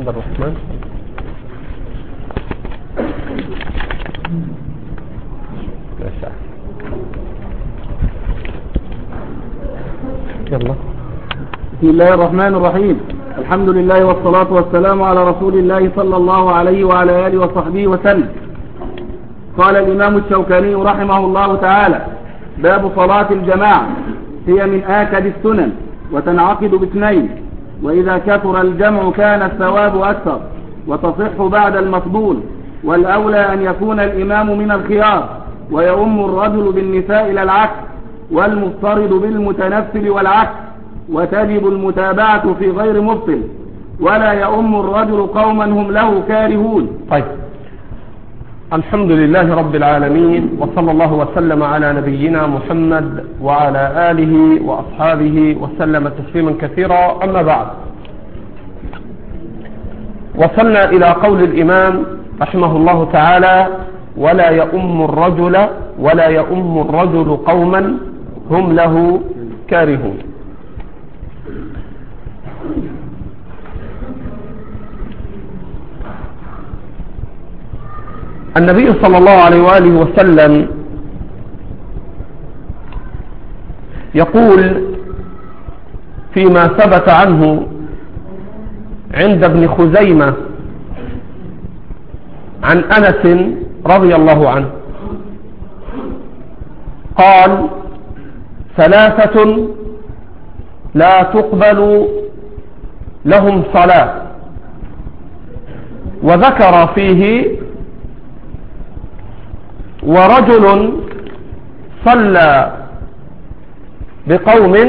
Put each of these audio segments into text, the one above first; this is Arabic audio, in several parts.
عبد الرحمن. يلا. بسم الله الرحمن الرحيم. الحمد لله والصلاة والسلام على رسول الله صلى الله عليه وعلى آله وصحبه وسلم. قال الإمام الشوكاني رحمه الله تعالى: باب صلاة الجماعة، هي من آكد السنن وتنعقد باثنين، وإذا كثر الجمع كان الثواب أكثر وتصح بعد المفضول، والأولى أن يكون الإمام من الخيار ويؤم الرجل بالنساء إلى العكس، والمفترض بالمتنفل والعكس، وتجب المتابعة في غير مبطل، ولا يؤم الرجل قوما هم له كارهون. طيب، الحمد لله رب العالمين، وصلى الله وسلم على نبينا محمد وعلى آله وأصحابه وسلم تسليما كثيرا. أما بعد، وصلنا إلى قول الإمام رحمه الله تعالى: ولا يؤم الرجل قوما هم له كارهون. النبي صلى الله عليه وآله وسلم يقول فيما ثبت عنه عند ابن خزيمة عن أنس رضي الله عنه قال: ثلاثة لا تقبل لهم صلاة، وذكر فيه: ورجل صلى بقوم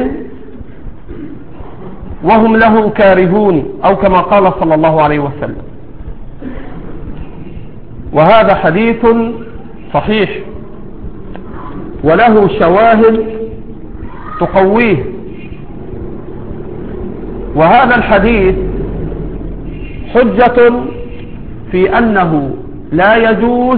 وهم له كارهون، أو كما قال صلى الله عليه وسلم. وهذا حديث صحيح وله شواهد تقويه. وهذا الحديث حجة في أنه لا يجوز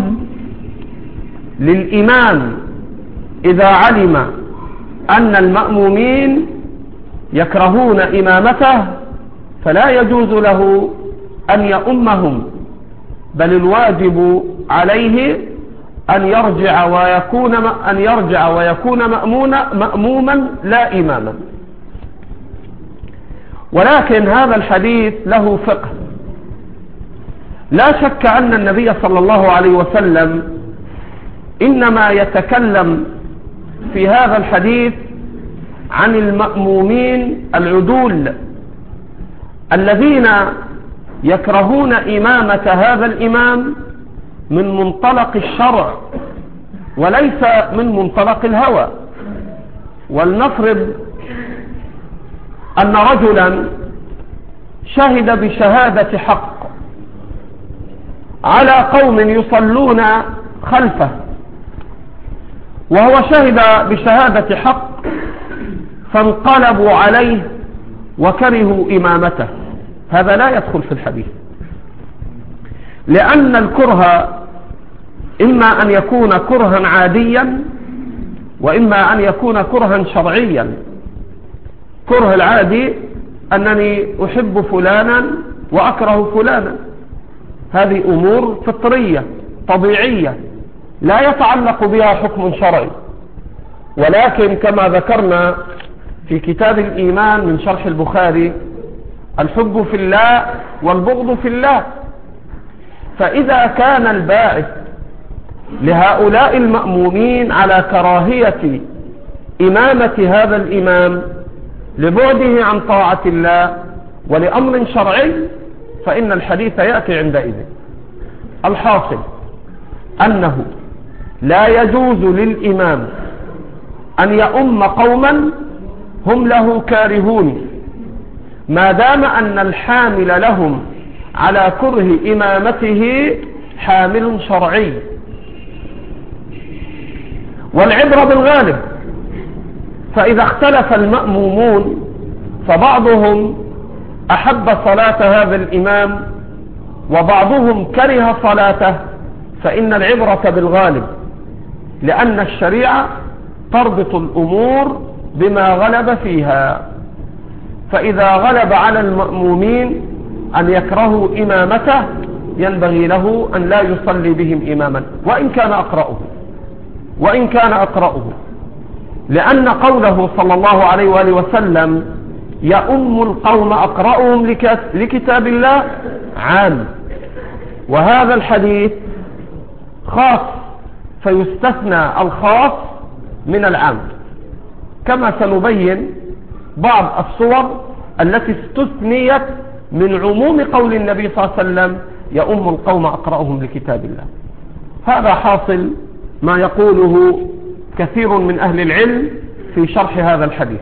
للإمام إذا علم أن المأمومين يكرهون إمامته فلا يجوز له أن يؤمهم، بل الواجب عليه أن يرجع ويكون مأموما لا إماما. ولكن هذا الحديث له فقه. لا شك أن النبي صلى الله عليه وسلم إنما يتكلم في هذا الحديث عن المأمومين العدول الذين يكرهون إمامة هذا الإمام من منطلق الشرع وليس من منطلق الهوى. ولنفرض أن رجلا شهد بشهادة حق على قوم يصلون خلفه، وهو شهد بشهادة حق فانقلبوا عليه وكرهوا إمامته، هذا لا يدخل في الحديث، لأن الكره إما أن يكون كرها عاديا وإما أن يكون كرها شرعيا. كره العادي أنني أحب فلانا وأكره فلانا، هذه أمور فطرية طبيعية لا يتعلق بها حكم شرعي. ولكن كما ذكرنا في كتاب الإيمان من شرح البخاري: الحب في الله والبغض في الله. فإذا كان الباعث لهؤلاء المأمومين على كراهية إمامة هذا الإمام لبعده عن طاعة الله ولأمر شرعي، فإن الحديث يأتي عندئذ. الحاصل أنه لا يجوز للإمام أن يؤم قوما هم له كارهون ما دام أن الحامل لهم على كره إمامته حامل شرعي. والعبرة بالغالب، فإذا اختلف المأمومون فبعضهم أحب صلاة هذا الإمام وبعضهم كره صلاته، فإن العبرة بالغالب، لأن الشريعة تربط الأمور بما غلب فيها. فإذا غلب على المأمومين أن يكرهوا إمامته ينبغي له أن لا يصلي بهم إماما وإن كان أقرأه لأن قوله صلى الله عليه وآله وسلم يؤم القوم أقرأهم لكتاب الله عام، وهذا الحديث خاص فيستثنى الخاص من العام، كما سنبين بعض الصور التي استثنيت من عموم قول النبي صلى الله عليه وسلم يؤم القوم أقرأهم لكتاب الله. هذا حاصل ما يقوله كثير من أهل العلم في شرح هذا الحديث.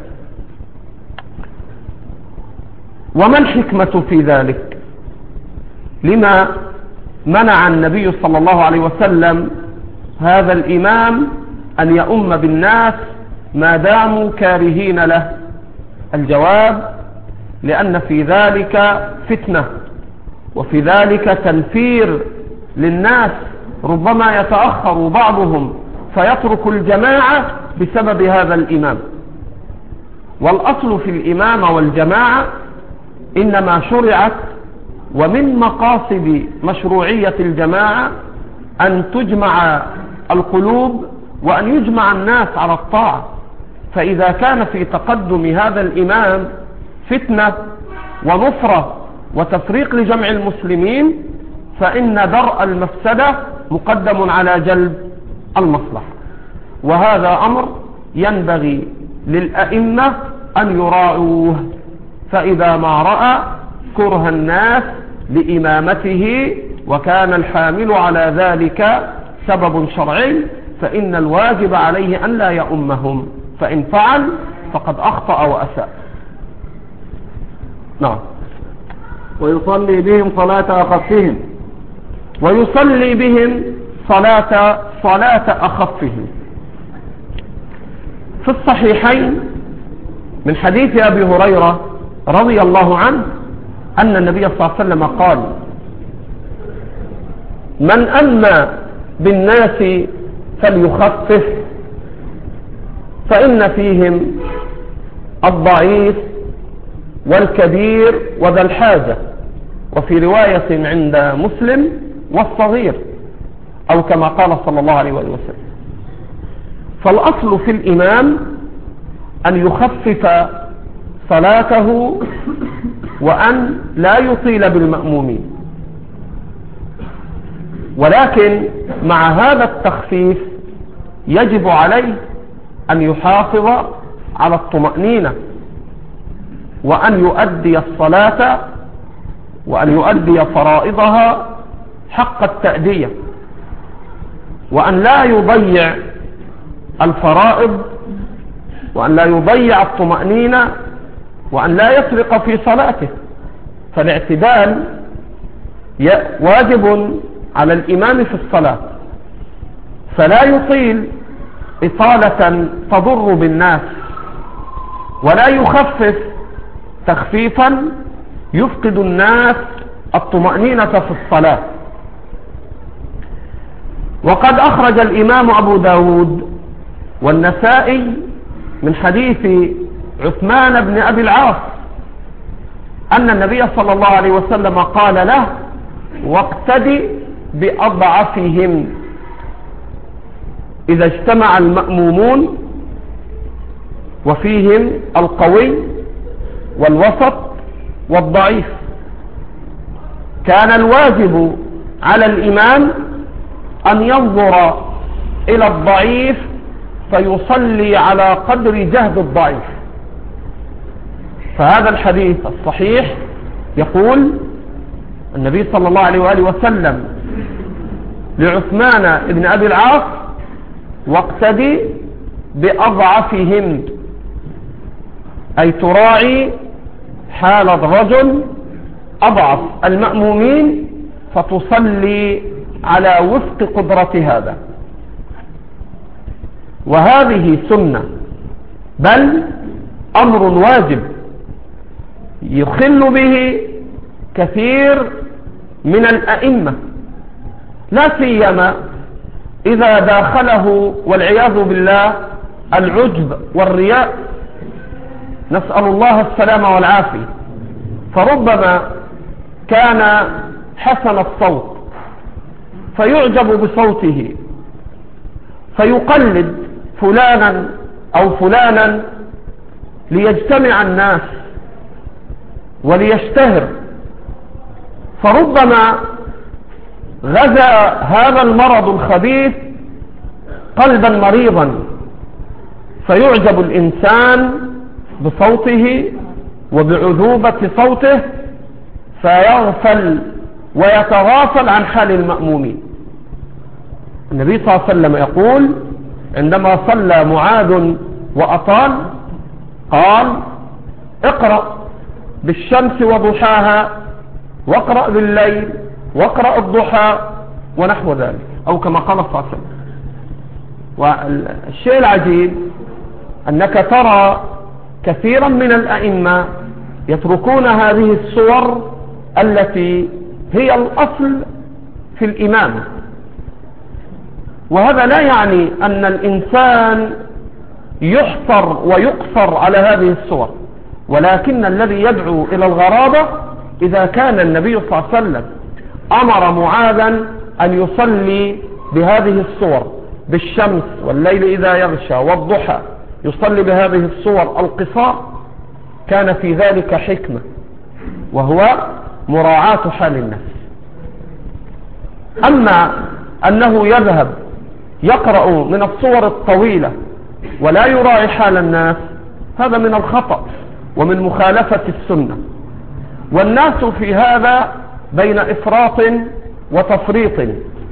وما الحكمة في ذلك؟ لما منع النبي صلى الله عليه وسلم هذا الإمام أن يؤم بالناس ما داموا كارهين له؟ الجواب: لأن في ذلك فتنة، وفي ذلك تنفير للناس، ربما يتأخر بعضهم فيترك الجماعة بسبب هذا الإمام. والأصل في الإمامة والجماعة إنما شرعت، ومن مقاصد مشروعية الجماعة أن تجمع القلوب وأن يجمع الناس على الطاعة. فإذا كان في تقدم هذا الإمام فتنة ونفرة وتفريق لجمع المسلمين فإن درء المفسدة مقدم على جلب المصلحة، وهذا أمر ينبغي للأئمة أن يراعوه. فإذا ما رأى كره الناس لإمامته وكان الحامل على ذلك سبب شرعي فإن الواجب عليه أن لا يؤمهم، فإن فعل فقد أخطأ وأساء. نعم. ويصلي بهم صلاة أخفهم. ويصلي بهم صلاة أخفهم. في الصحيحين من حديث أبي هريرة رضي الله عنه أن النبي صلى الله عليه وسلم قال: من أمى بالناس فليخفف، فإن فيهم الضعيف والكبير وذا الحاجة، وفي رواية عند مسلم والصغير، أو كما قال صلى الله عليه وسلم. فالأصل في الإمام أن يخفف صلاته وأن لا يطيل بالمأمومين، ولكن مع هذا التخفيف يجب عليه أن يحافظ على الطمأنينة، وأن يؤدي الصلاة وأن يؤدي فرائضها حق التأدية، وأن لا يضيع الفرائض، وأن لا يضيع الطمأنينة، وأن لا يسرق في صلاته. فالاعتدال واجب على الإمام في الصلاة، فلا يطيل إطالة تضر بالناس، ولا يخفف تخفيفا يفقد الناس الطمأنينة في الصلاة. وقد أخرج الإمام أبو داود والنسائي من حديث عثمان بن أبي العاص أن النبي صلى الله عليه وسلم قال له: واقتدي بأضعفهم. إذا اجتمع المأمومون وفيهم القوي والوسط والضعيف كان الواجب على الإمام أن ينظر إلى الضعيف فيصلي على قدر جهد الضعيف. فهذا الحديث الصحيح يقول النبي صلى الله عليه وآله وسلم لعثمان بن أبي العاص: واقتدي بأضعفهم، أي تراعي حال الرجل أضعف المأمومين فتصلي على وفق قدرة هذا. وهذه سنة، بل أمر واجب يخل به كثير من الأئمة، لا سيما إذا داخله والعياذ بالله العجب والرياء، نسأل الله السلامة والعافية. فربما كان حسن الصوت فيعجب بصوته فيقلد فلانا أو فلانا ليجتمع الناس وليشتهر، فربما غزا هذا المرض الخبيث قلبا مريضا فيعجب الإنسان بصوته وبعذوبة صوته فيغفل ويتغافل عن حال المأمومين. النبي صلى الله عليه وسلم يقول عندما صلى معاذ وأطال قال: اقرأ بالشمس وضحاها واقرأ بالليل واقرأ الضحى ونحو ذلك، أو كما قال صلى الله عليه وسلم. والشيء العجيب أنك ترى كثيرا من الأئمة يتركون هذه الصور التي هي الأصل في الإمامة، وهذا لا يعني أن الإنسان يحصر ويقصر على هذه الصور، ولكن الذي يدعو إلى الغرابة إذا كان النبي صلى الله عليه وسلم أمر معاذا أن يصلي بهذه الصور بالشمس والليل إذا يغشى والضحى، يصلي بهذه الصور القصار، كان في ذلك حكمة وهو مراعاة حال الناس. أما أنه يذهب يقرأ من الصور الطويلة ولا يراعي حال الناس، هذا من الخطأ ومن مخالفة السنة، والناس في هذا بين إفراط وتفريط.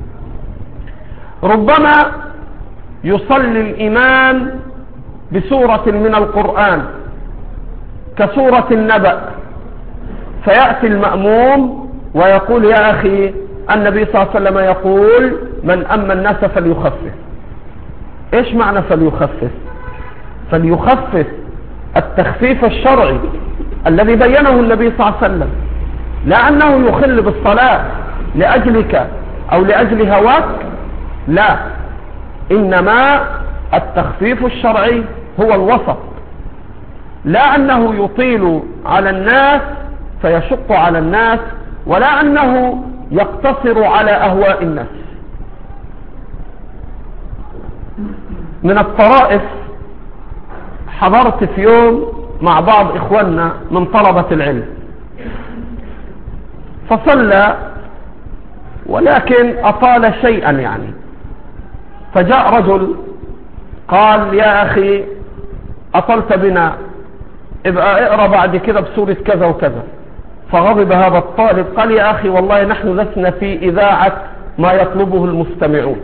ربما يصلي الإمام بسورة من القرآن كسورة النبأ، فيأتي المأموم ويقول: يا أخي النبي صلى الله عليه وسلم يقول: من أما الناس فليخفف. إيش معنى فليخفف؟ فليخفف التخفيف الشرعي الذي بينه النبي صلى الله عليه وسلم، لا أنه يخل بالصلاة لأجلك أو لأجل هواك، لا، إنما التخفيف الشرعي هو الوسط، لا أنه يطيل على الناس فيشق على الناس، ولا أنه يقتصر على أهواء الناس. من الطرائف حضرت في يوم مع بعض إخواننا من طلبة العلم فصلى، ولكن أطال شيئا يعني، فجاء رجل قال: يا أخي أطلت بنا، ابقى اقرأ بعد كده بسورة كذا وكذا. فغضب هذا الطالب قال: يا أخي والله نحن لسنا في إذاعة ما يطلبه المستمعون.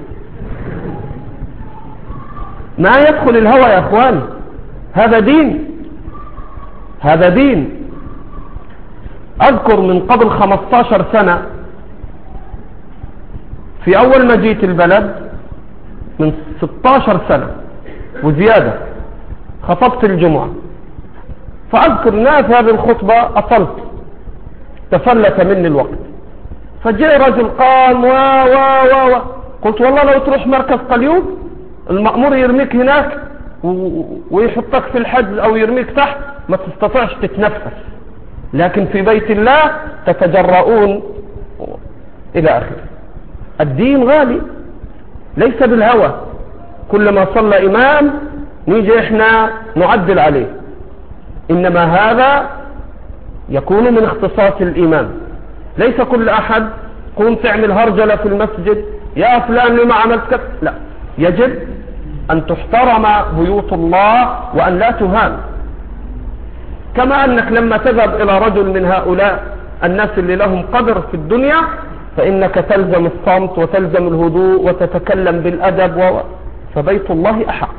ما يدخل الهوى يا أخوان، هذا دين، هذا دين. أذكر من قبل 15 سنة في أول ما جيت البلد، من 16 سنة وزيادة، خطبت الجمعة، فأذكر ناس هذه الخطبة أطلت، تفلت مني الوقت، فجاء رجل قام قلت: والله لو تروح مركز قليوب المأمور يرميك هناك ويحطك في الحجز أو يرميك تحت ما تستطيعش تتنفس، لكن في بيت الله تتجرؤون إلى آخره. الدين غالي ليس بالهوى، كلما صلى إمام نيجي إحنا نعدل عليه، إنما هذا يكون من اختصاص الإمام. ليس كل أحد قوم تعمل هرجلة في المسجد: يا فلان لما عملت كذا، لا، يجب أن تحترم بيوت الله وأن لا تهان. كما أنك لما تذهب إلى رجل من هؤلاء الناس اللي لهم قدر في الدنيا فإنك تلزم الصمت وتلزم الهدوء وتتكلم بالأدب، فبيت الله أحق.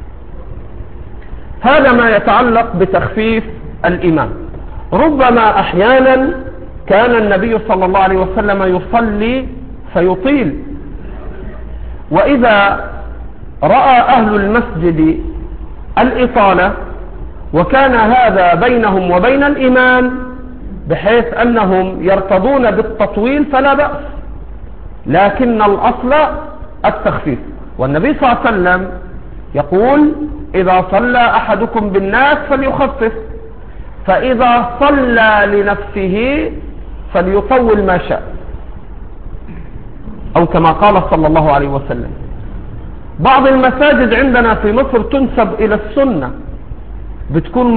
هذا ما يتعلق بتخفيف الإمام. ربما أحيانا كان النبي صلى الله عليه وسلم يصلي فيطيل، وإذا رأى أهل المسجد الإطالة وكان هذا بينهم وبين الإمام بحيث أنهم يرتضون بالتطويل فلا بأس، لكن الأصل التخفيف. والنبي صلى الله عليه وسلم يقول: إذا صلى أحدكم بالناس فليخفف، فإذا صلى لنفسه فليطول ما شاء، أو كما قال صلى الله عليه وسلم. بعض المساجد عندنا في مصر تنسب إلى السنة، بتكون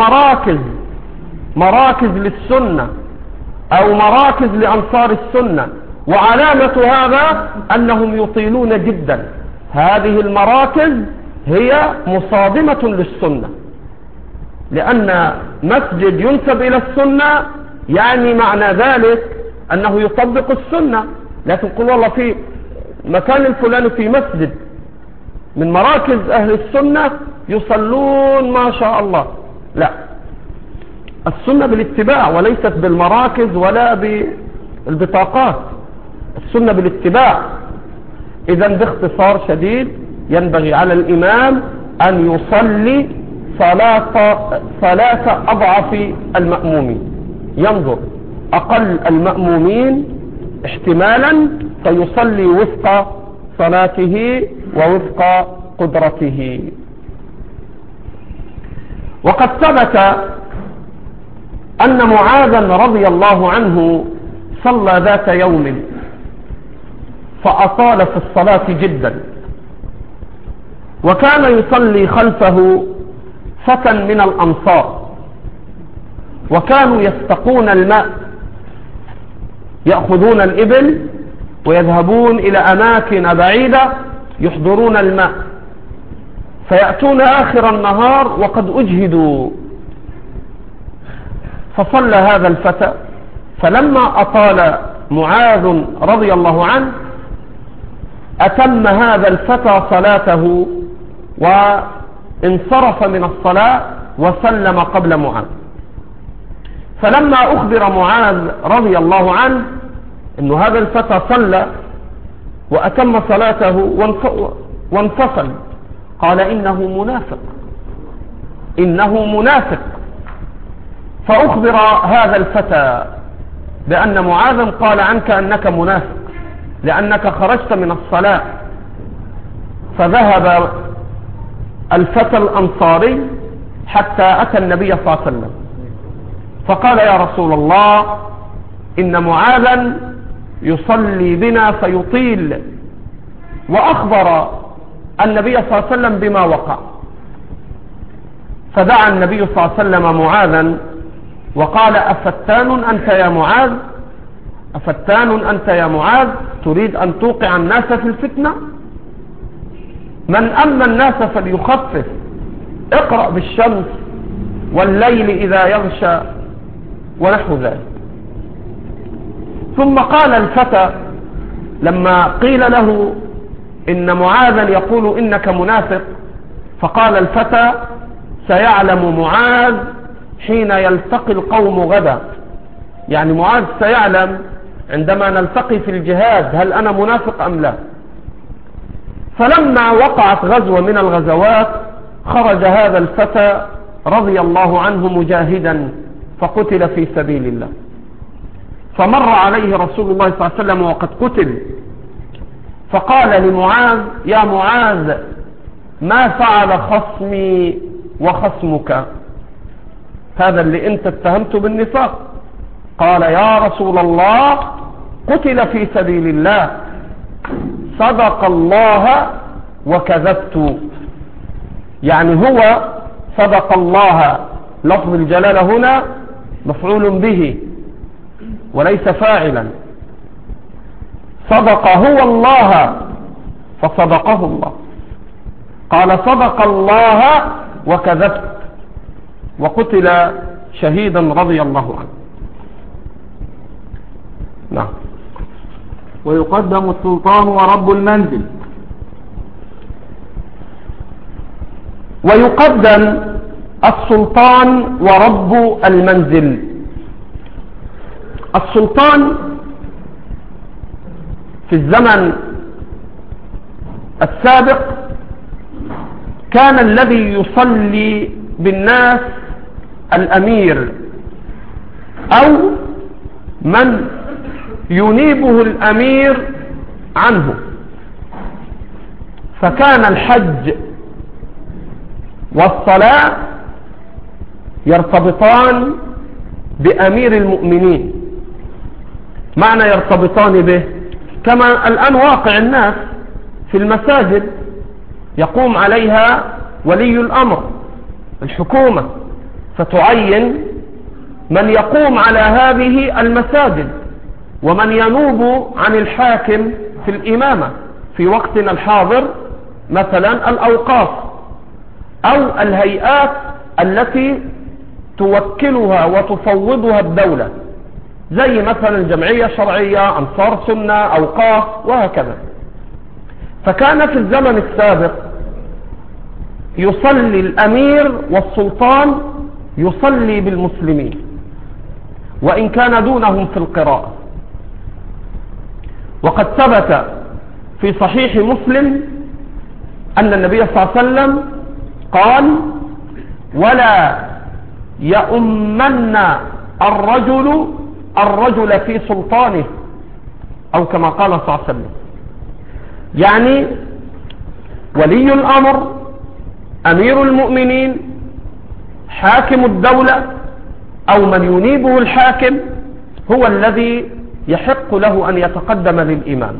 مراكز للسنة أو مراكز لأنصار السنة، وعلامة هذا أنهم يطيلون جدا. هذه المراكز هي مصادمة للسنة، لأن مسجد ينسب إلى السنة يعني معنى ذلك أنه يطبق السنة. لكن قل والله في مكان الفلاني في مسجد من مراكز أهل السنة يصلون ما شاء الله، لا، السنة بالاتباع وليست بالمراكز ولا بالبطاقات، السنة بالاتباع. إذا باختصار شديد ينبغي على الإمام أن يصلي صلاة أضعف المأمومين، ينظر أقل المأمومين احتمالا فيصلي وفق صلاته ووفق قدرته. وقد ثبت أن معاذا رضي الله عنه صلى ذات يوم فأطال في الصلاة جدا، وكان يصلي خلفه فتى من الأنصار، وكانوا يستقون الماء، يأخذون الإبل ويذهبون إلى أماكن بعيدة يحضرون الماء، فيأتون آخر النهار وقد أجهدوا. فصلى هذا الفتى، فلما أطال معاذ رضي الله عنه أتم هذا الفتى صلاته وانصرف من الصلاة وسلم قبل معاذ. فلما أخبر معاذ رضي الله عنه أن هذا الفتى صلى وأتم صلاته وانفصل، قال إنه منافق. فأخبر هذا الفتى بأن معاذا قال عنك أنك منافق لأنك خرجت من الصلاة. فذهب الفتى الأنصاري حتى أتى النبي صلى الله عليه وسلم فقال يا رسول الله إن معاذا يصلي بنا فيطيل، وأخبر النبي صلى الله عليه وسلم بما وقع. فدعا النبي صلى الله عليه وسلم معاذا وقال أفتان أنت يا معاذ تريد أن توقع الناس في الفتنة؟ من أما الناس فليخفف، اقرأ بالشمس والليل إذا يغشى ونحو ذلك. ثم قال الفتى لما قيل له إن معاذا يقول إنك منافق، فقال الفتى سيعلم معاذ حين يلتقي القوم غدا، يعني معاذ سيعلم عندما نلتقي في الجهاد هل أنا منافق أم لا. فلما وقعت غزوة من الغزوات خرج هذا الفتى رضي الله عنه مجاهدا فقتل في سبيل الله. فمر عليه رسول الله صلى الله عليه وسلم وقد قتل، فقال لمعاذ يا معاذ ما فعل خصمي وخصمك، هذا اللي انت اتهمته بالنفاق؟ قال يا رسول الله قتل في سبيل الله، صدق الله وكذبت. يعني هو صدق الله، لفظ الجلالة هنا مفعول به وليس فاعلا، صدق هو الله فصدقه الله. قال صدق الله وكذبت، وقتل شهيدا رضي الله عنه. نعم. ويقدم السلطان ورب المنزل. ويقدم السلطان ورب المنزل. السلطان في الزمن السابق كان الذي يصلي بالناس الأمير أو من ينيبه الأمير عنه، فكان الحج والصلاة يرتبطان بأمير المؤمنين، معنى يرتبطان به؟ كما الآن واقع الناس في المساجد، يقوم عليها ولي الأمر، الحكومة، فتعين من يقوم على هذه المساجد ومن ينوب عن الحاكم في الإمامة في وقتنا الحاضر، مثلا الأوقاف أو الهيئات التي توكلها وتفوضها الدولة، زي مثلا جمعية شرعية، أنصار سنة، أوقاف، وهكذا. فكان في الزمن السابق يصلي الأمير والسلطان يصلي بالمسلمين وإن كان دونهم في القراءة. وقد ثبت في صحيح مسلم أن النبي صلى الله عليه وسلم قال: ولا يؤمن الرجل في سلطانه، أو كما قال صلى الله عليه وسلم. يعني ولي الأمر، أمير المؤمنين، حاكم الدولة، أو من ينيبه الحاكم، هو الذي يحق له أن يتقدم للإمام.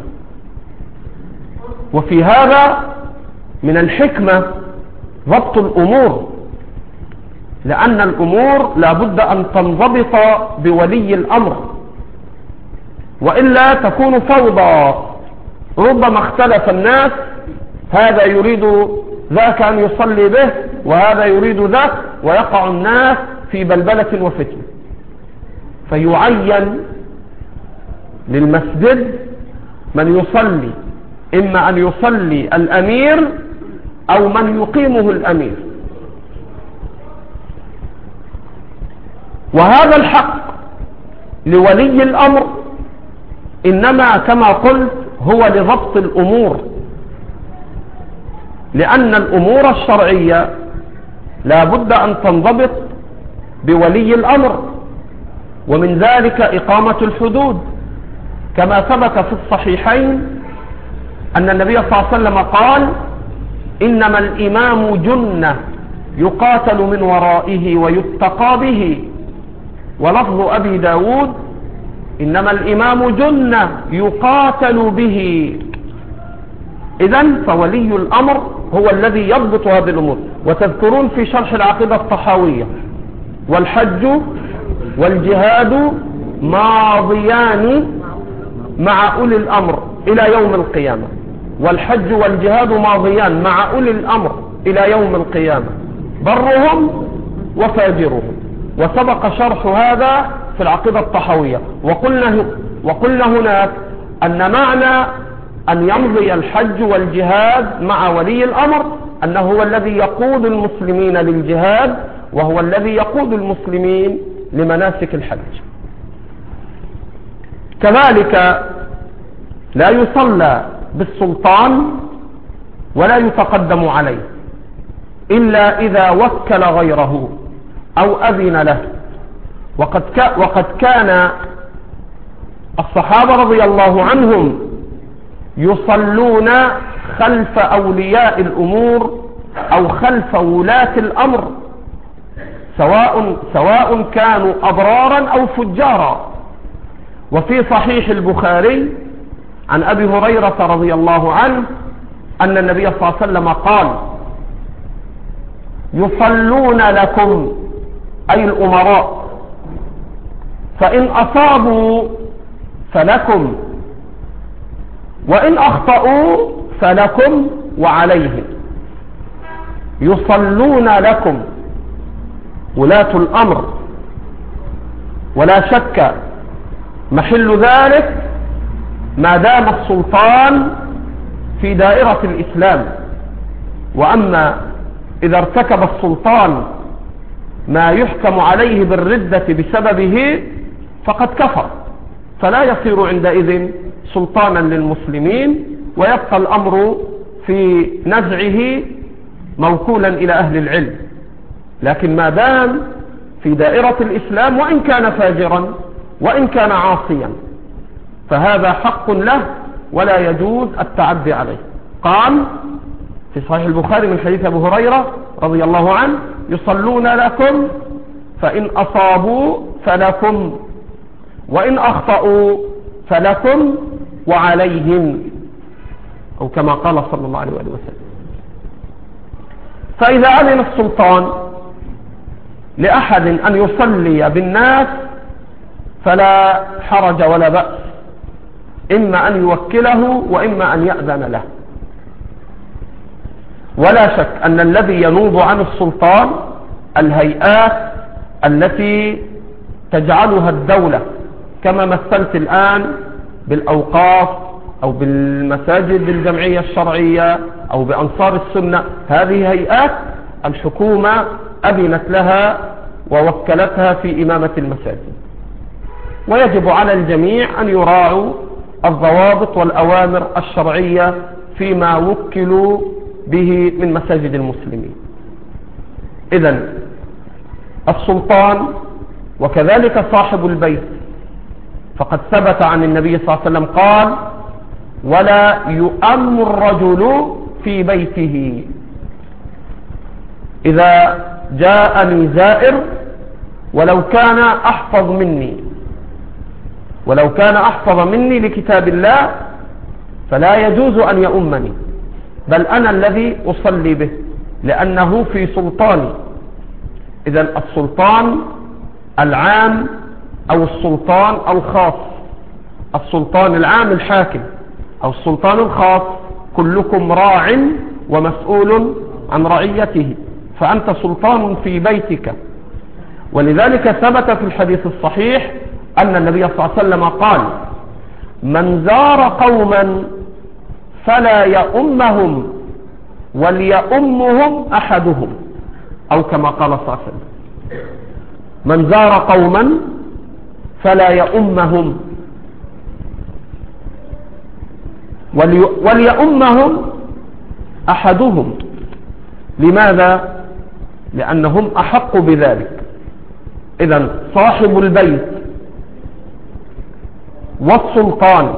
وفي هذا من الحكمة ضبط الأمور، لأن الأمور لا بد أن تنضبط بولي الأمر، وإلا تكون فوضى. ربما اختلف الناس، هذا يريد ذاك أن يصلي به وهذا يريد ذاك، ويقع الناس في بلبلة وفتنة. فيعين للمسجد من يصلي، إما أن يصلي الأمير أو من يقيمه الأمير. وهذا الحق لولي الأمر إنما كما قلت هو لضبط الأمور، لأن الأمور الشرعية لا بد أن تنضبط بولي الأمر، ومن ذلك إقامة الحدود، كما ثبت في الصحيحين أن النبي صلى الله عليه وسلم قال: إنما الإمام جنة يقاتل من ورائه ويتقى به. ولفظ أبي داود: إنما الإمام جنة يقاتل به. إذن فولي الأمر هو الذي يضبط هذه الأمور. وتذكرون في شرح العقيدة الطحاوية: والحج والجهاد ماضيان مع أولي الأمر إلى يوم القيامة. والحج والجهاد ماضيان مع أولي الأمر إلى يوم القيامة، برهم وفاجرهم. وسبق شرح هذا في العقيدة الطحاوية. وقلنا هناك أن معنى أن يمضي الحج والجهاد مع ولي الأمر أنه هو الذي يقود المسلمين للجهاد، وهو الذي يقود المسلمين لمناسك الحج. كذلك لا يصلى بالسلطان ولا يتقدم عليه إلا إذا وكل غيره أو أذن له. وقد كان الصحابة رضي الله عنهم يصلون خلف أولياء الأمور أو خلف ولاة الأمر، سواء كانوا أبرارا أو فجارا. وفي صحيح البخاري عن أبي هريرة رضي الله عنه أن النبي صلى الله عليه وسلم قال: يصلون لكم، أي الأمراء، فإن أصابوا فلكم، وإن أخطأوا فلكم وعليهم. يصلون لكم ولاة الأمر، ولا شك محل ذلك ما دام السلطان في دائرة الإسلام. وأما إذا ارتكب السلطان ما يحكم عليه بالردة بسببه فقد كفر، فلا يصير عندئذ سلطانا للمسلمين، ويبقى الأمر في نزعه موكولا إلى أهل العلم. لكن ما دام في دائرة الإسلام وإن كان فاجرا وإن كان عاصيا فهذا حق له ولا يجوز التعدي عليه. قال في صحيح البخاري من حديث أبو هريرة رضي الله عنه: يصلون لكم فإن أصابوا فلكم وإن أخطأوا فلكم وعليهم، أو كما قال صلى الله عليه وسلم. فإذا أذن السلطان لأحد أن يصلي بالناس فلا حرج ولا بأس، إما أن يوكله وإما أن يأذن له. ولا شك أن الذي ينوب عن السلطان الهيئات التي تجعلها الدولة، كما مثلت الآن بالأوقاف أو بالمساجد الجمعية الشرعية أو بأنصار السنة. هذه هيئات الحكومة أذنت لها ووكلتها في إمامة المساجد، ويجب على الجميع أن يراعوا الضوابط والأوامر الشرعية فيما وكلوا به من مساجد المسلمين. إذن السلطان وكذلك صاحب البيت، فقد ثبت عن النبي صلى الله عليه وسلم قال: ولا يؤم الرجل في بيته. إذا جاءني زائر ولو كان أحفظ مني لكتاب الله فلا يجوز أن يؤمني، بل أنا الذي أصلي به لأنه في سلطاني. إذن السلطان العام أو السلطان الخاص، السلطان العام الحاكم أو السلطان الخاص، كلكم راع ومسؤول عن رعيته، فأنت سلطان في بيتك. ولذلك ثبت في الحديث الصحيح أن النبي صلى الله عليه وسلم قال: من زار قوما فلا يؤمهم وليؤمهم أحدهم، أو كما قال صلى الله عليه وسلم: من زار قوما فلا يؤمهم وليؤمهم أحدهم. لماذا؟ لأنهم أحق بذلك. إذن صاحب البيت والسلطان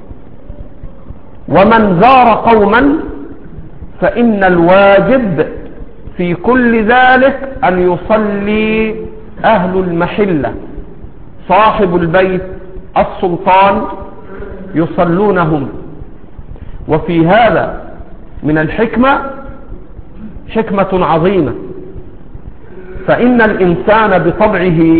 ومن زار قوما فإن الواجب في كل ذلك أن يصلي أهل المحلة، صاحب البيت السلطان يصلونهم. وفي هذا من الحكمة حكمة عظيمة، فإن الإنسان بطبعه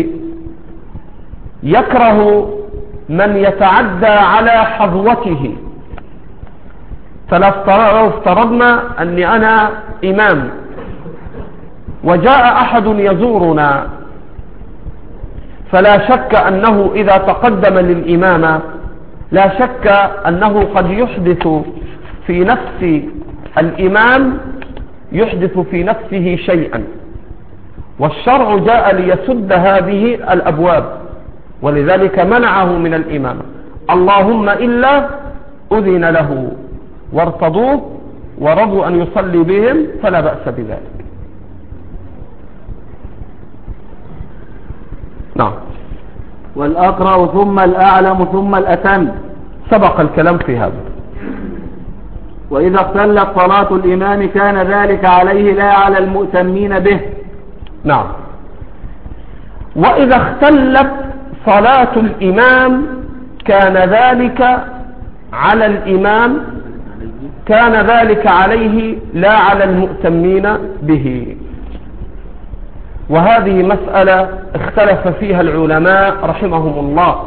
يكره من يتعدى على حظوته. فلو افترضنا أني أنا إمام وجاء أحد يزورنا، فلا شك أنه إذا تقدم للإمامة لا شك أنه قد يحدث في نفس الإمام في نفسه شيئا، والشرع جاء ليسد هذه الأبواب، ولذلك منعه من الإمامة. اللهم إلا أذن له وارتضوه ورضوا أن يصلي بهم فلا بأس بذلك. نعم. والأقرأ ثم الأعلم ثم الأتم، سبق الكلام في هذا. وإذا اختلت صلاة الإمام كان ذلك عليه لا على المؤتمين به. نعم. وإذا اختلت صلاة الإمام كان ذلك على الإمام، كان ذلك عليه لا على المؤتمين به. وهذه مسألة اختلف فيها العلماء رحمهم الله.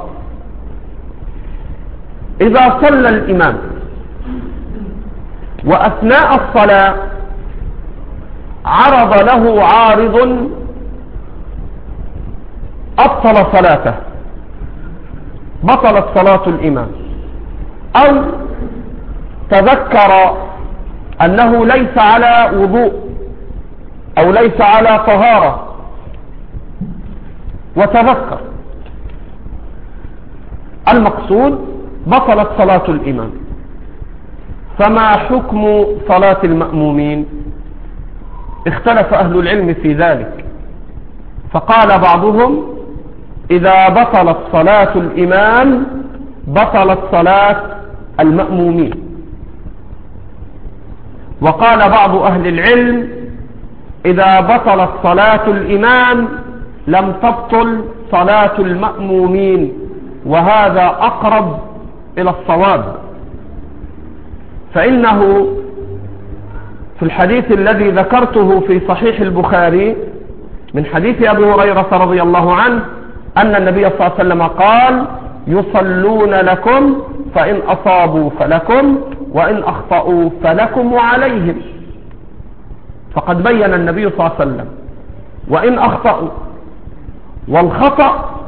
إذا صلى الإمام وأثناء الصلاة عرض له عارض أبطل صلاته، بطلت صلاة الإمام، أو تذكر أنه ليس على وضوء أو ليس على طهارة وتذكر، المقصود بطلت صلاة الإمام. فما حكم صلاة المأمومين؟ اختلف أهل العلم في ذلك، فقال بعضهم إذا بطلت صلاة الإمام بطلت صلاة المأمومين، وقال بعض أهل العلم إذا بطلت صلاة الإمام لم تبطل صلاة المأمومين، وهذا أقرب إلى الصواب. فإنه في الحديث الذي ذكرته في صحيح البخاري من حديث أبي هريرة رضي الله عنه أن النبي صلى الله عليه وسلم قال: يصلون لكم فإن أصابوا فلكم وإن أخطأوا فلكم وعليهم. فقد بين النبي صلى الله عليه وسلم وإن أخطأوا، والخطأ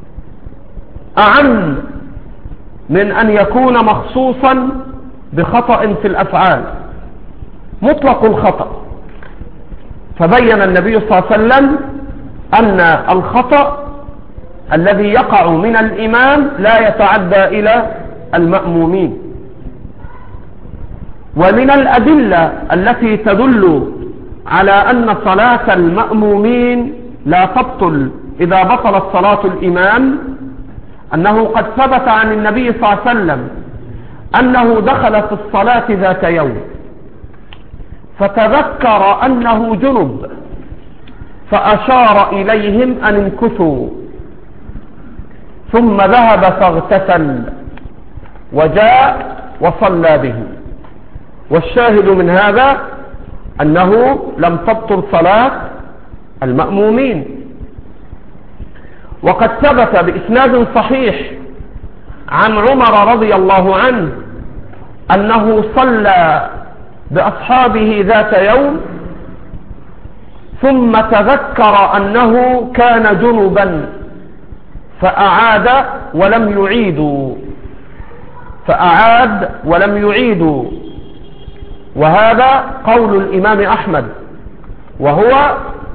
أعم من أن يكون مخصوصا بخطأ في الأفعال، مطلق الخطأ. فبين النبي صلى الله عليه وسلم أن الخطأ الذي يقع من الإمام لا يتعدى إلى المأمومين. ومن الأدلة التي تدل على أن صلاة المأمومين لا تبطل إذا بطلت صلاة الإمام أنه قد ثبت عن النبي صلى الله عليه وسلم أنه دخل في الصلاة ذات يوم فتذكر أنه جنب فأشار إليهم أن امكثوا، ثم ذهب فاغتسل وجاء وصلى بهم. والشاهد من هذا أنه لم تبطل صلاة المأمومين. وقد ثبت بإسناد صحيح عن عمر رضي الله عنه أنه صلى بأصحابه ذات يوم ثم تذكر أنه كان جنبا فأعاد ولم يعيدوا. وهذا قول الإمام أحمد، وهو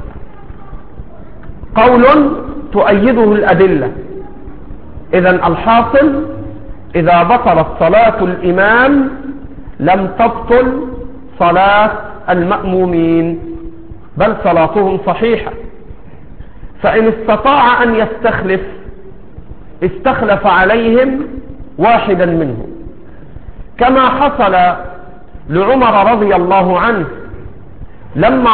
قول تؤيده الأدلة. إذن الحاصل إذا بطلت صلاة الإمام لم تبطل صلاة المأمومين، بل صلاتهم صحيحة. فإن استطاع أن يستخلف استخلف عليهم واحدا منهم، كما حصل لعمر رضي الله عنه لما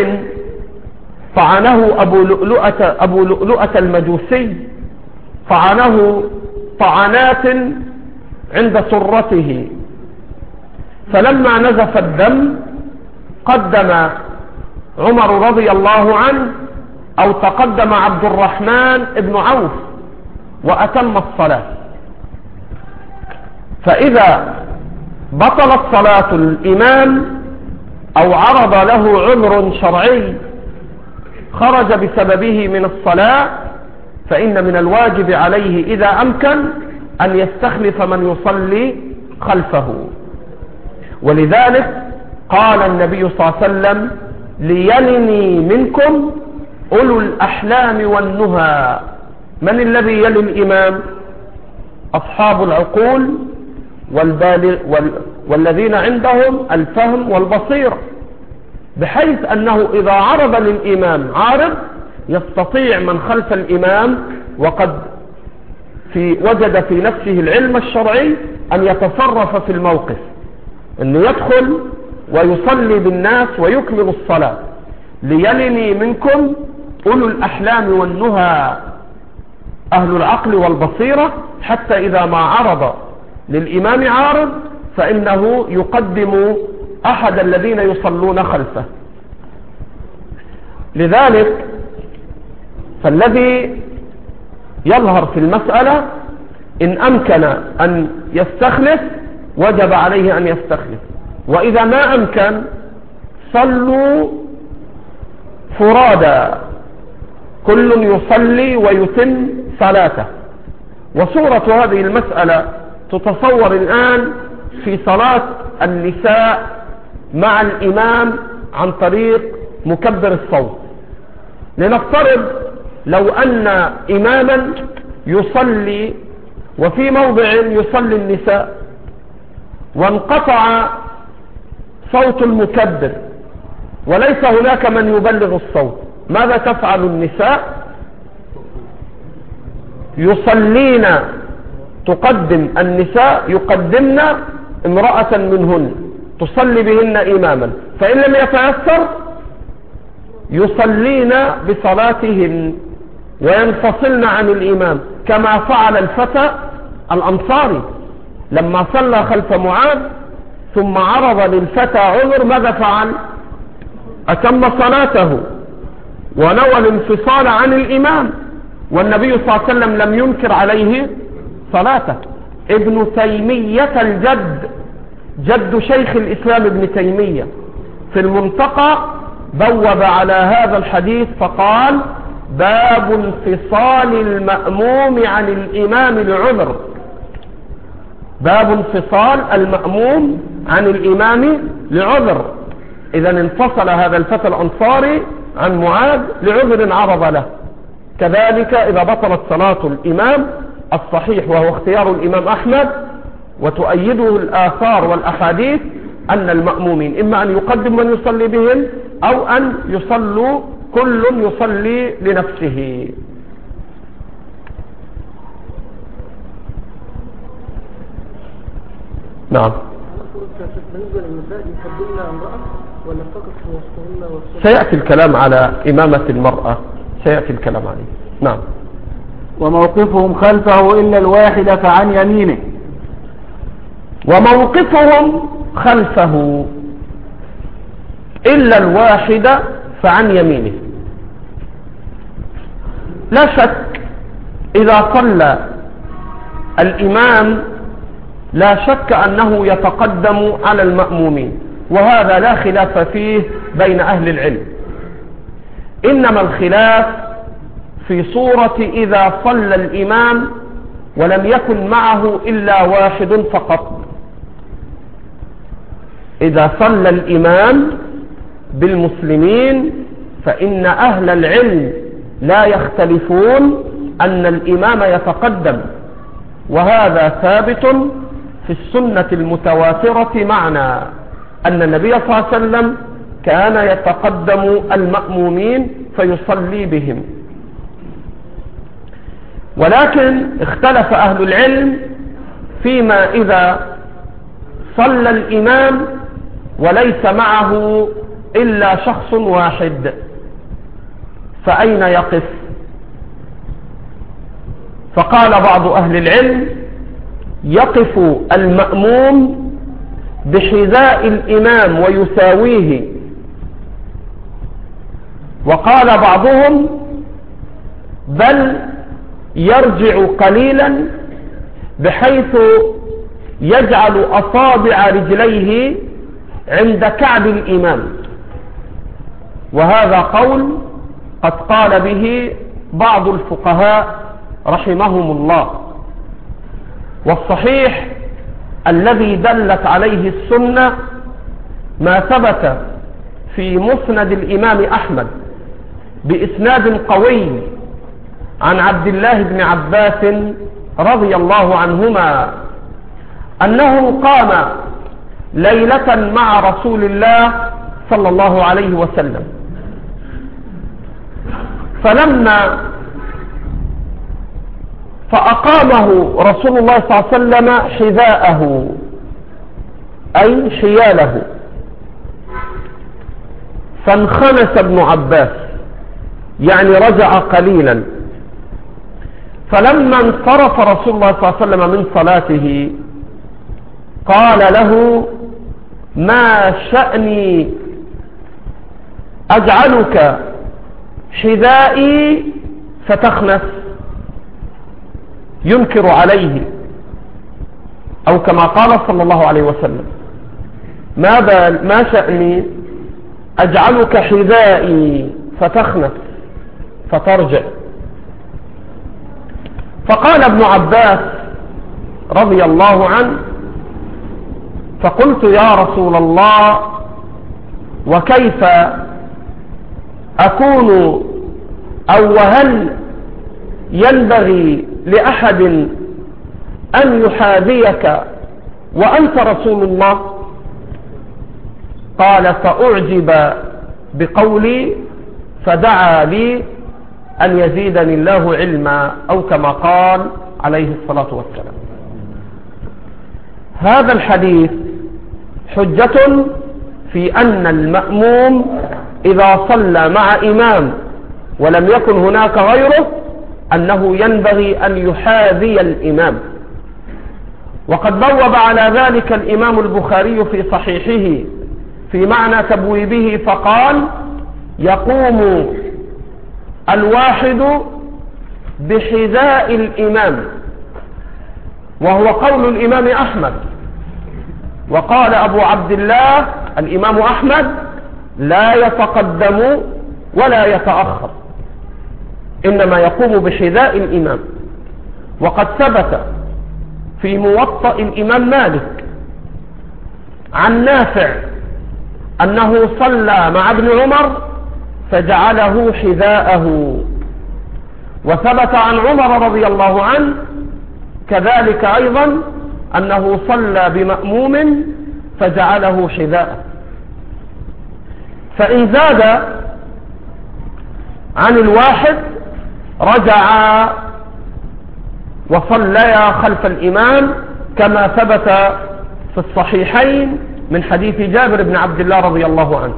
طعنه أبو لؤلؤة المجوسي، طعنه طعنات عند سرته، فلما نزف الدم قدم عمر رضي الله عنه أو تقدم عبد الرحمن بن عوف وأتم الصلاة. فإذا بطلت صلاة الإمام أو عرض له عذر شرعي خرج بسببه من الصلاة، فإن من الواجب عليه إذا أمكن أن يستخلف من يصلي خلفه. ولذلك قال النبي صلى الله عليه وسلم: ليلني منكم أولو الأحلام والنهى. من الذي يلي الإمام؟ أصحاب العقول والذين عندهم الفهم والبصيرة، بحيث أنه إذا عرض للإمام عارض يستطيع من خلف الإمام وقد وجد في نفسه العلم الشرعي أن يتصرف في الموقف، أنه يدخل ويصلي بالناس ويكمل الصلاة. ليلني منكم أولو الأحلام والنهى، أهل العقل والبصيرة، حتى إذا ما عرض للإمام عارض فإنه يقدم أحد الذين يصلون خلفه. لذلك فالذي يظهر في المسألة إن أمكن أن يستخلف وجب عليه أن يستخلف، وإذا ما أمكن صلوا فرادا، كل يصلي ويتم صلاته. وصورة هذه المسألة تتصور الآن في صلاة النساء مع الإمام عن طريق مكبر الصوت. لنفترض لو أن إماما يصلي وفي موضع يصلي النساء وانقطع صوت المكبر وليس هناك من يبلغ الصوت، ماذا تفعل النساء؟ يصلين، تقدم النساء يقدمن امرأة منهن تصلي بهن إماما، فإن لم يتأثر يصلين بصلاتهن وينفصلن عن الإمام، كما فعل الفتى الأنصاري لما صلى خلف معاذ ثم عرض للفتى عذر ماذا فعل؟ أتم صلاته ونوى الانفصال عن الإمام، والنبي صلى الله عليه وسلم لم ينكر عليه صلاته. ابن تيمية الجد، جد شيخ الإسلام ابن تيمية، في المنتقى بوب على هذا الحديث فقال: باب انفصال المأموم عن الإمام لعذر. باب انفصال المأموم عن الإمام لعذر. إذا انفصل هذا الفتى الأنصاري عن معاذ لعذر عرض له. كذلك إذا بطلت صلاة الإمام الصحيح، وهو اختيار الإمام أحمد وتؤيده الآثار والأحاديث، أن المأمومين إما أن يقدم من يصلي بهم أو أن يصلوا كل يصلي لنفسه. نعم. بالنسبة للنساء يقدمن امرأة ولا فقط في وسطهن؟ سيأتي الكلام على إمامة المرأة، سيأتي الكلام عليه. نعم. وموقفهم خلفه إلا الواحد فعن يمينه. وموقفهم خلفه إلا الواحد فعن يمينه. لا شك إذا صلى الإمام لا شك أنه يتقدم على المأمومين، وهذا لا خلاف فيه بين أهل العلم، إنما الخلاف في صورة إذا صلى الإمام ولم يكن معه إلا واحد فقط. إذا صلى الإمام بالمسلمين فإن أهل العلم لا يختلفون أن الإمام يتقدم، وهذا ثابت في السنة المتواترة معنا أن النبي صلى الله عليه وسلم كان يتقدم المأمومين فيصلي بهم. ولكن اختلف أهل العلم فيما إذا صلى الإمام وليس معه إلا شخص واحد، فأين يقف؟ فقال بعض أهل العلم: يقف المأموم بحذاء الإمام ويساويه. وقال بعضهم: بل يرجع قليلا بحيث يجعل أصابع رجليه عند كعب الإمام، وهذا قول قد قال به بعض الفقهاء رحمهم الله. والصحيح الذي دلت عليه السنة ما ثبت في مسند الإمام أحمد بإسناد قوي عن عبد الله بن عباس رضي الله عنهما أنه قام ليلة مع رسول الله صلى الله عليه وسلم، فأقامه رسول الله صلى الله عليه وسلم حذاءه أي حياله، فانخنس ابن عباس يعني رجع قليلا. فلما انصرف رسول الله صلى الله عليه وسلم من صلاته قال له: ما شأني أجعلك حذائي فتخنس؟ ينكر عليه، أو كما قال صلى الله عليه وسلم: ما شأني أجعلك حذائي فتخنس فترجع؟ فقال ابن عباس رضي الله عنه: فقلت يا رسول الله وكيف أكون أو وهل ينبغي لأحد أن يحاذيك وأنت رسول الله؟ قال: فأعجب بقولي فدعا لي أن يزيدني الله علما، أو كما قال عليه الصلاة والسلام. هذا الحديث حجة في أن المأموم إذا صلى مع إمام ولم يكن هناك غيره أنه ينبغي أن يحاذي الإمام. وقد بوب على ذلك الإمام البخاري في صحيحه في معنى تبويبه فقال: يقوم الواحد بحذاء الإمام، وهو قول الإمام أحمد. وقال أبو عبد الله الإمام أحمد: لا يتقدم ولا يتأخر، إنما يقوم بحذاء الإمام. وقد ثبت في موطأ الإمام مالك عن نافع أنه صلى مع ابن عمر فجعله حذاءه، وثبت عن عمر رضي الله عنه كذلك أيضا أنه صلى بمأموم فجعله حذاءه. فإن زاد عن الواحد رجع وصليا خلف الإمام، كما ثبت في الصحيحين من حديث جابر بن عبد الله رضي الله عنه.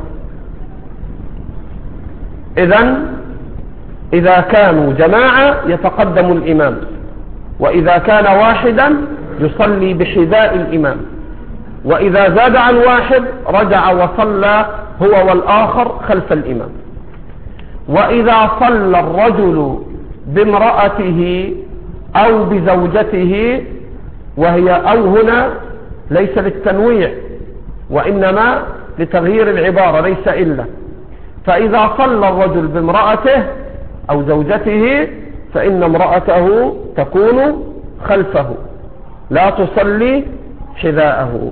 إذا كانوا جماعة يتقدم الإمام، وإذا كان واحدا يصلي بحذاء الإمام، وإذا زاد عن واحد رجع وصلى هو والآخر خلف الإمام. وإذا صلى الرجل بامرأته أو بزوجته، وهي أو هنا ليس للتنويع وإنما لتغيير العبارة، ليس إلا، فإذا صلى الرجل بامرأته أو زوجته فإن امرأته تكون خلفه لا تصلي حذاءه.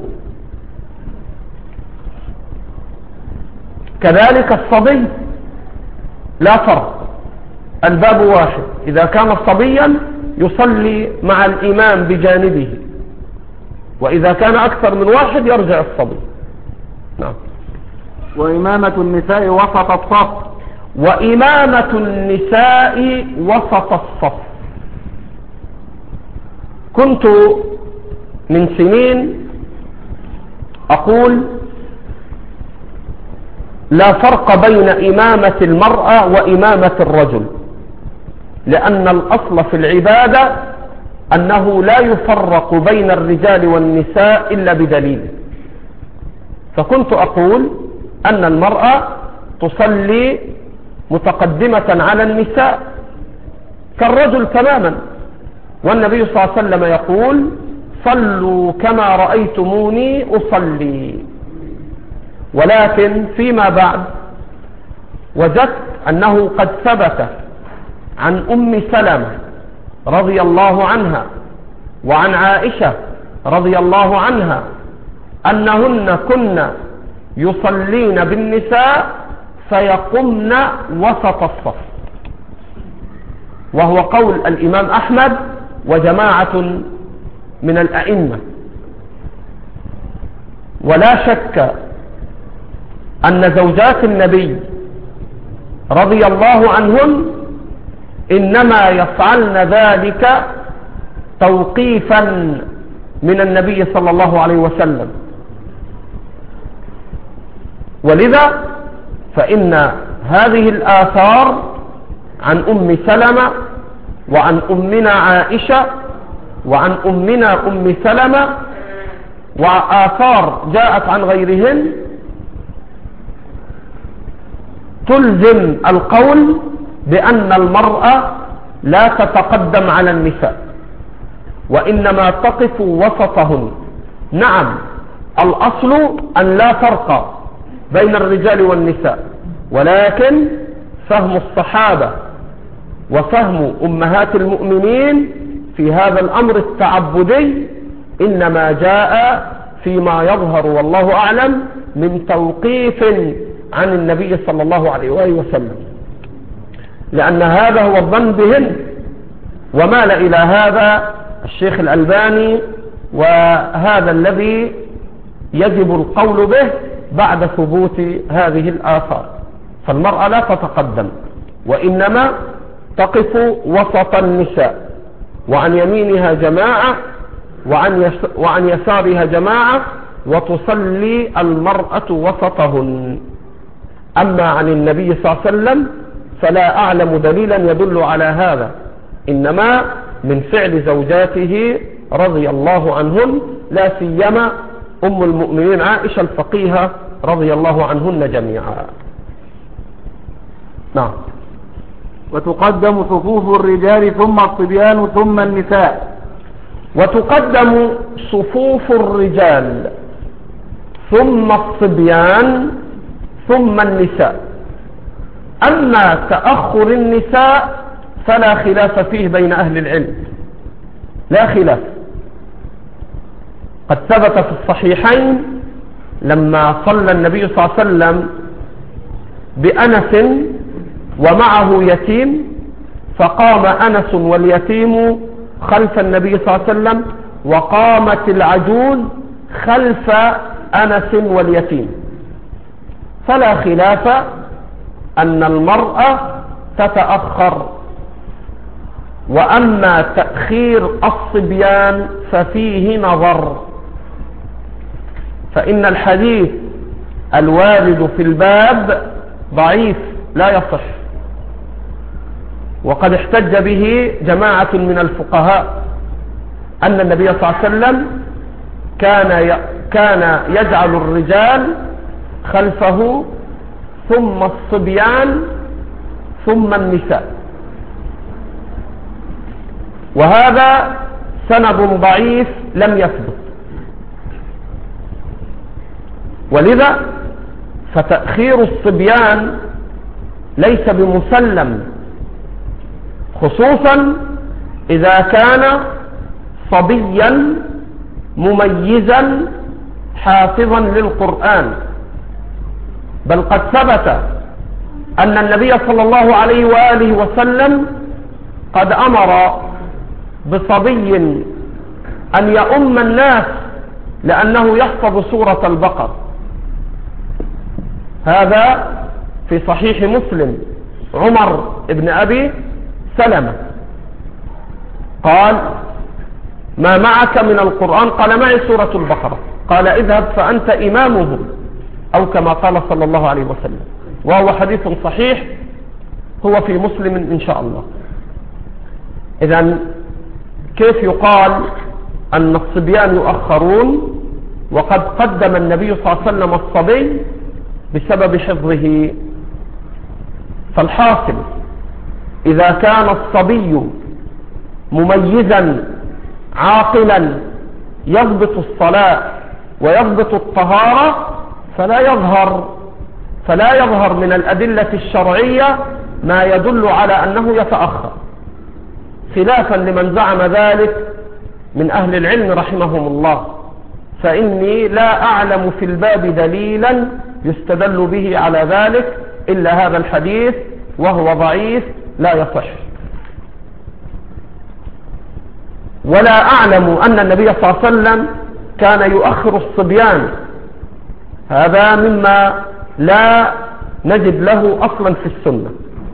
كذلك الصبي لا فرق، الباب واحد، إذا كان صبيا يصلي مع الإمام بجانبه، وإذا كان أكثر من واحد يرجع الصبي. نعم. وإمامة النساء وسط الصف. وإمامة النساء وسط الصف. كنت من سنين أقول لا فرق بين إمامة المرأة وإمامة الرجل، لأن الأصل في العبادة أنه لا يفرق بين الرجال والنساء إلا بدليل. فكنت أقول أن المرأة تصلي متقدمة على النساء كالرجل تماما، والنبي صلى الله عليه وسلم يقول: صلوا كما رأيتموني أصلي. ولكن فيما بعد وجدت أنه قد ثبت عن أم سلمة رضي الله عنها وعن عائشة رضي الله عنها أنهن كن يصلين بالنساء فيقمن وسط الصف، وهو قول الإمام أحمد وجماعة من الأئمة. ولا شك أن زوجات النبي رضي الله عنهن إنما يفعلن ذلك توقيفا من النبي صلى الله عليه وسلم، ولذا فإن هذه الآثار عن أم سلمة وعن أمنا عائشة وعن أمنا أم سلمة وآثار جاءت عن غيرهن تلزم القول بأن المرأة لا تتقدم على النساء وإنما تقف وسطهن. نعم، الأصل أن لا فرق بين الرجال والنساء، ولكن فهم الصحابة وفهم أمهات المؤمنين في هذا الأمر التعبدي إنما جاء فيما يظهر والله أعلم من توقيف عن النبي صلى الله عليه وآله وسلم، لأن هذا هو الظن بهن، ومال إلى هذا الشيخ الألباني، وهذا الذي يجب القول به بعد ثبوت هذه الآثار. فالمرأة لا تتقدم، وإنما تقف وسط النساء، وعن يمينها جماعة وعن يسارها جماعة، وتصلي المرأة وسطهن. أما عن النبي صلى الله عليه وسلم فلا أعلم دليلا يدل على هذا، إنما من فعل زوجاته رضي الله عنهن، لا سيما أم المؤمنين عائشة الفقيهة رضي الله عنهن جميعا. نعم. وتقدم صفوف الرجال ثم الصبيان ثم النساء. وتقدم صفوف الرجال ثم الصبيان ثم النساء. أما تأخر النساء فلا خلاف فيه بين أهل العلم، لا خلاف. قد ثبت في الصحيحين لما صلى النبي صلى الله عليه وسلم بأنس ومعه يتيم، فقام أنس واليتيم خلف النبي صلى الله عليه وسلم، وقامت العجوز خلف أنس واليتيم، فلا خلاف أن المرأة تتأخر. وأما تأخير الصبيان ففيه نظر، فإن الحديث الوارد في الباب ضعيف لا يصح، وقد احتج به جماعة من الفقهاء أن النبي صلى الله عليه وسلم كان يجعل الرجال خلفه ثم الصبيان ثم النساء، وهذا سند ضعيف لم يثبت. ولذا فتأخير الصبيان ليس بمسلم، خصوصا إذا كان صبيا مميزا حافظا للقرآن. بل قد ثبت أن النبي صلى الله عليه وآله وسلم قد أمر بصبي أن يؤم الناس لأنه يحفظ سورة البقرة. هذا في صحيح مسلم. عمر بن أبي سلمة قال: ما معك من القرآن؟ قال: معي سورة البقرة. قال: اذهب فأنت إمامه، أو كما قال صلى الله عليه وسلم، وهو حديث صحيح هو في مسلم إن شاء الله. إذن كيف يقال أن الصبيان يؤخرون وقد قدم النبي صلى الله عليه وسلم الصبي بسبب حفظه؟ فالحاصل إذا كان الصبي مميزا عاقلا يضبط الصلاة ويضبط الطهارة فلا يظهر من الأدلة الشرعية ما يدل على أنه يتأخر، خلافا لمن زعم ذلك من أهل العلم رحمهم الله. فإني لا أعلم في الباب دليلا يستدل به على ذلك إلا هذا الحديث، وهو ضعيف لا يصح. ولا أعلم أن النبي صلى الله عليه وسلم كان يؤخر الصبيان، هذا مما لا نجد له أصلا في السنة.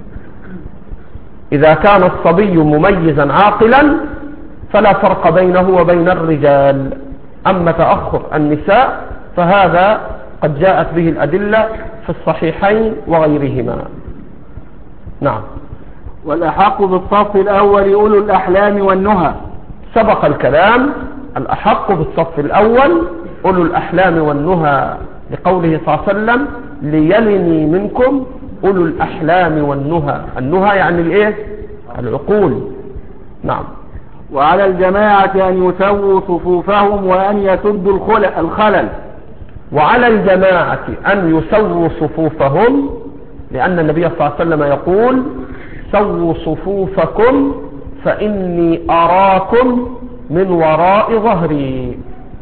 إذا كان الصبي مميزا عاقلا فلا فرق بينه وبين الرجال. أما تأخر النساء فهذا قد جاءت به الأدلة في الصحيحين وغيرهما. نعم. والأحق بالصف الأول أولو الأحلام والنهى. سبق الكلام. الأحق بالصف الأول أولو الأحلام والنهى، لقوله صلى الله عليه وسلم: ليلني منكم أولو الأحلام والنهى. النهى يعني الإيه؟ العقول. نعم. وعلى الجماعة أن يسووا صفوفهم وأن يسدوا الخلل. وعلى الجماعة أن يسووا صفوفهم، لأن النبي صلى الله عليه وسلم يقول: سووا صفوفكم فإني أراكم من وراء ظهري.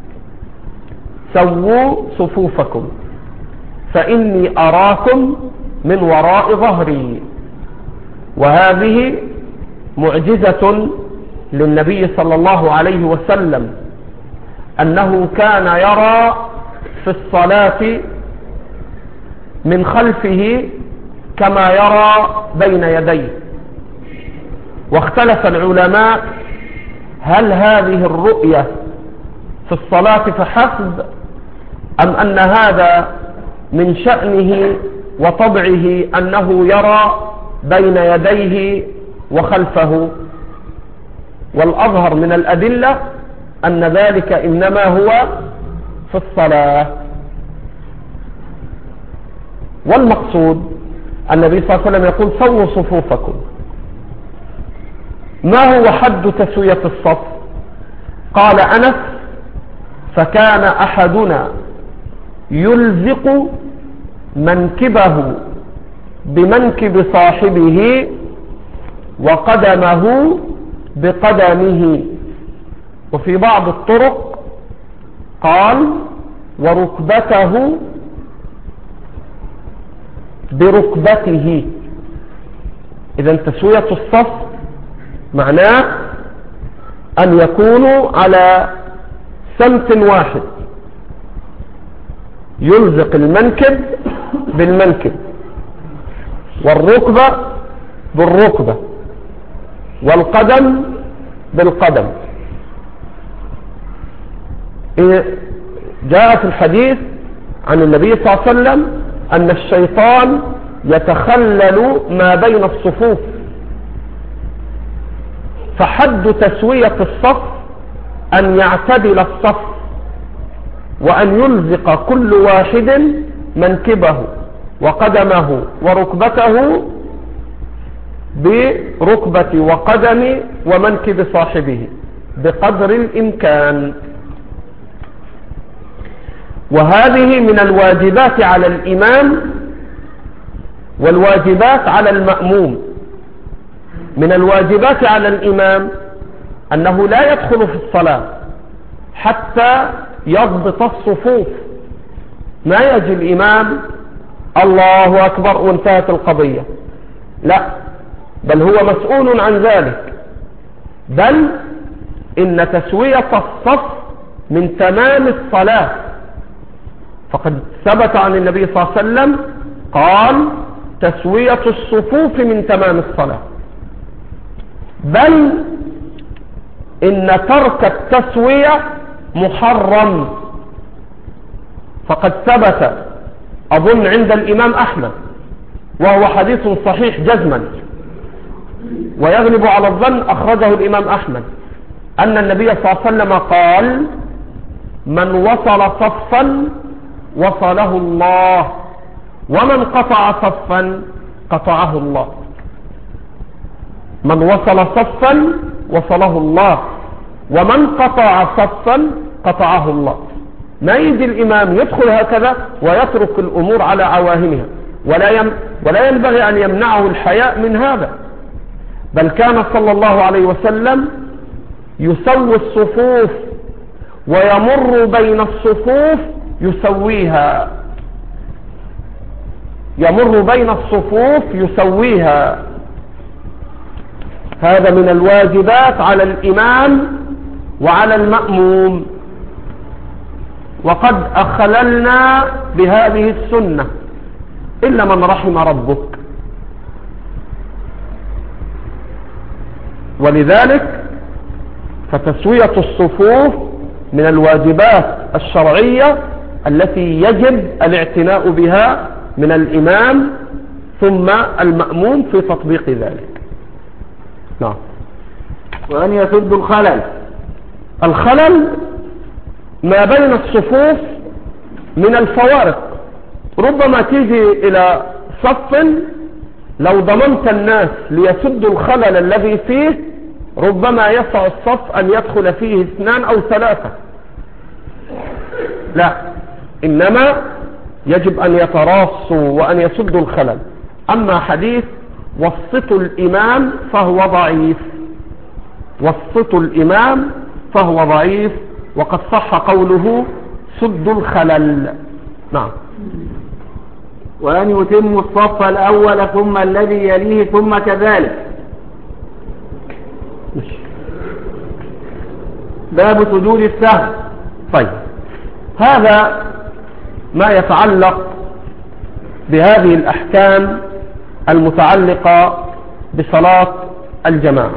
سووا صفوفكم فإني أراكم من وراء ظهري. وهذه معجزة للنبي صلى الله عليه وسلم، أنه كان يرى في الصلاة من خلفه كما يرى بين يديه. واختلف العلماء هل هذه الرؤية في الصلاة فحسب، أم أن هذا من شأنه وطبعه أنه يرى بين يديه وخلفه. والأظهر من الأدلة أن ذلك إنما هو في الصلاة. والمقصود النبي صلى الله عليه وسلم يقول سووا صفوفكم. ما هو حد تسوية الصف؟ قال أنس فكان أحدنا يلزق منكبه بمنكب صاحبه وقدمه بقدمه. وفي بعض الطرق قال وركبته بركبته. إذن تسوية الصف معناه أن يكونوا على سمت واحد، يلزق المنكب بالمنكب والركبة بالركبة والقدم بالقدم. جاء في الحديث عن النبي صلى الله عليه وسلم أن الشيطان يتخلل ما بين الصفوف، فحد تسوية الصف أن يعتدل الصف وأن يلزق كل واحد منكبه وقدمه وركبته بركبة وقدم ومنكب صاحبه بقدر الإمكان. وهذه من الواجبات على الإمام والواجبات على المأموم. من الواجبات على الإمام أنه لا يدخل في الصلاة حتى يضبط الصفوف. ما يجي الإمام الله أكبر وانتهت القضية، لا، بل هو مسؤول عن ذلك. بل إن تسوية الصف من تمام الصلاة، فقد ثبت عن النبي صلى الله عليه وسلم قال تسوية الصفوف من تمام الصلاة. بل إن ترك التسوية محرم، فقد ثبت أظن عند الإمام أحمد وهو حديث صحيح جزما ويغلب على الظن أخرجه الإمام أحمد أن النبي صلى الله عليه وسلم قال من وصل صفا وصله الله ومن قطع صفا قطعه الله. من وصل صفا وصله الله ومن قطع صفا قطعه الله. ما يجي الإمام يدخل هكذا ويترك الأمور على عواهنها، ولا ينبغي أن يمنعه الحياء من هذا. بل كان صلى الله عليه وسلم يسوي الصفوف ويمر بين الصفوف يسويها، يمر بين الصفوف يسويها. هذا من الواجبات على الإمام وعلى المأموم. وقد أخللنا بهذه السنة إلا من رحم ربك. ولذلك فتسوية الصفوف من الواجبات الشرعية التي يجب الاعتناء بها من الإمام ثم المأموم في تطبيق ذلك. نعم. وأن يسد الخلل. الخلل ما بين الصفوف من الفوارق. ربما تيجي إلى صف لو ضمنت الناس ليسدوا الخلل الذي فيه ربما يسع الصف أن يدخل فيه 2 أو 3. لا، إنما يجب أن يتراصوا وأن يسدوا الخلل. أما حديث وسطوا الإمام فهو ضعيف، وسطوا الإمام فهو ضعيف، وقد صح قوله سدوا الخلل. نعم. وأن يتم الصف الأول ثم الذي يليه ثم كذلك. باب سجود السهو. طيب، هذا ما يتعلق بهذه الأحكام المتعلقة بصلاة الجماعة.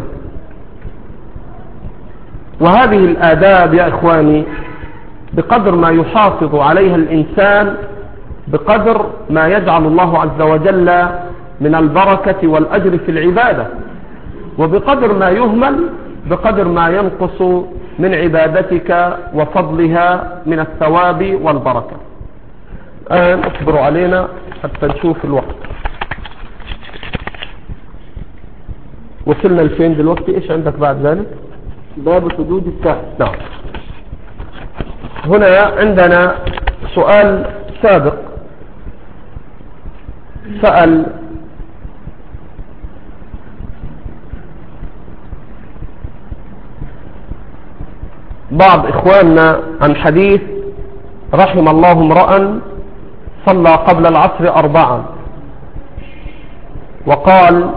وهذه الآداب يا إخواني بقدر ما يحافظ عليها الإنسان بقدر ما يجعل الله عز وجل من البركة والأجر في العبادة، وبقدر ما يهمل بقدر ما ينقص من عبادتك وفضلها من الثواب والبركة. الآن اصبروا علينا حتى نشوف الوقت. وصلنا لفين دلوقتي؟ ايش عندك بعد ذلك؟ باب سجود السهو. نعم. هنا عندنا سؤال سابق سأل بعض إخواننا عن حديث رحم الله امرأ صلى قبل العصر 4، وقال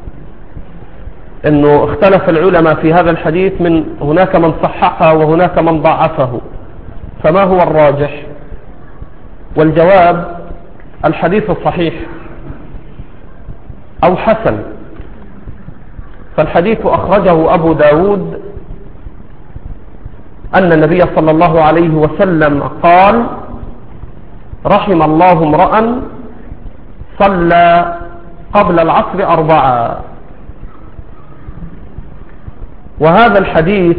انه اختلف العلماء في هذا الحديث، من هناك من صححه وهناك من ضعفه، فما هو الراجح؟ والجواب الحديث صحيح او حسن. فالحديث اخرجه ابو داود ان النبي صلى الله عليه وسلم قال رحم الله امرأ صلى قبل العصر 4. وهذا الحديث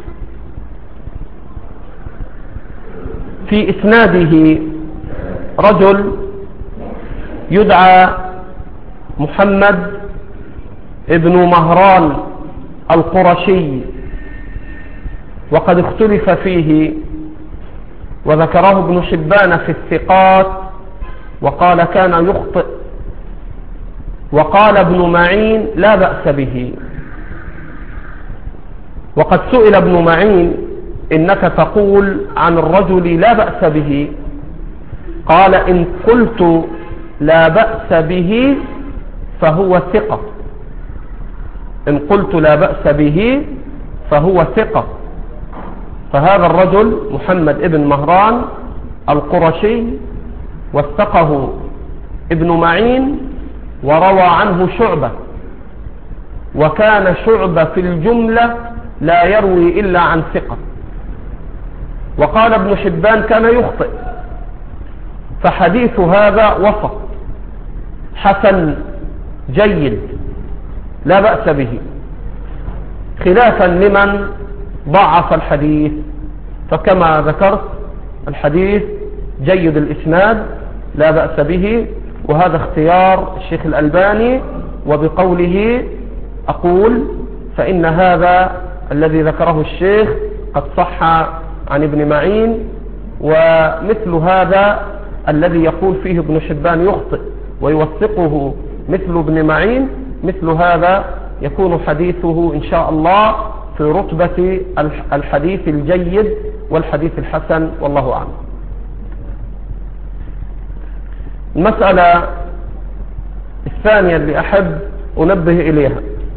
في إسناده رجل يدعى محمد ابن مهران القرشي، وقد اختلف فيه، وذكره ابن حبان في الثقات وقال كان يخطئ، وقال ابن معين لا بأس به. وقد سئل ابن معين إنك تقول عن الرجل لا بأس به، قال إن قلت لا بأس به فهو ثقة، إن قلت لا بأس به فهو ثقة. فهذا الرجل محمد ابن مهران القرشي وثقه ابن معين وروى عنه شعبة، وكان شعبة في الجملة لا يروي إلا عن ثقة. وقال ابن حبان كان يخطئ، فحديث هذا وسط حسن جيد لا بأس به، خلافا لمن ضعف الحديث. فكما ذكرت الحديث جيد الإسناد لا بأس به، وهذا اختيار الشيخ الألباني، وبقوله أقول فإن هذا الذي ذكره الشيخ قد صح عن ابن معين، ومثل هذا الذي يقول فيه ابن حبان يخطئ ويوثقه مثل ابن معين، مثل هذا يكون حديثه إن شاء الله في رتبة الحديث الجيد والحديث الحسن، والله أعلم. المسألة الثانية اللي أحب أنبه إليها،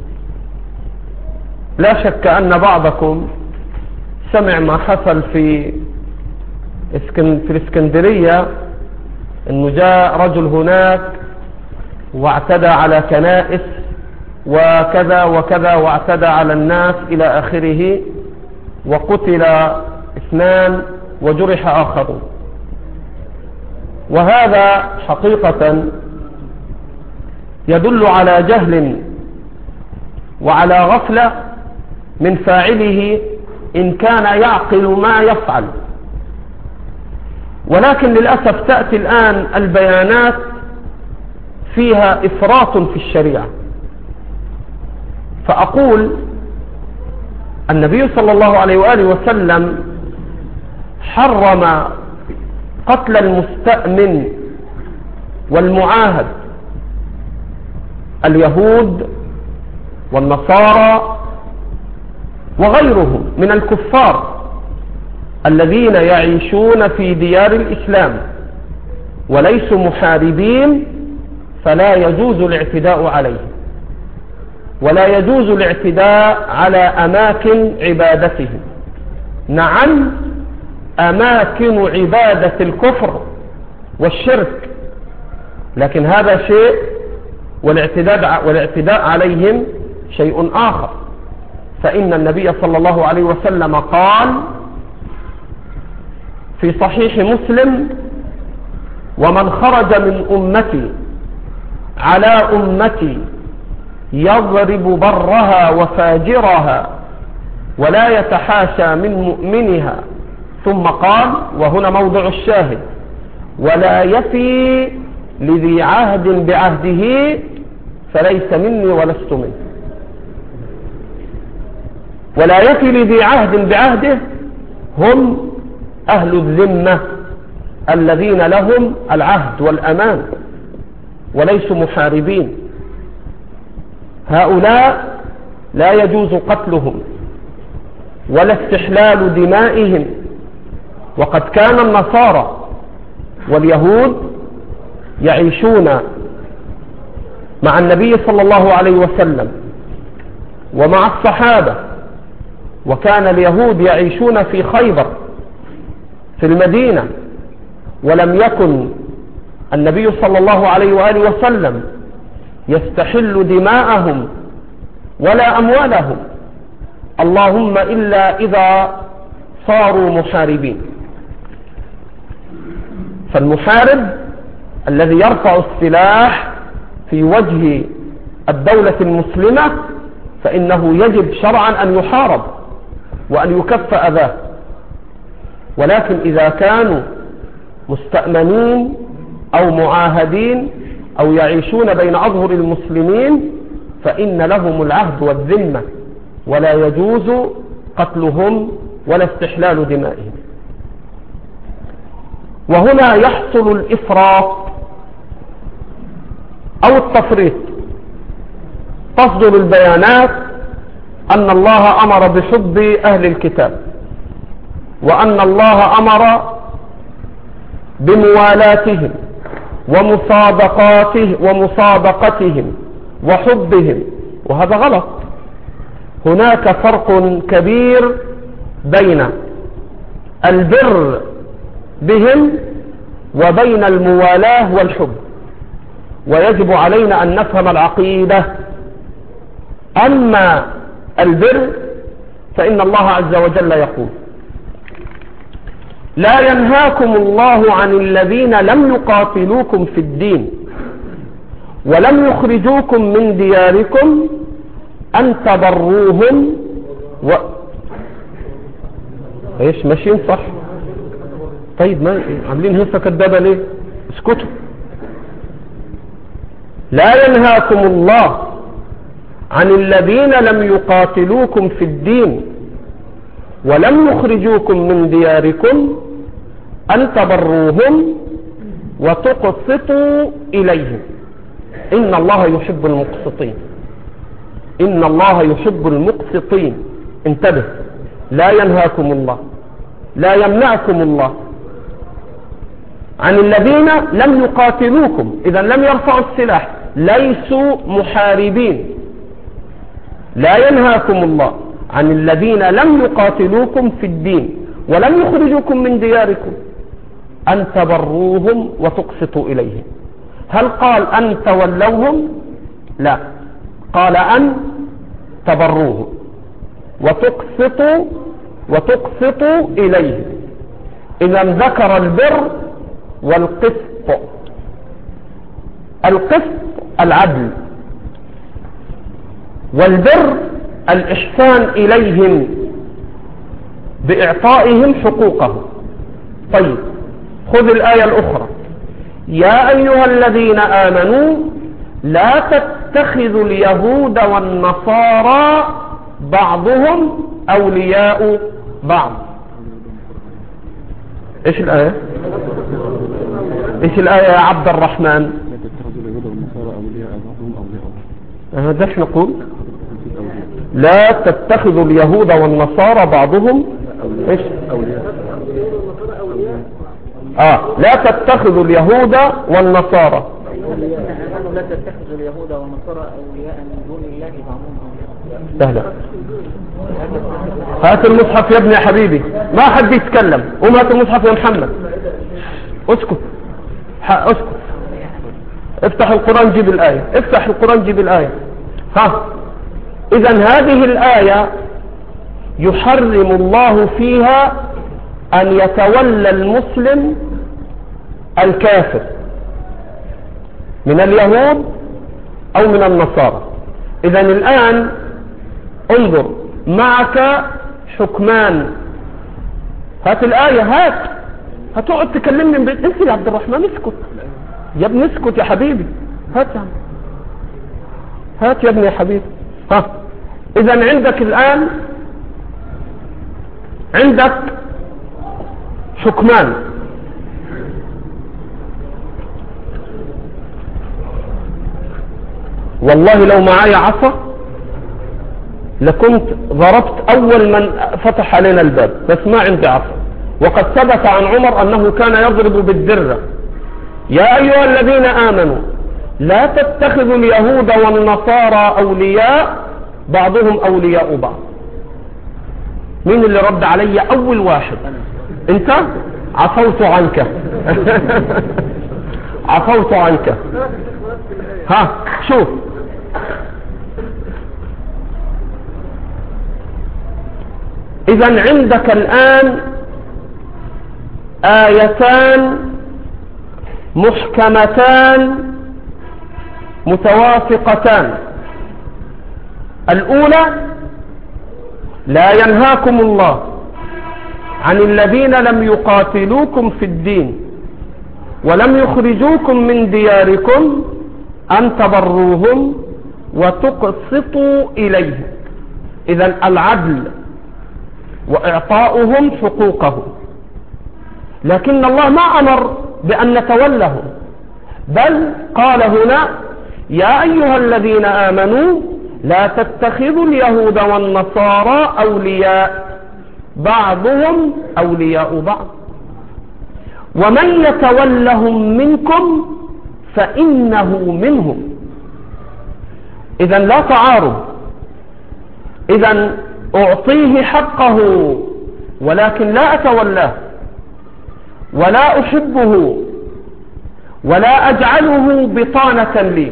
لا شك أن بعضكم سمع ما حصل في الإسكندرية، أنه جاء رجل هناك واعتدى على كنائس وكذا وكذا، واعتدى على الناس إلى آخره، وقتل 2 وجرح آخرون. وهذا حقيقة يدل على جهل وعلى غفلة من فاعله إن كان يعقل ما يفعل. ولكن للأسف تأتي الآن البيانات فيها إفراط في الشريعة. فأقول النبي صلى الله عليه وآله وسلم حرم قتل المستأمن والمعاهد، اليهود والنصارى وغيرهم من الكفار الذين يعيشون في ديار الإسلام وليسوا محاربين، فلا يجوز الاعتداء عليهم، ولا يجوز الاعتداء على أماكن عبادتهم. نعم، أماكن عبادة الكفر والشرك، لكن هذا شيء، والاعتداء عليهم شيء آخر. فإن النبي صلى الله عليه وسلم قال في صحيح مسلم: ومن خرج من أمتي على أمتي يضرب برها وفاجرها ولا يتحاشى من مؤمنها، ثم قال وهنا موضع الشاهد: ولا يفي لذي عهد بعهده فليس مني ولست منه. ولا يفي لذي عهد بعهده هم أهل الذمة الذين لهم العهد والأمان وليسوا محاربين. هؤلاء لا يجوز قتلهم ولا استحلال دمائهم. وقد كان النصارى واليهود يعيشون مع النبي صلى الله عليه وسلم ومع الصحابة، وكان اليهود يعيشون في خيبر في المدينة، ولم يكن النبي صلى الله عليه وآله وسلم يستحل دماءهم ولا أموالهم، اللهم إلا إذا صاروا محاربين. فالمحارب الذي يرفع السلاح في وجه الدولة المسلمة فإنه يجب شرعا أن يحارب وأن يكف أذاه. ولكن إذا كانوا مستأمنين أو معاهدين أو يعيشون بين أظهر المسلمين فإن لهم العهد والذمة، ولا يجوز قتلهم ولا استحلال دمائهم. وهنا يحصل الإفراط أو التفريط. تصدر البيانات أن الله أمر بحب أهل الكتاب، وأن الله أمر بموالاتهم ومصادقتهم وحبهم، وهذا غلط. هناك فرق كبير بين البر بهم وبين الموالاة والحب، ويجب علينا أن نفهم العقيدة. أما البر فإن الله عز وجل يقول: لا ينهاكم الله عن الذين لم يقاتلوكم في الدين ولم يخرجوكم من دياركم أن تبروهم ايش ماشيين صح؟ طيب ما عاملين هسه كدابة ليه؟ اسكتوا. لا ينهاكم الله عن الذين لم يقاتلوكم في الدين ولم يخرجوكم من دياركم أن تبروهم وتقسطوا إليهم إن الله يحب المقسطين. إن الله يحب المقسطين. انتبه، لا ينهاكم الله، لا يمنعكم الله عن الذين لم يقاتلوكم، إذا لم يرفعوا السلاح، ليسوا محاربين. لا ينهاكم الله عن الذين لم يقاتلوكم في الدين ولم يخرجوكم من دياركم أن تبروهم وتقسطوا إليهم. هل قال أن تولوهم؟ لا، قال أن تبروهم وتقسطوا إليهم. إذا ذكر البر والقسط. القسط العدل، والبر الإحسان إليهم بإعطائهم حقوقهم. طيب خذ الآية الأخرى: يا أيها الذين آمنوا لا تتخذوا اليهود والنصارى بعضهم أولياء بعض. إيش الآية؟ إيش الآية يا عبد الرحمن؟ لا تتخذوا اليهود والنصارى أولياء بعضهم أولياء بعض. هذا نقول لا تتخذوا اليهود والنصارى بعضهم إيش؟ لا تتخذوا اليهود والنصارى. لا تتخذوا اليهود والنصارى أولياء من دون الله بعضهم أولياء. سهلة. هات المصحف يا ابني يا حبيبي، ما حد يتكلم. قوم هات المصحف يا محمد. اسكت اسكت. افتح القرآن جيب الآية. افتح القرآن جيب الآية. إذن هذه الآية يحرم الله فيها أن يتولى المسلم الكافر من اليهود أو من النصارى. إذن الآن انظر، معك حكمان. هات الآية، هتقعد تكلمني من بيت. انت يا عبد الرحمن اسكت يا ابني، اسكت يا حبيبي. هات يا عم، هات يا ابني يا حبيبي. اذا عندك الآن عندك حكمان. والله لو معايا عصا لكنت ضربت أول من فتح علينا الباب، بس ما عندي عصا. وقد ثبت عن عمر أنه كان يضرب بالدرة. يا أيها الذين آمنوا لا تتخذوا اليهود والنصارى أولياء بعضهم أولياء بعض. مين اللي رد علي أول واحد؟ أنت؟ عفوت عنك. عفوت عنك. شوف، إذا عندك الآن آيتان محكمتان متوافقتان. الأولى: لا ينهاكم الله عن الذين لم يقاتلوكم في الدين ولم يخرجوكم من دياركم أن تبروهم وتقسطوا إليهم. إذن العدل وإعطاؤهم حقوقهم. لكن الله ما أمر بأن نتولهم، بل قال هنا: يا أيها الذين آمنوا لا تتخذوا اليهود والنصارى أولياء بعضهم أولياء بعض ومن يتولهم منكم فإنه منهم. إذن لا تعارض. إذن أعطيه حقه ولكن لا أتولاه ولا أحبه ولا أجعله بطانة لي.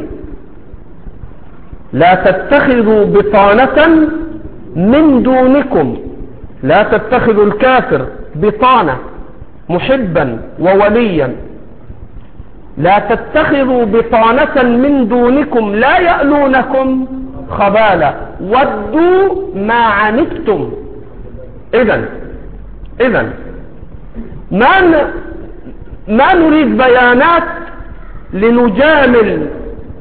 لا تتخذوا بطانة من دونكم. لا تتخذوا الكافر بطانة محبا ووليا. لا تتخذوا بطانة من دونكم لا يألونكم خبالا ودوا ما عنتم. إذن ما نريد بيانات لنجامل،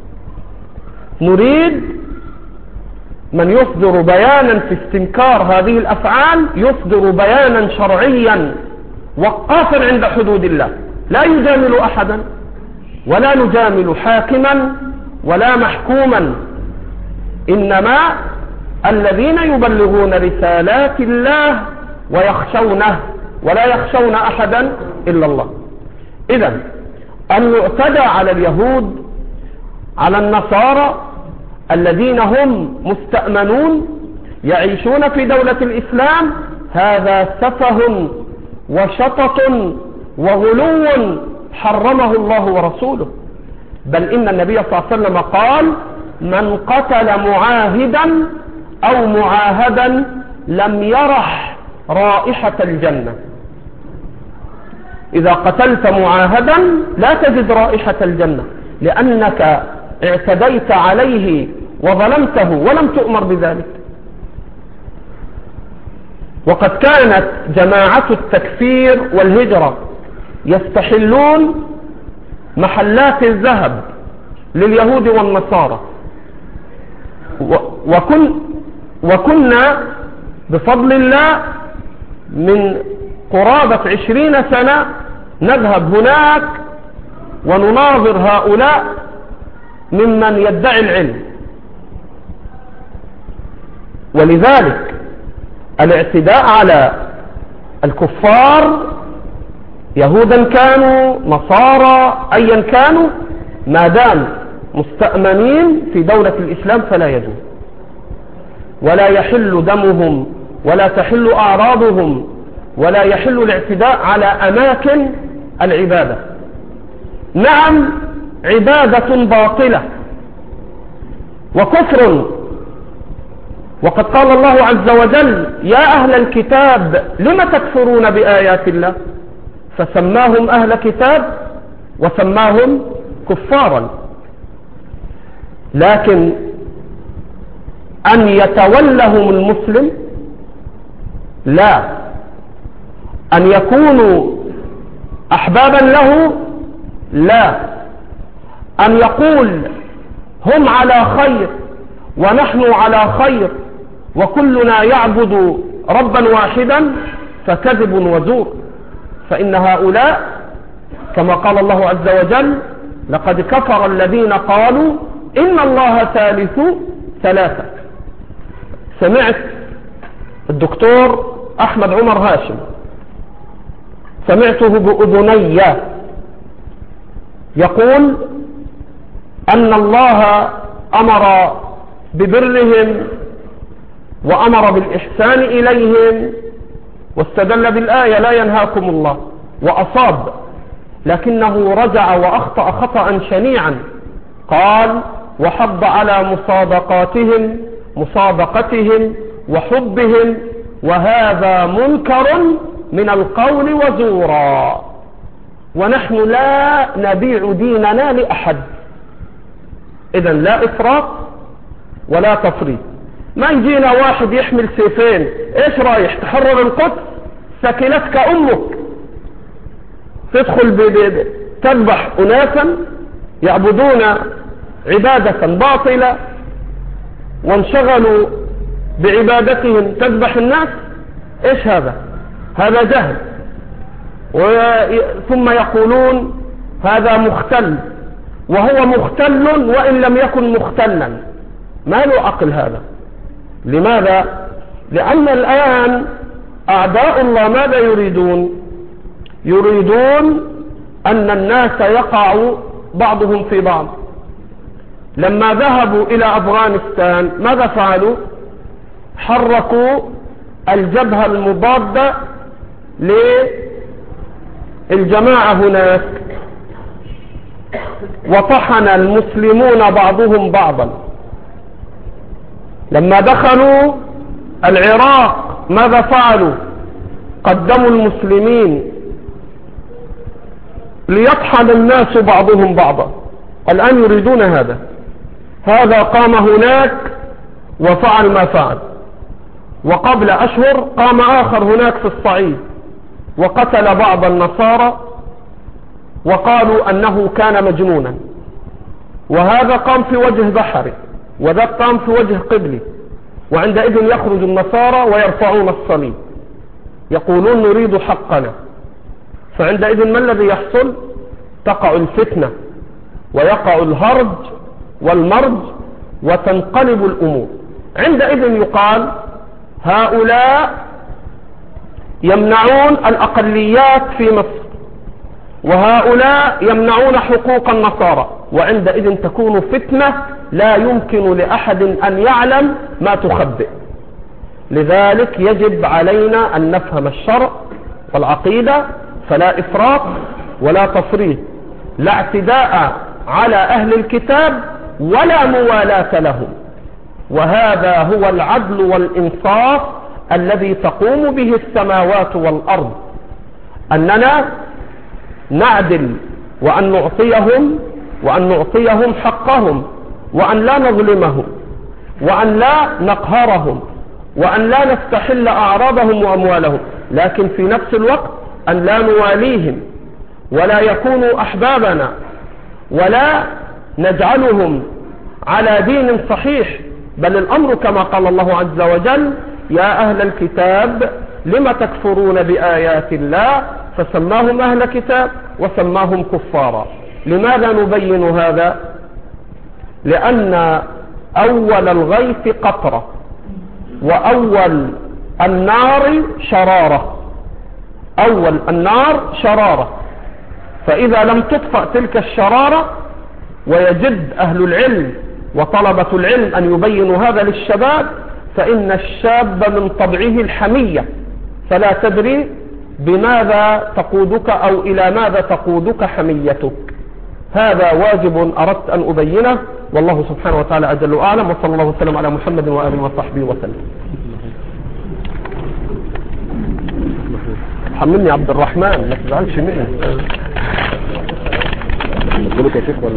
نريد من يصدر بيانا في استنكار هذه الأفعال يصدر بيانا شرعيا وقافا عند حدود الله، لا يجامل أحدا ولا نجامل حاكما ولا محكوما، إنما الذين يبلغون رسالات الله ويخشونه ولا يخشون أحدا إلا الله. إذن أن يعتدى على اليهود على النصارى الذين هم مستأمنون يعيشون في دولة الإسلام، هذا سفه وشطط وغلو حرمه الله ورسوله. بل إن النبي صلى الله عليه وسلم قال: من قتل معاهدا أو معاهدا لم يرح رائحة الجنة. إذا قتلت معاهدا لا تجد رائحة الجنة، لأنك اعتديت عليه وظلمته ولم تؤمر بذلك. وقد كانت جماعة التكفير والهجرة يستحلون محلات الذهب لليهود والنصارى، وكنا بفضل الله من قرابة 20 سنة نذهب هناك ونناظر هؤلاء ممن يدعي العلم. ولذلك الاعتداء على الكفار يهودا كانوا نصارى أيا كانوا ما دام مستأمنين في دولة الإسلام فلا يجوز، ولا يحل دمهم ولا تحل أعراضهم ولا يحل الاعتداء على أماكن العبادة. نعم، عبادة باطلة وكفر. وقد قال الله عز وجل: يا أهل الكتاب لم تكفرون بآيات الله، فسماهم أهل كتاب وسماهم كفارا. لكن أن يتولهم المسلم لا. أن يكونوا أحبابا له؟ لا. أن يقول هم على خير ونحن على خير وكلنا يعبد ربا واحدا؟ فكذب وزور. فإن هؤلاء كما قال الله عز وجل لقد كفر الذين قالوا إن الله ثالث ثلاثة. سمعت الدكتور أحمد عمر هاشم، سمعته بأذني يقول أن الله أمر ببرهم وأمر بالإحسان إليهم واستدل بالآية لا ينهاكم الله، وأصاب، لكنه رجع وأخطأ خطأ شنيعا. قال وحض على مصادقتهم وحبهم، وهذا منكر من القول وزورا، ونحن لا نبيع ديننا لأحد. إذن لا إفراط ولا تفريط. ما يجينا واحد يحمل سيفين، ايش رايح تحرر القدس؟ سكلتك أمك. تدخل تذبح أناسا يعبدون عبادة باطلة وانشغلوا بعبادتهم، تذبح الناس. ايش هذا؟ هذا جهل. ثم يقولون هذا مختل، وهو مختل وإن لم يكن مختلا. ما له عقل هذا. لماذا؟ لأن الآن أعداء الله ماذا يريدون؟ يريدون أن الناس يقعوا بعضهم في بعض. لما ذهبوا إلى أفغانستان ماذا فعلوا؟ حركوا الجبهة المضادة للجماعة هناك، وطحن المسلمون بعضهم بعضا. لما دخلوا العراق ماذا فعلوا؟ قدموا المسلمين ليطحن الناس بعضهم بعضا. الآن يريدون هذا قام هناك وفعل ما فعل، وقبل أشهر قام آخر هناك في الصعيد وقتل بعض النصارى وقالوا أنه كان مجنونا، وهذا قام في وجه بحري وذا قام في وجه قبلي. وعندئذ يخرج النصارى ويرفعون الصليب يقولون نريد حقنا. فعندئذ ما الذي يحصل؟ تقع الفتنة ويقع الهرج والمرج وتنقلب الأمور. عندئذ يقال هؤلاء يمنعون الأقليات في مصر، وهؤلاء يمنعون حقوق النصارى، وعندئذ تكون فتنة لا يمكن لأحد أن يعلم ما تخبئ. لذلك يجب علينا أن نفهم الشرع والعقيدة، فلا إفراط ولا تفريط، لا اعتداء على أهل الكتاب ولا موالاة لهم. وهذا هو العدل والإنصاف الذي تقوم به السماوات والأرض، أننا نعدل وأن نعطيهم حقهم، وأن لا نظلمهم، وأن لا نقهرهم، وأن لا نستحل أعراضهم وأموالهم، لكن في نفس الوقت أن لا نواليهم ولا يكونوا أحبابنا ولا نجعلهم على دين صحيح. بل الأمر كما قال الله عز وجل يا أهل الكتاب لم تكفرون بآيات الله، فسماهم أهل كتاب وسماهم كفارا. لماذا نبين هذا؟ لأن أول الغيث قطرة وأول النار شرارة. أول النار شرارة، فإذا لم تطفأ تلك الشرارة، ويجد أهل العلم وطلبة العلم أن يبينوا هذا للشباب، فإن الشاب من طبعه الحمية، فلا تدري بماذا تقودك أو إلى ماذا تقودك حميتك. هذا واجب أردت أن أبينه، والله سبحانه وتعالى أجل وأعلم، وصلى الله وسلم على محمد وآله وصحبه وسلم. حملني عبد الرحمن، ما تزعلش مني. قلت يا شيخ ولا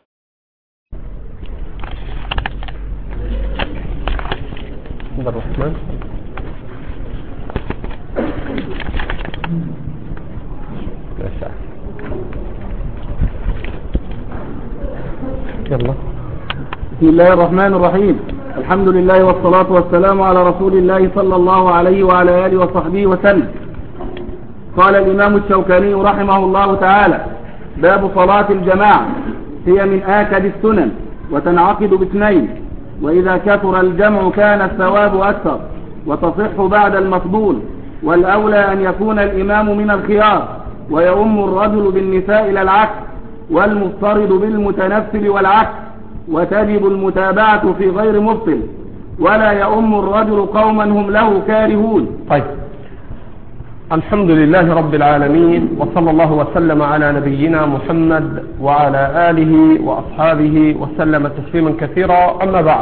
عبد الرحمن؟ يلا. بسم الله الرحمن الرحيم. الحمد لله والصلاة والسلام على رسول الله صلى الله عليه وعلى آله وصحبه وسلم. قال الإمام الشوكاني رحمه الله تعالى: باب صلاة الجماعة، هي من آكد السنن وتنعقد باثنين، وإذا كثر الجمع كان الثواب أكثر وتصح بعد المفضول، والأولى أن يكون الإمام من الخيار ويؤم الرجل بالنساء إلى العكس، والمفترض بالمتنفل والعكس، وتجب المتابعة في غير مبطل، ولا يؤم الرجل قوما هم له كارهون. طيب، الحمد لله رب العالمين، وصلى الله وسلم على نبينا محمد وعلى آله وأصحابه وسلم تسليما كثيرا. أما بعد،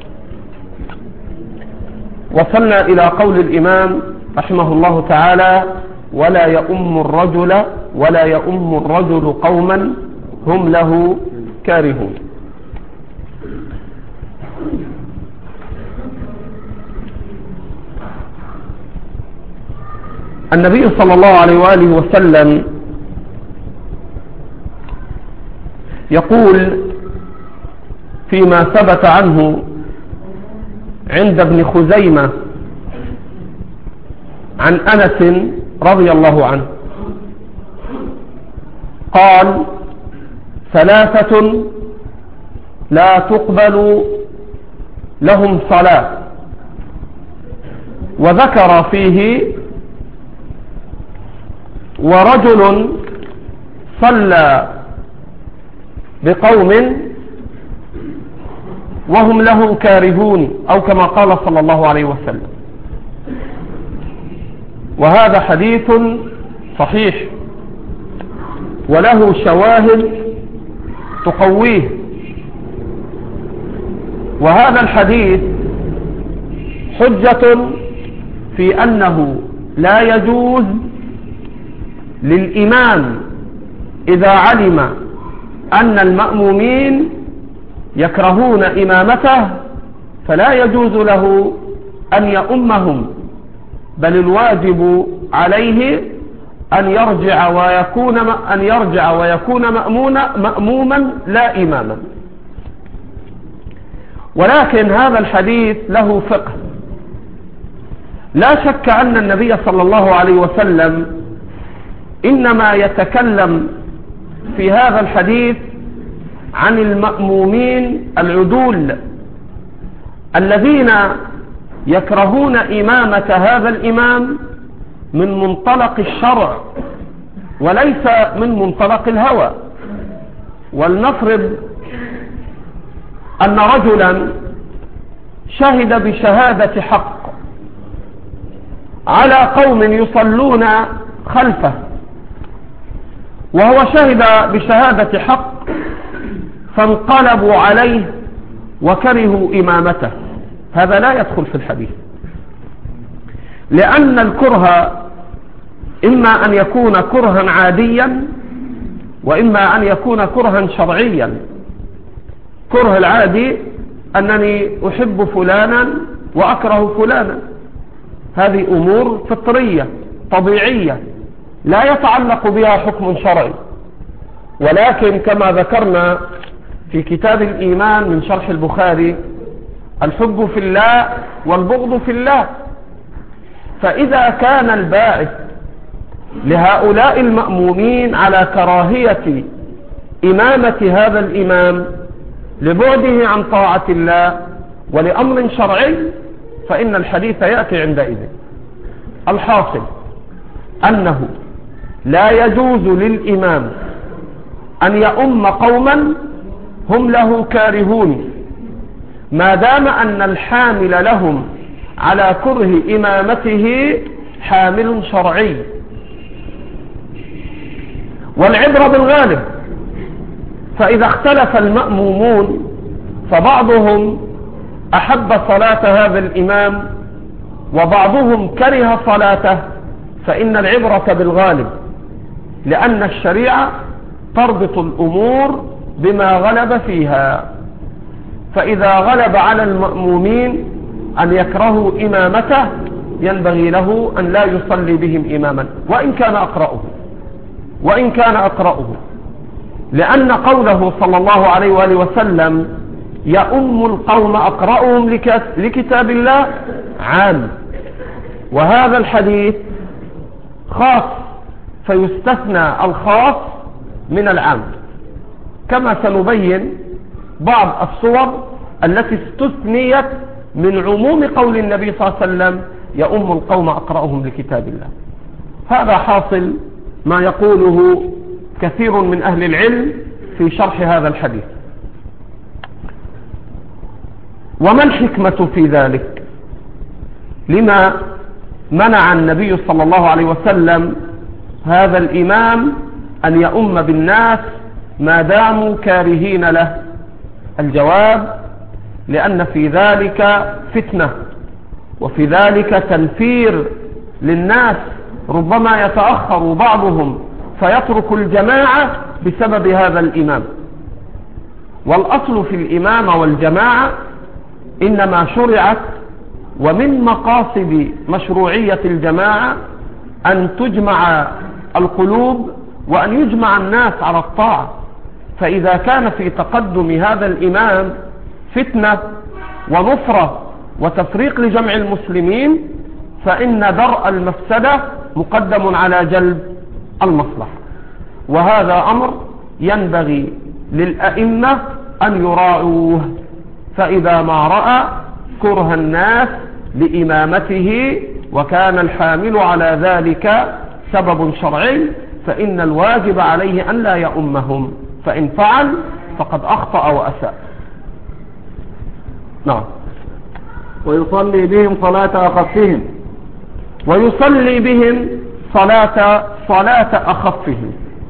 وصلنا إلى قول الإمام رحمه الله تعالى: ولا يؤم الرجل قوما هم له كارهون. النبي صلى الله عليه وآله وسلم يقول فيما ثبت عنه عند ابن خزيمة عن أنس رضي الله عنه قال: ثلاثة لا تقبل لهم صلاة، وذكر فيه: ورجل صلى بقوم وهم له كارهون، أو كما قال صلى الله عليه وسلم. وهذا حديث صحيح وله شواهد تقويه. وهذا الحديث حجة في أنه لا يجوز للإمام إذا علم أن المأمومين يكرهون إمامته فلا يجوز له أن يؤمهم، بل الواجب عليه أن يرجع ويكون مأموما لا إماما. ولكن هذا الحديث له فقه. لا شك أن النبي صلى الله عليه وسلم إنما يتكلم في هذا الحديث عن المأمومين العدول الذين يكرهون إمامة هذا الإمام من منطلق الشرع وليس من منطلق الهوى. ولنفرض أن رجلا شهد بشهادة حق على قوم يصلون خلفه، وهو شهد بشهادة حق فانقلبوا عليه وكرهوا إمامته، هذا لا يدخل في الحديث، لأن الكره إما أن يكون كرها عاديا وإما أن يكون كرها شرعيا. كره العادي أنني أحب فلانا وأكره فلانا، هذه أمور فطرية طبيعية لا يتعلق بها حكم شرعي. ولكن كما ذكرنا في كتاب الإيمان من شرح البخاري: الحب في الله والبغض في الله. فإذا كان الباعث لهؤلاء المأمومين على كراهية إمامة هذا الإمام لبعده عن طاعة الله ولأمر شرعي فإن الحديث يأتي عندئذ. الحاصل أنه لا يجوز للإمام أن يؤم قوما هم له كارهون ما دام أن الحامل لهم على كره إمامته حامل شرعي. والعبرة بالغالب، فإذا اختلف المأمومون فبعضهم أحب صلاة هذا الإمام وبعضهم كره صلاته فإن العبرة بالغالب، لأن الشريعة تربط الأمور بما غلب فيها. فإذا غلب على المأمومين أن يكرهوا إمامته ينبغي له أن لا يصلي بهم إماما وإن كان أقرأه لأن قوله صلى الله عليه وآله وسلم يؤم القوم أقرأهم لكتاب الله عام، وهذا الحديث خاص فيستثنى الخاص من العام، كما سنبين بعض الصور التي استثنيت من عموم قول النبي صلى الله عليه وسلم يؤم القوم أقرأهم لكتاب الله. هذا حاصل ما يقوله كثير من أهل العلم في شرح هذا الحديث. وما الحكمة في ذلك؟ لما منع النبي صلى الله عليه وسلم هذا الإمام أن يؤم بالناس ما داموا كارهين له؟ الجواب: لأن في ذلك فتنة، وفي ذلك تنفير للناس، ربما يتأخر بعضهم فيترك الجماعة بسبب هذا الإمام. والأصل في الإمامة والجماعة إنما شرعت، ومن مقاصد مشروعية الجماعة أن تجمع القلوب وأن يجمع الناس على الطاعة. فإذا كان في تقدم هذا الإمام فتنة ونفرة وتفريق لجمع المسلمين فإن درء المفسدة مقدم على جلب المصلحة، وهذا أمر ينبغي للأئمة أن يراعوه. فإذا ما رأى كره الناس لإمامته وكان الحامل على ذلك سبب شرعي فإن الواجب عليه أن لا يؤمهم، فإن فعل فقد أخطأ وأساء. نعم. ويصلي بهم صلاة أخفهم، ويصلي بهم صلاة أخفهم.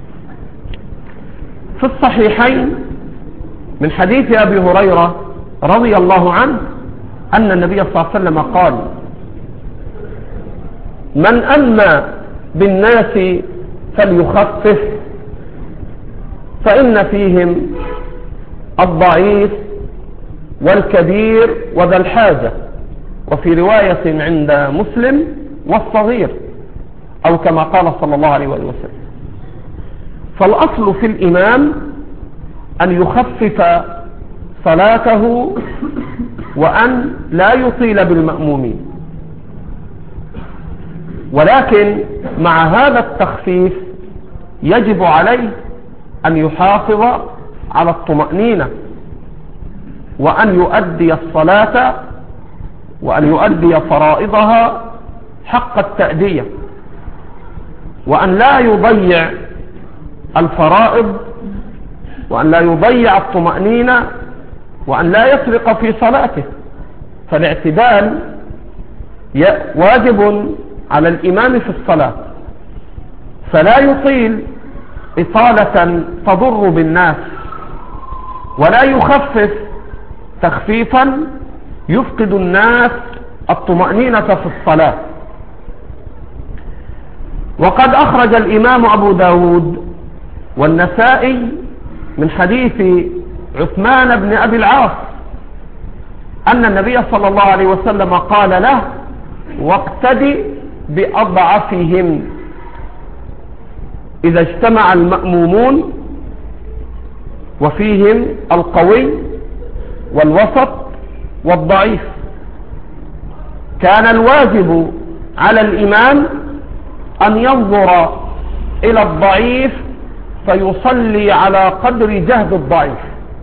في الصحيحين من حديث أبي هريرة رضي الله عنه أن النبي صلى الله عليه وسلم قال: من أمى بالناس فليخفف، فإن فيهم الضعيف والكبير وذا الحاجة، وفي رواية عند مسلم والصغير، أو كما قال صلى الله عليه وسلم. فالأصل في الإمام أن يخفف صلاته وأن لا يطيل بالمأمومين، ولكن مع هذا التخفيف يجب عليه أن يحافظ على الطمأنينة، وأن يؤدي الصلاة وأن يؤدي فرائضها حق التأدية، وأن لا يضيع الفرائض، وأن لا يضيع الطمأنينة، وأن لا يسرق في صلاته. فالاعتدال واجب على الإمام في الصلاة، فلا يطيل إطالة تضر بالناس، ولا يخفف تخفيفا يفقد الناس الطمأنينة في الصلاة. وقد أخرج الإمام أبو داود والنسائي من حديث عثمان بن أبي العاص أن النبي صلى الله عليه وسلم قال له: واقتدي بأضعفهم. إذا اجتمع المأمومون وفيهم القوي والوسط والضعيف، كان الواجب على الإمام أن ينظر إلى الضعيف فيصلي على قدر جهد الضعيف.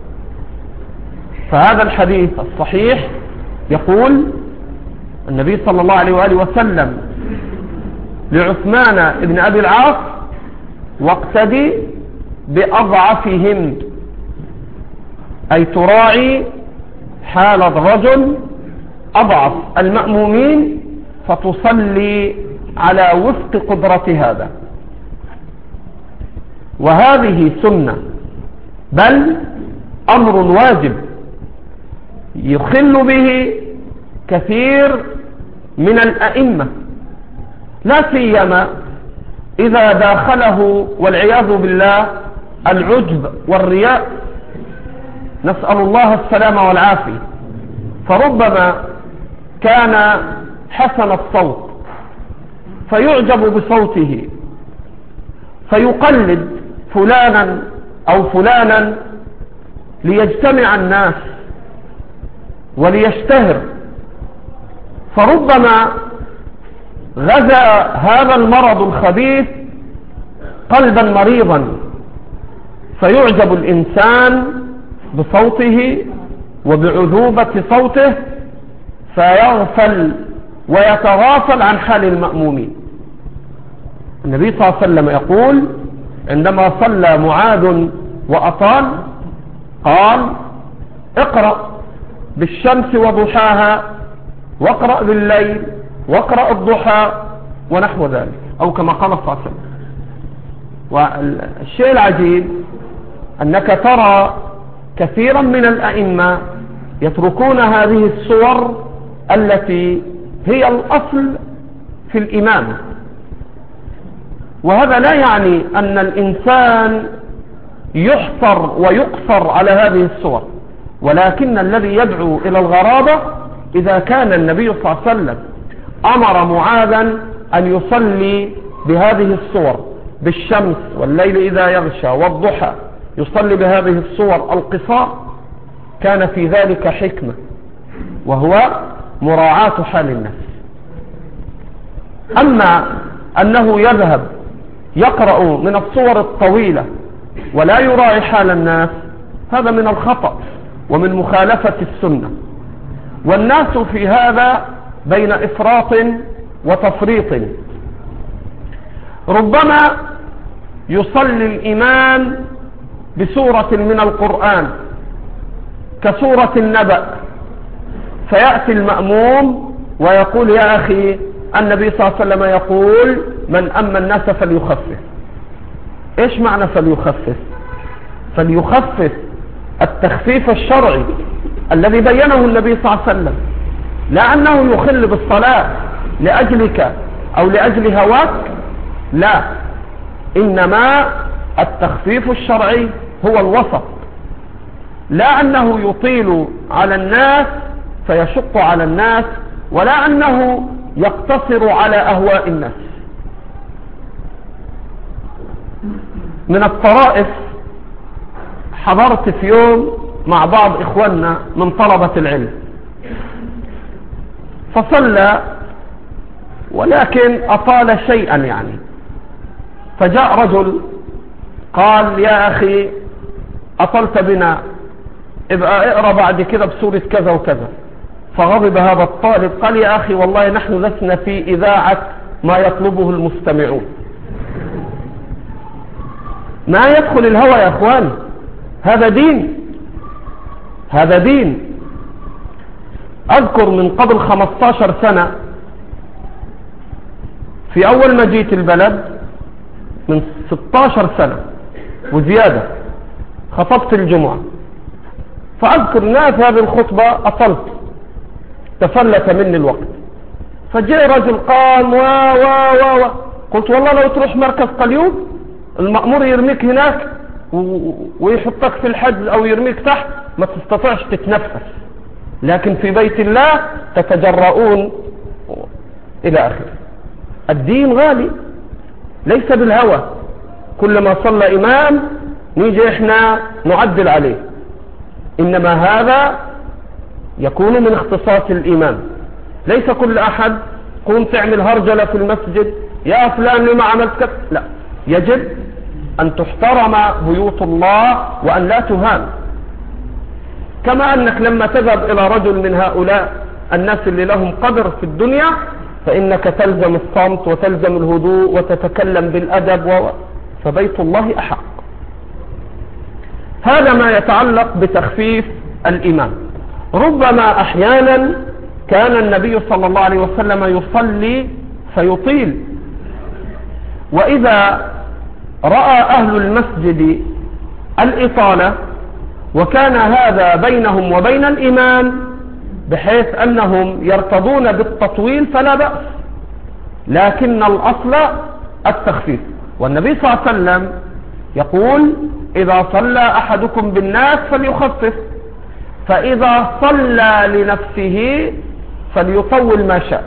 فهذا الحديث الصحيح يقول النبي صلى الله عليه وآله وسلم لعثمان بن أبي العاص: واقتدي بأضعفهم، أي تراعي حال الرجل أضعف المأمومين فتصلي على وفق قدرة هذا. وهذه سنة، بل أمر واجب يخل به كثير من الأئمة، لا سيما إذا داخله والعياذ بالله العجب والرياء، نسأل الله السلامة والعافية. فربما كان حسن الصوت فيعجب بصوته فيقلد فلانا أو فلانا ليجتمع الناس وليشتهر، فربما غزا هذا المرض الخبيث قلبا مريضا، فيعجب الإنسان بصوته وبعذوبة صوته فيغفل ويتغافل عن حال المأمومين. النبي صلى الله عليه وسلم يقول عندما صلى معاذ وأطال قال: اقرأ بالشمس وضحاها واقرأ بالليل واقرأ الضحى ونحو ذلك، أو كما قال صلى الله عليه وسلم. والشيء العجيب أنك ترى كثيرا من الأئمة يتركون هذه الصور التي هي الأصل في الإمامة، وهذا لا يعني أن الإنسان يحصر ويقصر على هذه الصور، ولكن الذي يدعو إلى الغرابة إذا كان النبي صلى الله عليه وسلم أمر معاذا أن يصلي بهذه الصور بالشمس والليل إذا يغشى والضحى، يصلي بهذه الصور القصار، كان في ذلك حكمة، وهو مراعاة حال الناس. أما أنه يذهب يقرأ من الصور الطويلة ولا يراعي حال الناس، هذا من الخطأ ومن مخالفة السنة، والناس في هذا بين إفراط وتفريط. ربما يصلي الإمام بسورة من القرآن كسورة النبأ، فيأتي المأموم ويقول: يا أخي النبي صلى الله عليه وسلم يقول: من أما الناس فليخفف. إيش معنى فليخفف؟ فليخفف التخفيف الشرعي الذي بينه النبي صلى الله عليه وسلم، لا أنه يخل بالصلاة لأجلك أو لأجل هواك، لا، إنما التخفيف الشرعي هو الوسط، لا أنه يطيل على الناس فيشق على الناس، ولا أنه يقتصر على أهواء الناس. من الطرائف حضرت في يوم مع بعض إخواننا من طلبة العلم، فصلى ولكن أطال شيئا يعني، فجاء رجل قال: يا أخي أطلت بنا، ابقى اقرأ بعد كده بسورة كذا وكذا. فغضب هذا الطالب قال: يا أخي والله نحن لسنا في إذاعة ما يطلبه المستمعون. ما يدخل الهوى يا أخوان، هذا دين، هذا دين. أذكر من قبل 15 سنة في أول ما جيت البلد، من 16 سنة وزيادة، خطبت الجمعة، فأذكر ناس هذه الخطبة أطلت، تفلت مني الوقت، فجاء رجل قام قلت: والله لو تروح مركز قليوب المأمور يرميك هناك ويحطك في الحجز أو يرميك تحت ما تستطيعش تتنفس، لكن في بيت الله تتجرؤون إلى آخر. الدين غالي ليس بالهوى، كلما صلى إمام نيجي إحنا نعدل عليه، إنما هذا يكون من اختصاص الإمام. ليس كل أحد قوم تعمل هرجلة في المسجد: يا فلان لما عملت كذا، لا، يجب أن تحترم بيوت الله وأن لا تهان. كما أنك لما تذهب إلى رجل من هؤلاء الناس اللي لهم قدر في الدنيا فإنك تلزم الصمت وتلزم الهدوء وتتكلم بالأدب، فبيت الله أحق. هذا ما يتعلق بتخفيف الإمام. ربما أحيانا كان النبي صلى الله عليه وسلم يصلي فيطيل، وإذا رأى أهل المسجد الإطالة وكان هذا بينهم وبين الإمام بحيث أنهم يرتضون بالتطويل فلا بأس، لكن الأصل التخفيف. والنبي صلى الله عليه وسلم يقول: إذا صلى أحدكم بالناس فليخفف، فإذا صلى لنفسه فليطول ما شاء،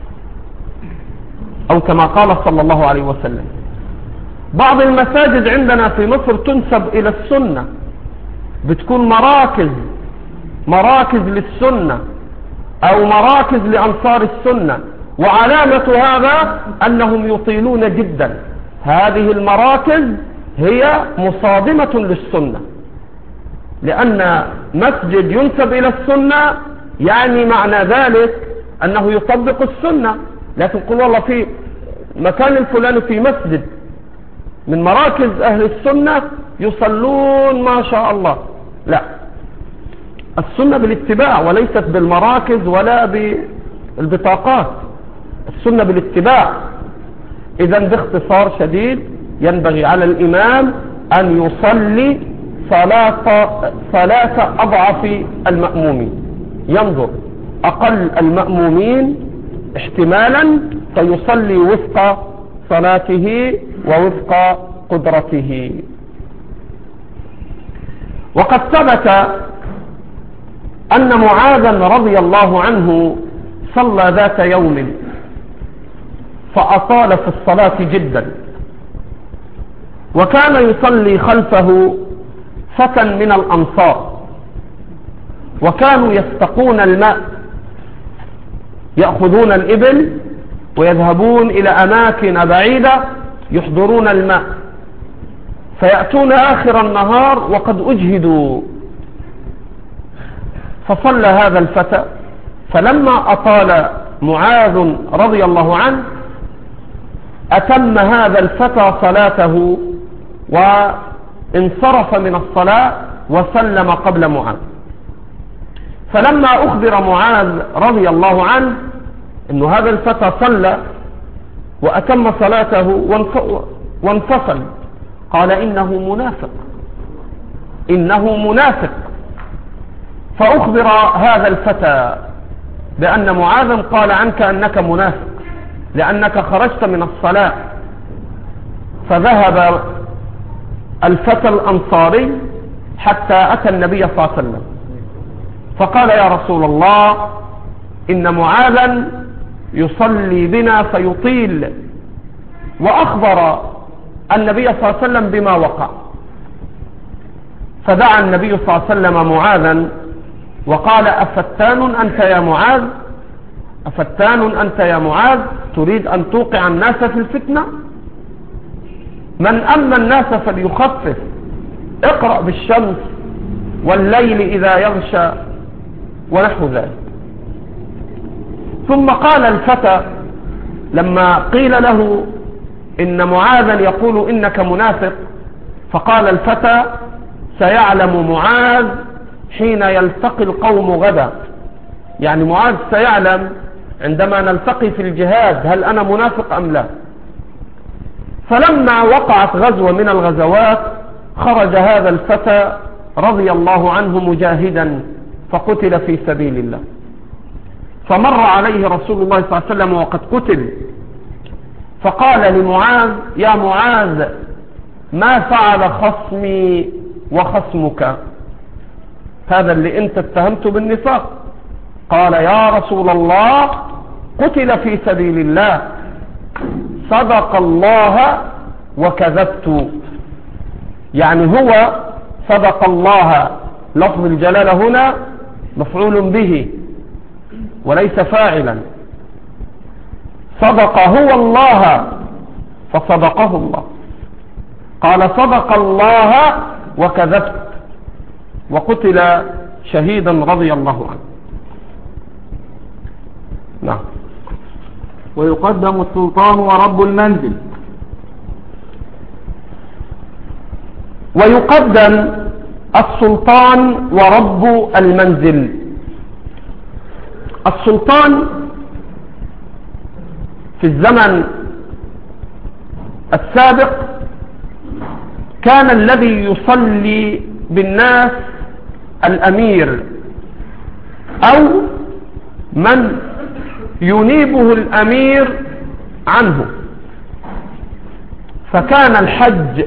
أو كما قال صلى الله عليه وسلم. بعض المساجد عندنا في مصر تنسب إلى السنة، بتكون مراكز للسنة أو مراكز لأنصار السنة، وعلامة هذا أنهم يطيلون جدا. هذه المراكز هي مصادمة للسنة، لأن مسجد ينسب إلى السنة يعني معنى ذلك أنه يطبق السنة. لكن قل والله في مكان الفلاني في مسجد من مراكز أهل السنة يصلون ما شاء الله، لا، السنة بالاتباع وليست بالمراكز ولا بالبطاقات، السنة بالاتباع. إذن باختصار شديد ينبغي على الإمام أن يصلي صلاة أضعف المأمومين، ينظر أقل المأمومين احتمالا فيصلي وفق صلاته ووفق قدرته. وقد ثبت أن معاذا رضي الله عنه صلى ذات يوم فأطال في الصلاة جدا، وكان يصلي خلفه فتى من الأنصار، وكانوا يستقون الماء، يأخذون الإبل ويذهبون إلى أماكن بعيدة يحضرون الماء، فيأتون آخر النهار وقد أجهدوا. فصلى هذا الفتى، فلما أطال معاذ رضي الله عنه أتم هذا الفتى صلاته وانصرف من الصلاة وسلم قبل معاذ. فلما أخبر معاذ رضي الله عنه أن هذا الفتى صلى وأتم صلاته وانفصل، قال إنه منافق. فأخبر هذا الفتى بأن معاذ قال عنك أنك منافق لأنك خرجت من الصلاة. فذهب الفتى الأنصاري حتى أتى النبي صلى الله عليه وسلم فقال يا رسول الله إن معاذا يصلي بنا فيطيل، وأخبر النبي صلى الله عليه وسلم بما وقع. فدعا النبي صلى الله عليه وسلم معاذا وقال أفتان أنت يا معاذ تريد أن توقع الناس في الفتنة؟ من أما الناس فليخفف، اقرأ بالشمس والليل إذا يغشى ونحو ذلك. ثم قال الفتى لما قيل له إن معاذا يقول إنك منافق، فقال الفتى سيعلم معاذ حين يلتقي القوم غدا، يعني معاذ سيعلم عندما نلتقي في الجهاد هل أنا منافق أم لا. فلما وقعت غزوة من الغزوات خرج هذا الفتى رضي الله عنه مجاهدا فقتل في سبيل الله. فمر عليه رسول الله صلى الله عليه وسلم وقد قتل، فقال لمعاذ يا معاذ ما فعل خصمي وخصمك، هذا اللي انت اتهمته بالنفاق؟ قال يا رسول الله قتل في سبيل الله، صدق الله وكذبت. يعني هو صدق الله، لفظ الجلالة هنا مفعول به وليس فاعلا، صدق هو الله فصدقه الله، قال صدق الله وكذبت، وقتل شهيدا رضي الله عنه. نعم. ويقدم السلطان ورب المنزل. ويقدم السلطان ورب المنزل. السلطان في الزمن السابق كان الذي يصلي بالناس الأمير أو من ينيبه الأمير عنه، فكان الحج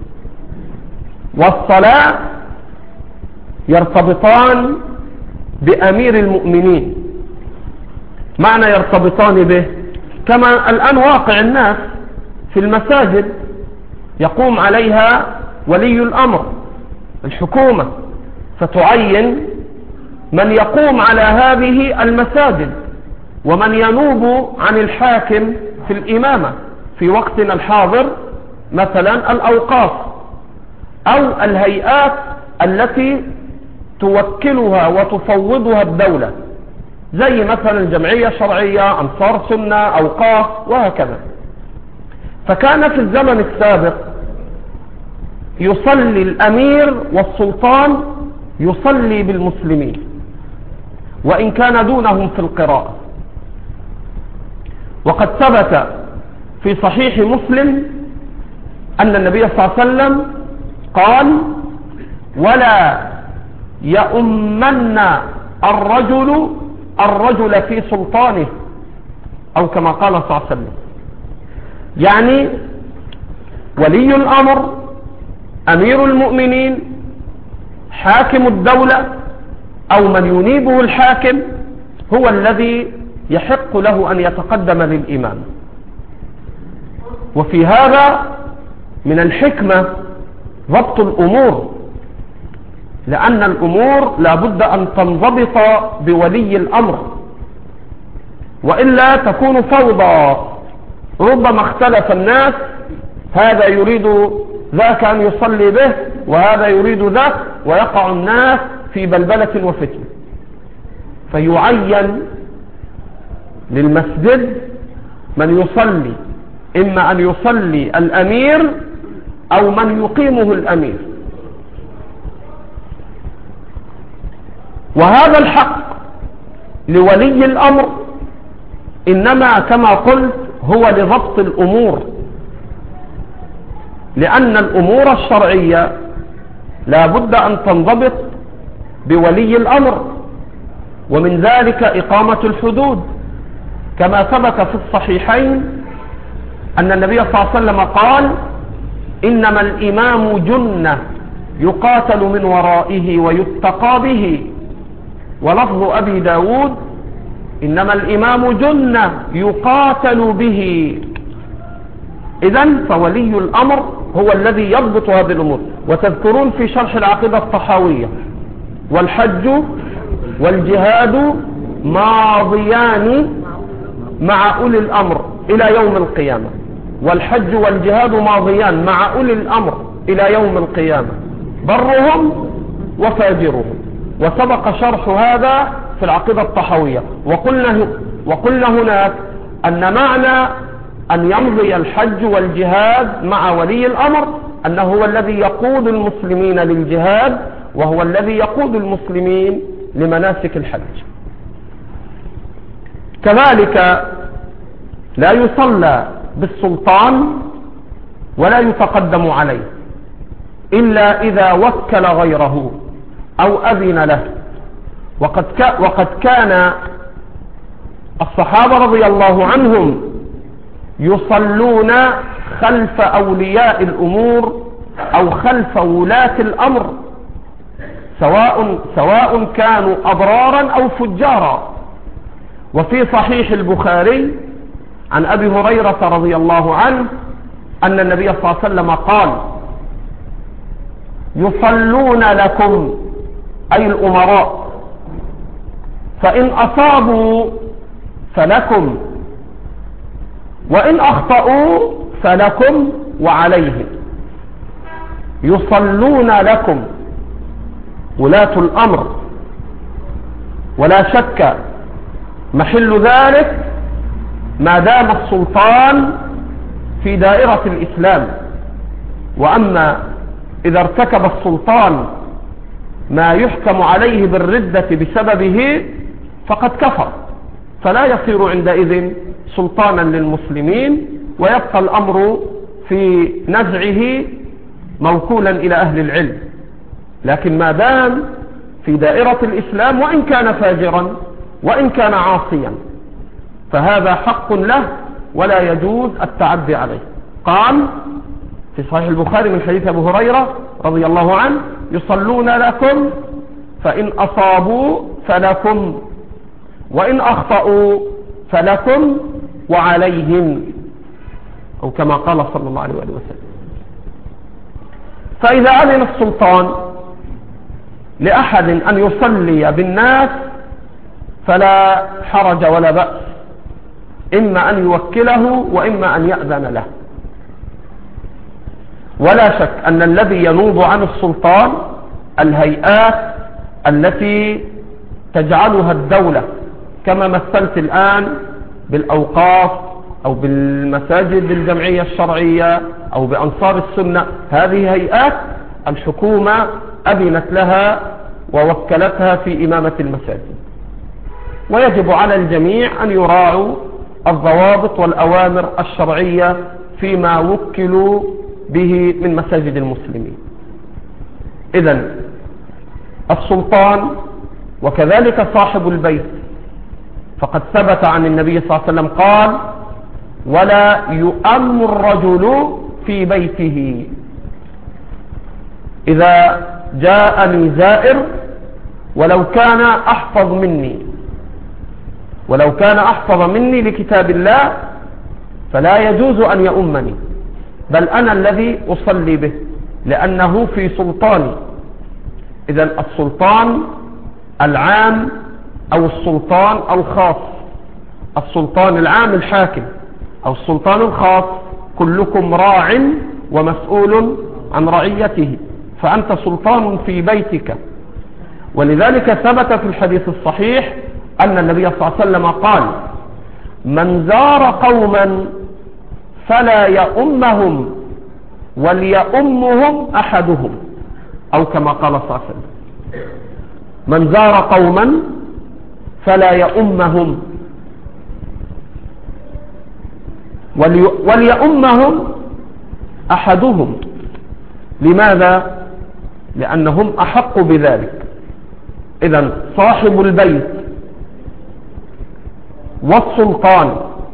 والصلاة يرتبطان بأمير المؤمنين، معنى يرتبطان به، كما الآن واقع الناس في المساجد يقوم عليها ولي الأمر، الحكومة، فتعين من يقوم على هذه المساجد ومن ينوب عن الحاكم في الإمامة في وقتنا الحاضر، مثلا الأوقاف أو الهيئات التي توكلها وتفوضها الدولة، زي مثلا الجمعية الشرعية، أنصار سنة، أوقاف، وهكذا. فكان في الزمن السابق يصلي الأمير والسلطان يصلي بالمسلمين وإن كان دونهم في القراءة. وقد ثبت في صحيح مسلم أن النبي صلى الله عليه وسلم قال: ولا يؤمن الرجل في سلطانه، أو كما قال صلى الله عليه وسلم. يعني ولي الأمر، أمير المؤمنين، حاكم الدولة، أو من ينيبه الحاكم، هو الذي يحق له أن يتقدم للإمام. وفي هذا من الحكمة ضبط الأمور، لأن الأمور لا بد أن تنضبط بولي الأمر، وإلا تكون فوضى. ربما اختلف الناس، هذا يريد ذاك أن يصلي به وهذا يريد ذاك، ويقع الناس في بلبلة وفتنة. فيعين للمسجد من يصلي، إما أن يصلي الأمير أو من يقيمه الأمير. وهذا الحق لولي الأمر إنما كما قلت هو لضبط الأمور، لأن الأمور الشرعية لا بد أن تنضبط بولي الأمر، ومن ذلك إقامة الحدود، كما ثبت في الصحيحين أن النبي صلى الله عليه وسلم قال: إنما الإمام جنة يقاتل من ورائه ويتقى به. ولفظ أبي داود: إنما الإمام جنة يقاتل به. إذن فولي الأمر هو الذي يضبط هذه الأمور. وتذكرون في شرح العقيدة الطحاوية: والحج والجهاد ماضيان مع أولي الأمر إلى يوم القيامة. والحج والجهاد ماضيان مع أولي الأمر إلى يوم القيامة، برهم وفاجرهم. وسبق شرح هذا في العقيدة الطحاوية. وقلنا هناك أن معنى أن يمضي الحج والجهاد مع ولي الأمر أنه هو الذي يقود المسلمين للجهاد، وهو الذي يقود المسلمين لمناسك الحج. كذلك لا يصلى بالسلطان ولا يتقدم عليه إلا إذا وكل غيره أو أذن له. وقد كان الصحابة رضي الله عنهم يصلون خلف أولياء الأمور أو خلف ولاة الأمر، سواء كانوا أبرارا أو فجارا. وفي صحيح البخاري عن أبي هريرة رضي الله عنه أن النبي صلى الله عليه وسلم قال: يصلون لكم، أي الأمراء، فإن أصابوا فلكم، وإن أخطأوا فلكم وعليهم. يصلون لكم ولاة الأمر، ولا شك محل ذلك ما دام السلطان في دائرة الإسلام. وأما إذا ارتكب السلطان ما يحكم عليه بالردة بسببه فقد كفر، فلا يصير عندئذ سلطانا للمسلمين، ويبقى الأمر في نزعه موكولا إلى أهل العلم. لكن ما دام في دائرة الإسلام وإن كان فاجرا وإن كان عاصيا فهذا حق له ولا يجوز التعدي عليه. قال في صحيح البخاري من حديث أبي هريرة رضي الله عنه: يصلون لكم فإن أصابوا فلكم وإن أخطأوا فلكم وعليهم، أو كما قال صلى الله عليه وسلم. فإذا أذن السلطان لأحد أن يصلي بالناس فلا حرج ولا بأس، إما أن يوكله وإما أن يأذن له. ولا شك أن الذي ينوب عن السلطان الهيئات التي تجعلها الدولة، كما مثلت الآن بالأوقاف أو بالمساجد الجمعية الشرعية أو بأنصار السنة. هذه هيئات الحكومة أذنت لها ووكلتها في إمامة المساجد، ويجب على الجميع أن يراعوا الضوابط والأوامر الشرعية فيما وكلوا به من مساجد المسلمين. إذن السلطان وكذلك صاحب البيت، فقد ثبت عن النبي صلى الله عليه وسلم قال: ولا يؤم الرجل في بيته. إذا جاءني زائر ولو كان أحفظ مني لكتاب الله فلا يجوز أن يؤمني، بل أنا الذي أصلي به لأنه في سلطاني. إذن السلطان العام أو السلطان الخاص، السلطان العام الحاكم أو السلطان الخاص، كلكم راع ومسؤول عن رعيته، فأنت سلطان في بيتك. ولذلك ثبت في الحديث الصحيح أن النبي صلى الله عليه وسلم قال: من زار قوما فلا يؤمهم وليؤمهم أحدهم، أو كما قال صلى الله عليه وسلم: من زار قوما فلا يؤمهم وليؤمهم أحدهم. لماذا؟ لأنهم أحق بذلك. إذن صاحب البيت والسلطان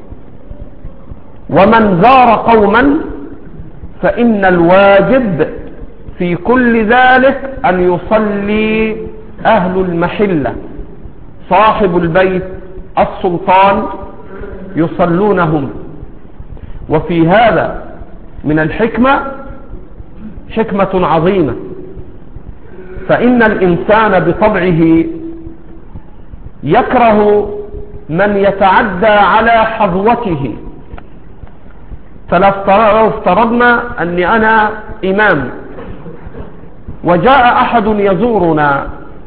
ومن زار قوما فإن الواجب في كل ذلك أن يصلي أهل المحلة، صاحب البيت السلطان، يصلونهم. وفي هذا من الحكمة حكمة عظيمة، فإن الإنسان بطبعه يكره من يتعدى على حظوته. فلو افترضنا أني أنا إمام وجاء أحد يزورنا،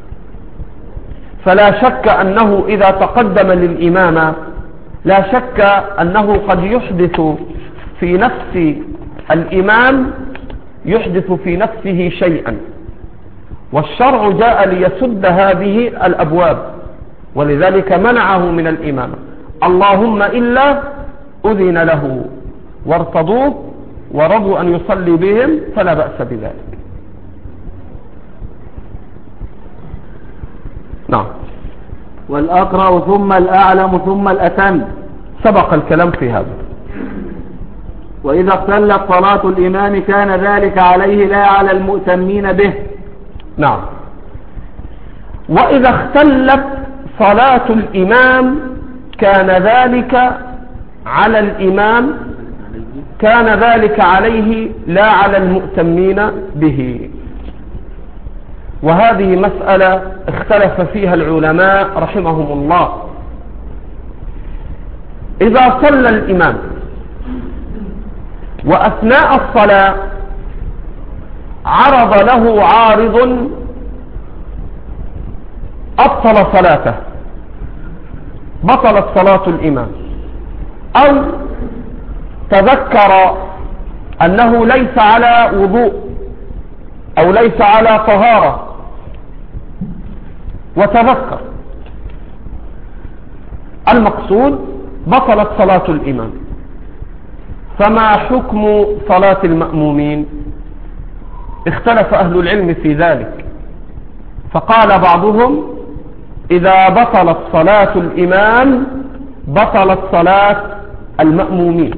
فلا شك أنه إذا تقدم للإمامة لا شك أنه قد يحدث في نفس الإمام في نفسه شيئا، والشرع جاء ليسد هذه الأبواب، ولذلك منعه من الإمامة. اللهم إلا أذن له وارتضوه ورضوا أن يصلي بهم فلا بأس بذلك. نعم. والأقرأ ثم الأعلم ثم الأتم، سبق الكلام في هذا. وإذا اختلت صلاة الإمام كان ذلك عليه لا على المؤتمين به. نعم. وإذا اختلت صلاة الإمام كان ذلك على الإمام، كان ذلك عليه لا على المؤتمين به. وهذه مسألة اختلف فيها العلماء رحمهم الله. إذا صلى الإمام وأثناء الصلاة عرض له عارض أبطل صلاته، بطلت صلاة الإمام، أو تذكر أنه ليس على وضوء أو ليس على طهارة وتذكر، المقصود بطلت صلاة الإمام. فما حكم صلاة المأمومين؟ اختلف أهل العلم في ذلك، فقال بعضهم: إذا بطلت صلاة الإمام بطلت صلاة المأمومين.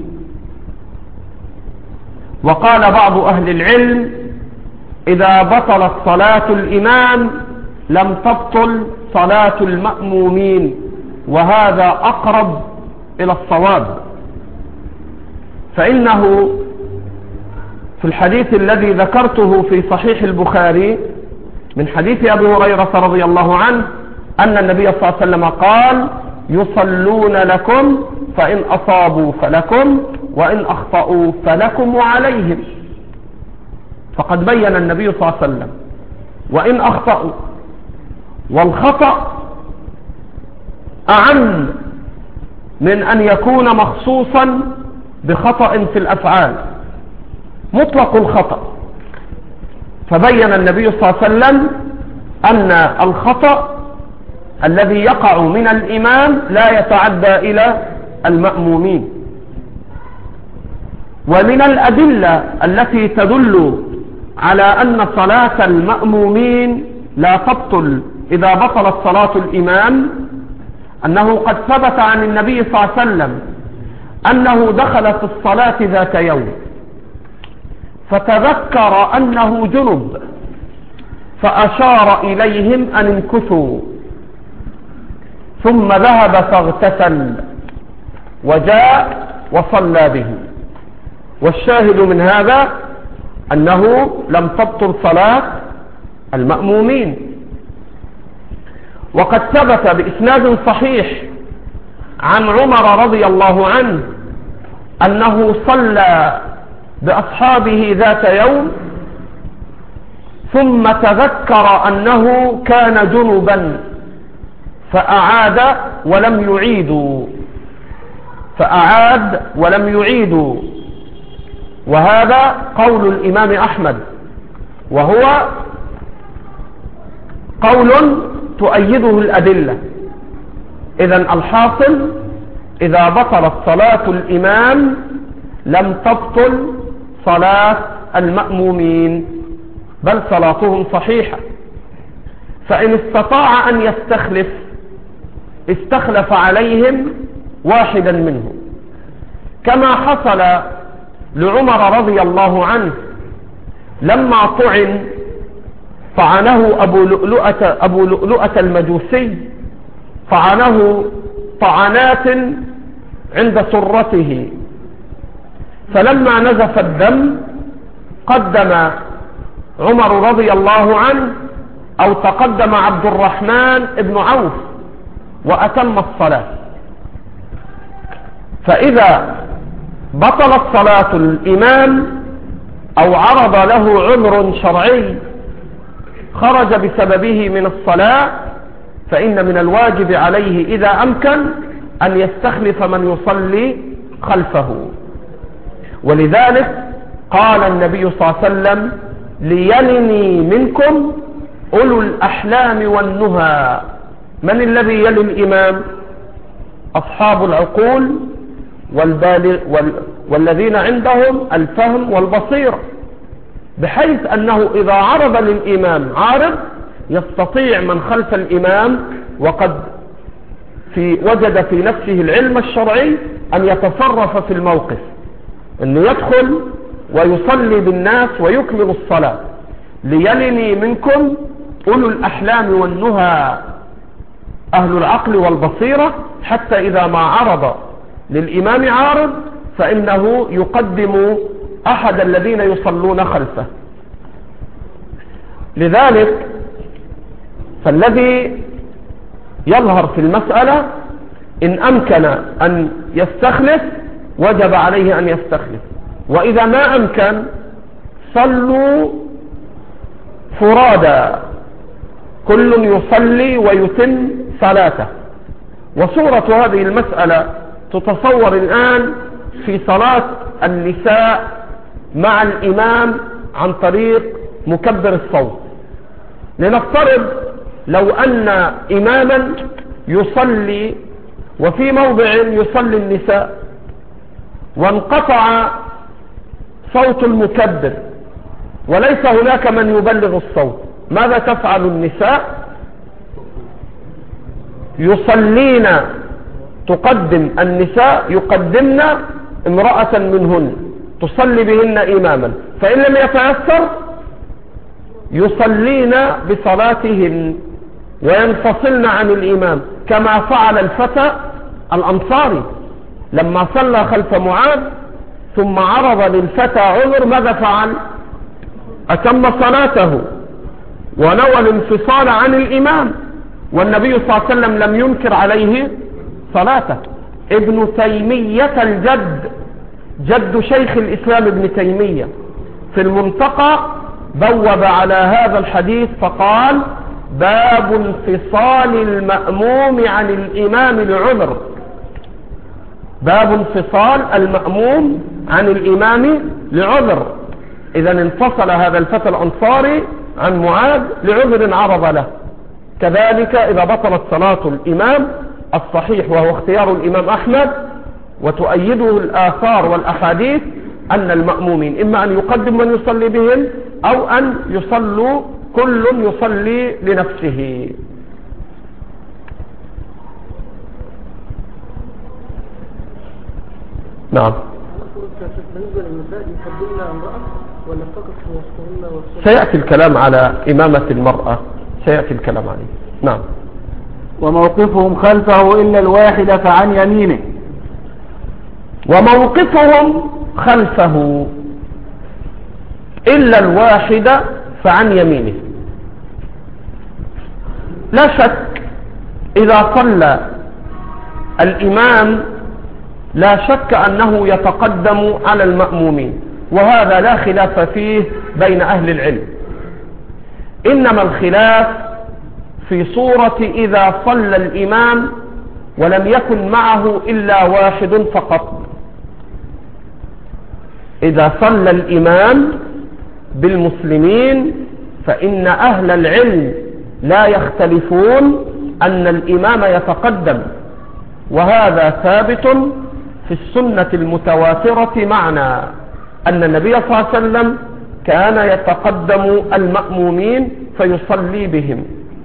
وقال بعض أهل العلم: إذا بطلت صلاة الإمام لم تبطل صلاة المأمومين، وهذا أقرب إلى الصواب، فإنه في الحديث الذي ذكرته في صحيح البخاري من حديث أبي هريرة رضي الله عنه أن النبي صلى الله عليه وسلم قال: يصلون لكم فإن أصابوا فلكم وإن أخطأوا فلكم وعليهم. فقد بين النبي صلى الله عليه وسلم وإن أخطأوا، والخطأ أعم من أن يكون مخصوصا بخطأ في الأفعال، مطلق الخطأ. فبين النبي صلى الله عليه وسلم أن الخطأ الذي يقع من الإمام لا يتعدى إلى المأمومين. ومن الأدلة التي تدل على أن صلاة المأمومين لا تبطل إذا بطلت صلاة الإمام أنه قد ثبت عن النبي صلى الله عليه وسلم أنه دخل في الصلاة ذات يوم فتذكر أنه جنب فأشار إليهم أن امكثوا، ثم ذهب فاغتسل وجاء وصلى به. والشاهد من هذا أنه لم تبطل صلاة المأمومين. وقد ثبت بإسناد صحيح عن عمر رضي الله عنه أنه صلى بأصحابه ذات يوم ثم تذكر أنه كان جنبا فأعاد ولم يعيدوا. وهذا قول الإمام أحمد، وهو قول تؤيده الأدلة. إذن الحاصل إذا بطلت صلاة الإمام لم تبطل صلاة المأمومين، بل صلاتهم صحيحة. فإن استطاع أن استخلف عليهم واحدا منهم، كما حصل لعمر رضي الله عنه لما طعنه أبو لؤلؤة المجوسي، طعنه طعنات عند سرته، فلما نزف الدم قدم عمر رضي الله عنه أو تقدم عبد الرحمن بن عوف وأتم الصلاة. فإذا بطلت صلاة الإمام أو عرض له عذر شرعي خرج بسببه من الصلاة، فإن من الواجب عليه إذا أمكن أن يستخلف من يصلي خلفه. ولذلك قال النبي صلى الله عليه وسلم: ليلني منكم أولو الأحلام والنهى. من الذي يلي الإمام؟ أصحاب العقول والذين عندهم الفهم والبصيرة، بحيث أنه إذا عرض للإمام عارض يستطيع من خلف الإمام وقد وجد في نفسه العلم الشرعي أن يتصرف في الموقف، أنه يدخل ويصلي بالناس ويكمل الصلاة. ليلني منكم أولو الأحلام والنهى، أهل العقل والبصيرة، حتى إذا ما عرض للإمام عارض فإنه يقدم أحد الذين يصلون خلفه. لذلك فالذي يظهر في المسألة إن أمكن أن يستخلف وجب عليه أن يستخلف، وإذا ما أمكن صلوا فرادا، كل يصلي ويتم صلاته. وصورة هذه المسألة تتصور الآن في صلاة النساء مع الإمام عن طريق مكبر الصوت. لنفترض لو أن إماما يصلي وفي موضع يصلي النساء وانقطع صوت المكبر وليس هناك من يبلغ الصوت، ماذا تفعل النساء؟ يصلين، تقدم النساء يقدمن امرأة منهن تصلي بهن إماما، فإن لم يتيسر يصلين بصلاتهن وينفصلن عن الإمام، كما فعل الفتى الأنصاري لما صلى خلف معاذ ثم عرض للفتى عذر ماذا فعل؟ أتم صلاته ونوى الانفصال عن الإمام، والنبي صلى الله عليه وسلم لم ينكر عليه صلاته. ابن تيمية الجد، جد شيخ الإسلام ابن تيمية، في المنتقى بوب على هذا الحديث فقال: باب انفصال المأموم عن الإمام لعذر. باب انفصال المأموم عن الإمام لعذر. إذا انفصل هذا الفتى الأنصاري عن معاذ لعذر عرض له. كذلك إذا بطلت صلاة الإمام الصحيح وهو اختيار الإمام أحمد وتؤيده الآثار والأحاديث أن المأمومين إما أن يقدم من يصلي بهم أو أن يصلوا كل يصلي لنفسه. نعم. سيأتي الكلام على إمامة المرأة، سيأتي الكلام عليه. نعم. وموقفهم خلفه إلا الواحد فعن يمينه. وموقفهم خلفه إلا الواحد فعن يمينه. لا شك إذا صلى الإمام لا شك أنه يتقدم على المأمومين، وهذا لا خلاف فيه بين أهل العلم. إنما الخلاف في صورة إذا صلى الإمام ولم يكن معه إلا واحد فقط. إذا صلى الإمام بالمسلمين فإن أهل العلم لا يختلفون أن الإمام يتقدم، وهذا ثابت في السنة المتواترة معنا أن النبي صلى الله عليه وسلم كان يتقدم المأمومين فيصلي بهم.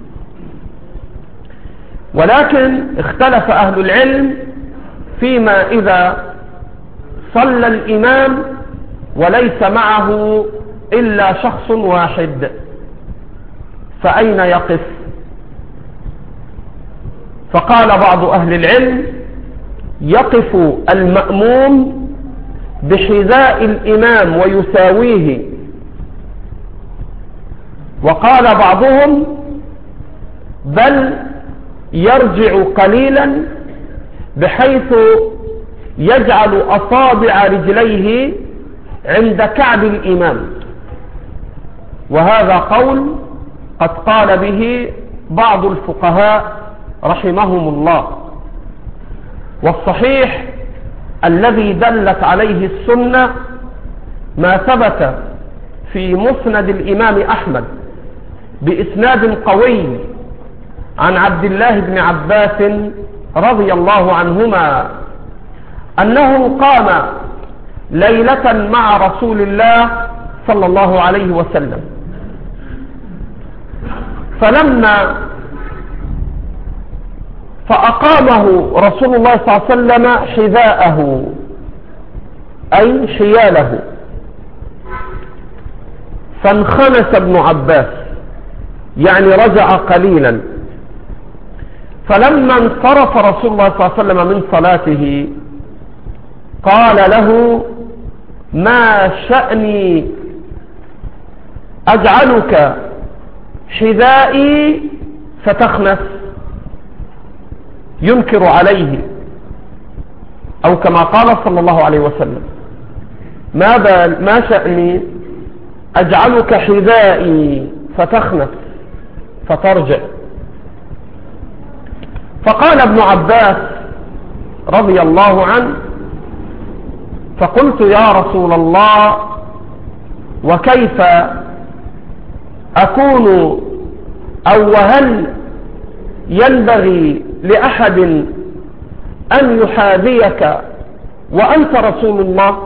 ولكن اختلف أهل العلم فيما إذا صلى الإمام وليس معه إلا شخص واحد، فأين يقف؟ فقال بعض أهل العلم: يقف المأموم بحذاء الإمام ويساويه. وقال بعضهم: بل يرجع قليلا بحيث يجعل أصابع رجليه عند كعب الإمام، وهذا قول قد قال به بعض الفقهاء رحمهم الله. والصحيح الذي دلت عليه السنة ما ثبت في مسند الإمام أحمد بإسناد قوي عن عبد الله بن عباس رضي الله عنهما أنه قام ليلة مع رسول الله صلى الله عليه وسلم، فأقامه رسول الله صلى الله عليه وسلم حذاءه أي حياله، فانخنس ابن عباس يعني رجع قليلا. فلما انصرف رسول الله صلى الله عليه وسلم من صلاته قال له: ما شأني أجعلك حذائي فتخنس؟ ينكر عليه، أو كما قال صلى الله عليه وسلم: ما شأني أجعلك حذائي فتخنس فترجع؟ فقال ابن عباس رضي الله عنه: فقلت يا رسول الله وكيف أكون أو وهل ينبغي لأحد أن يحاذيك وأنت رسول الله؟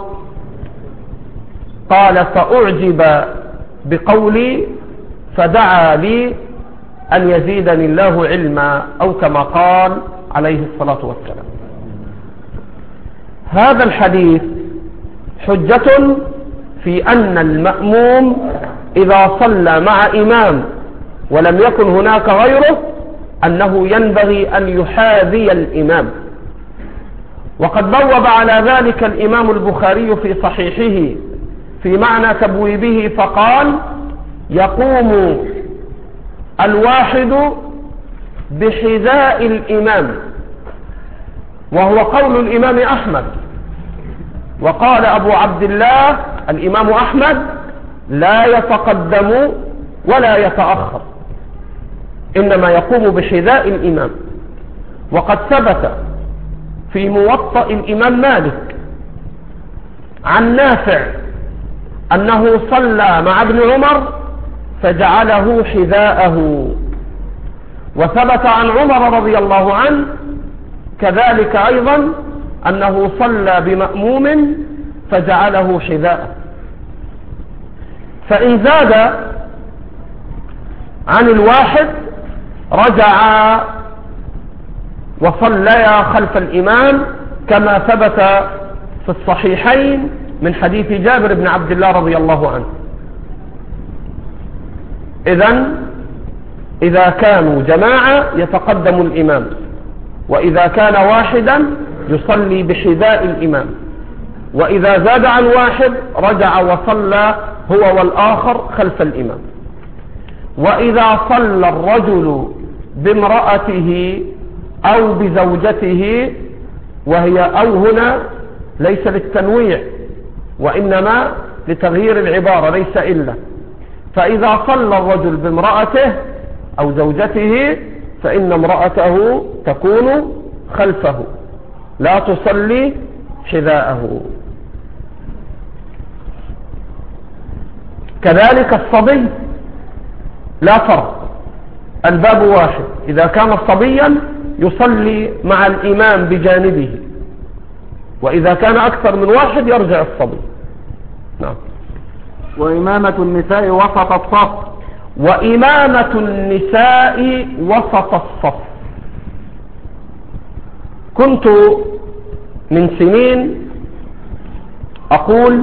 قال: فأعجب بقولي فدعا لي أن يزيدني الله علما، أو كما قال عليه الصلاة والسلام. هذا الحديث حجة في أن المأموم إذا صلى مع إمام ولم يكن هناك غيره أنه ينبغي أن يحاذي الإمام. وقد بوب على ذلك الإمام البخاري في صحيحه في معنى تبويبه فقال: يقوم الواحد بحذاء الإمام، وهو قول الإمام أحمد. وقال أبو عبد الله الإمام أحمد: لا يتقدم ولا يتأخر، إنما يقوم بحذاء الإمام. وقد ثبت في موطأ الإمام مالك عن نافع أنه صلى مع ابن عمر فجعله حذاءه، وثبت عن عمر رضي الله عنه كذلك أيضا أنه صلى بمأموم فجعله حذاءه. فإن زاد عن الواحد رجع وصليا خلف الإمام، كما ثبت في الصحيحين من حديث جابر بن عبد الله رضي الله عنه. إذا كانوا جماعة يتقدم الإمام، وإذا كان واحدا يصلي بحذاء الإمام، وإذا زاد عن واحد رجع وصلى هو والآخر خلف الإمام. وإذا صلى الرجل بامرأته أو بزوجته، وهي أو هنا ليس للتنويع وإنما لتغيير العبارة، ليس إلا، فإذا صلى الرجل بامرأته أو زوجته فإن امرأته تكون خلفه لا تصلي حذاءه. كذلك الصبي لا فرق، الباب واحد، إذا كان صبيا يصلي مع الإمام بجانبه، وإذا كان أكثر من واحد يرجع الصبي. نعم. وإمامة النساء وسط الصف. وإمامة النساء وسط الصف. كنت من سنين أقول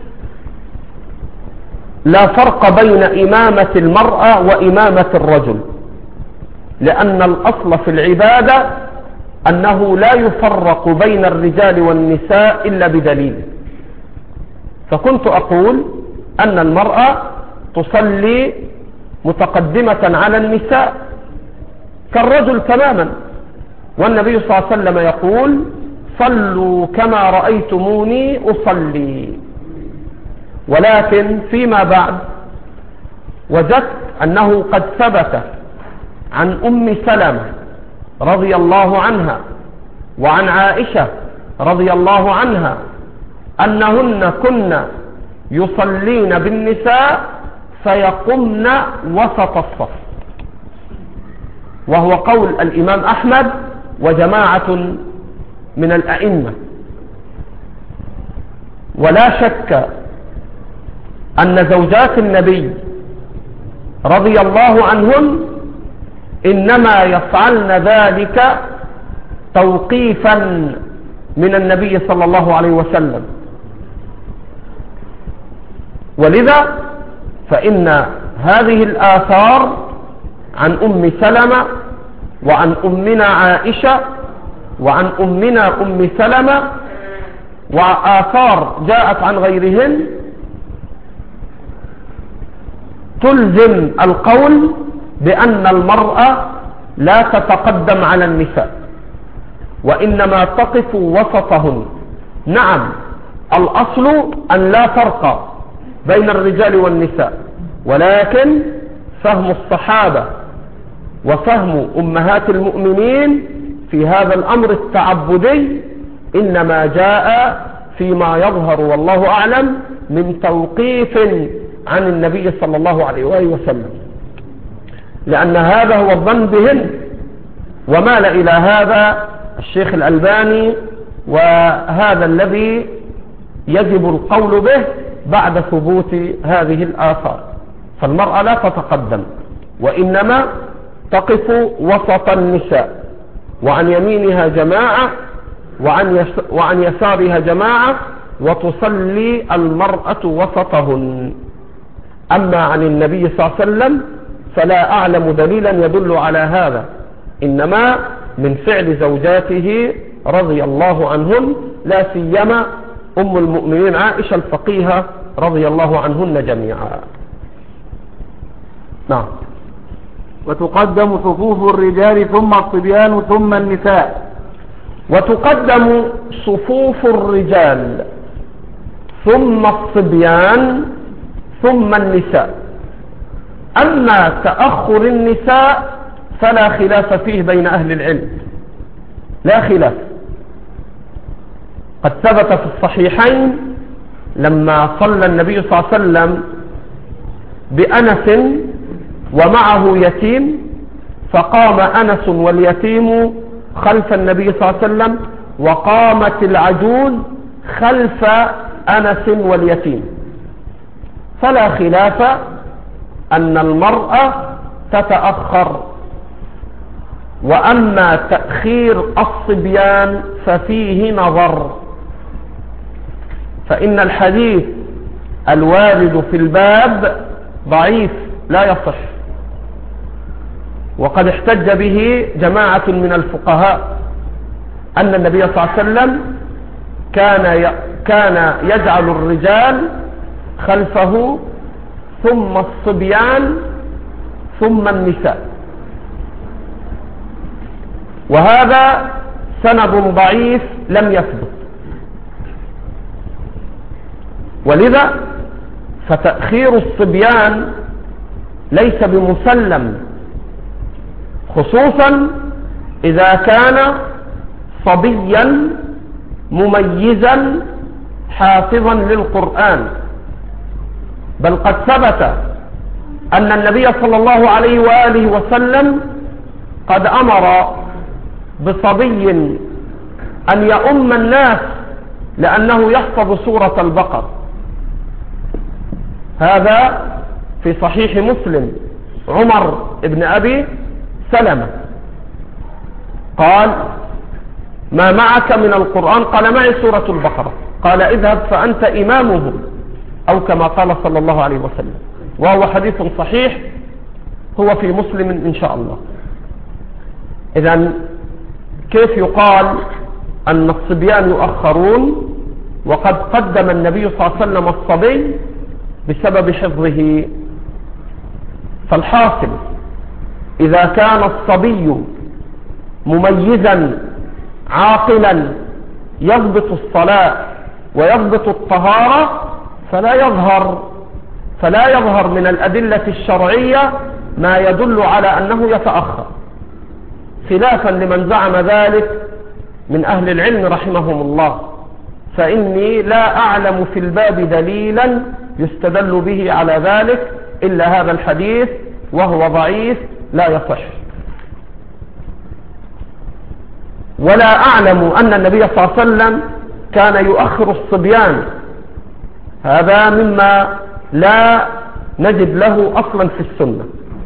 لا فرق بين إمامة المرأة وإمامة الرجل، لأن الأصل في العبادة أنه لا يفرق بين الرجال والنساء إلا بدليل. فكنت أقول أن المرأة تصلي متقدمة على النساء كالرجل تماما، والنبي صلى الله عليه وسلم يقول: صلوا كما رأيتموني أصلي. ولكن فيما بعد وجدت أنه قد ثبت عن أم سلمة رضي الله عنها وعن عائشة رضي الله عنها أنهن كن يصلين بالنساء فيقمن وسط الصف، وهو قول الإمام أحمد وجماعة من الأئمة. ولا شك أن زوجات النبي رضي الله عنهن إنما يفعلن ذلك توقيفا من النبي صلى الله عليه وسلم، ولذا فإن هذه الآثار عن أم سلمة وعن أمنا عائشة وعن أمنا أم سلمة وآثار جاءت عن غيرهن تلزم القول بأن المرأة لا تتقدم على النساء وإنما تقف وسطهن. نعم، الأصل أن لا فرق بين الرجال والنساء، ولكن فهم الصحابة وفهم أمهات المؤمنين في هذا الأمر التعبدي إنما جاء فيما يظهر والله أعلم من توقيف عن النبي صلى الله عليه وآله وسلم، لأن هذا هو الظن بهن، ومال إلى هذا الشيخ الألباني، وهذا الذي يجب القول به بعد ثبوت هذه الآثار. فالمرأة لا تتقدم وإنما تقف وسط النساء، وعن يمينها جماعة وعن يسارها جماعة، وتصلي المرأة وسطهن. أما عن النبي صلى الله عليه وسلم فلا أعلم دليلا يدل على هذا، إنما من فعل زوجاته رضي الله عنهن، لا سيما أم المؤمنين عائشة الفقيهة رضي الله عنهن جميعا. نعم. وتقدم صفوف الرجال ثم الصبيان ثم النساء. وتقدم صفوف الرجال ثم الصبيان ثم النساء. أما تأخر النساء فلا خلاف فيه بين أهل العلم، لا خلاف. قد ثبت في الصحيحين لما صلى النبي صلى الله عليه وسلم بأنس ومعه يتيم، فقام أنس واليتيم خلف النبي صلى الله عليه وسلم، وقامت العجوز خلف أنس واليتيم، فلا خلاف أن المرأة تتأخر. وأما تأخير الصبيان ففيه نظر، فإن الحديث الوارد في الباب ضعيف لا يصح، وقد احتج به جماعة من الفقهاء أن النبي صلى الله عليه وسلم كان يجعل الرجال خلفه ثم الصبيان ثم النساء، وهذا سند ضعيف لم يثبت. ولذا فتأخير الصبيان ليس بمسلم، خصوصا إذا كان صبيا مميزا حافظا للقرآن. بل قد ثبت أن النبي صلى الله عليه وآله وسلم قد أمر بصبي أن يؤم الناس لأنه يحفظ سورة البقرة. هذا في صحيح مسلم. عمر بن أبي سلمة قال: ما معك من القرآن؟ قال: معي سورة البقرة. قال: اذهب فأنت إمامهم، أو كما قال صلى الله عليه وسلم، وهو حديث صحيح، هو في مسلم إن شاء الله. إذن كيف يقال أن الصبيان يؤخرون وقد قدم النبي صلى الله عليه وسلم الصبي بسبب حفظه؟ فالحاصل إذا كان الصبي مميزا عاقلا يضبط الصلاة ويضبط الطهارة فلا يظهر من الأدلة الشرعية ما يدل على أنه يتأخر، خلافا لمن زعم ذلك من أهل العلم رحمهم الله. فإني لا أعلم في الباب دليلا يستدل به على ذلك إلا هذا الحديث، وهو ضعيف لا يصح. ولا أعلم أن النبي صلى الله عليه وسلم كان يؤخر الصبيان، هذا مما لا نجد له أصلا في السنة.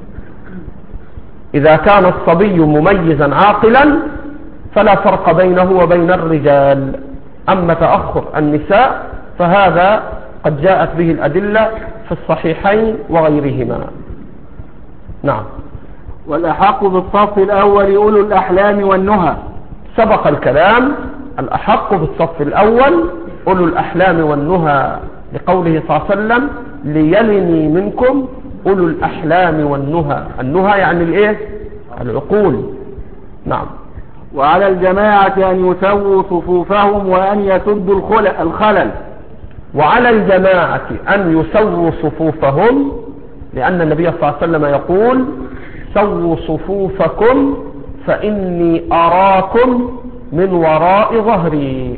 إذا كان الصبي مميزا عاقلا فلا فرق بينه وبين الرجال. أما تأخر النساء فهذا قد جاءت به الأدلة في الصحيحين وغيرهما. نعم. والأحق بالصف الأول أولو الأحلام والنهى. سبق الكلام. الأحق بالصف الأول أولو الأحلام والنهى، لقوله صلى الله عليه وسلم: ليلني منكم أولو الأحلام والنهى. النهى يعني الإيه؟ العقول. نعم. وعلى الجماعة أن يسووا صفوفهم وأن يسدوا الخلل. وعلى الجماعة أن يسووا صفوفهم، لأن النبي صلى الله عليه وسلم يقول: سووا صفوفكم فإني أراكم من وراء ظهري.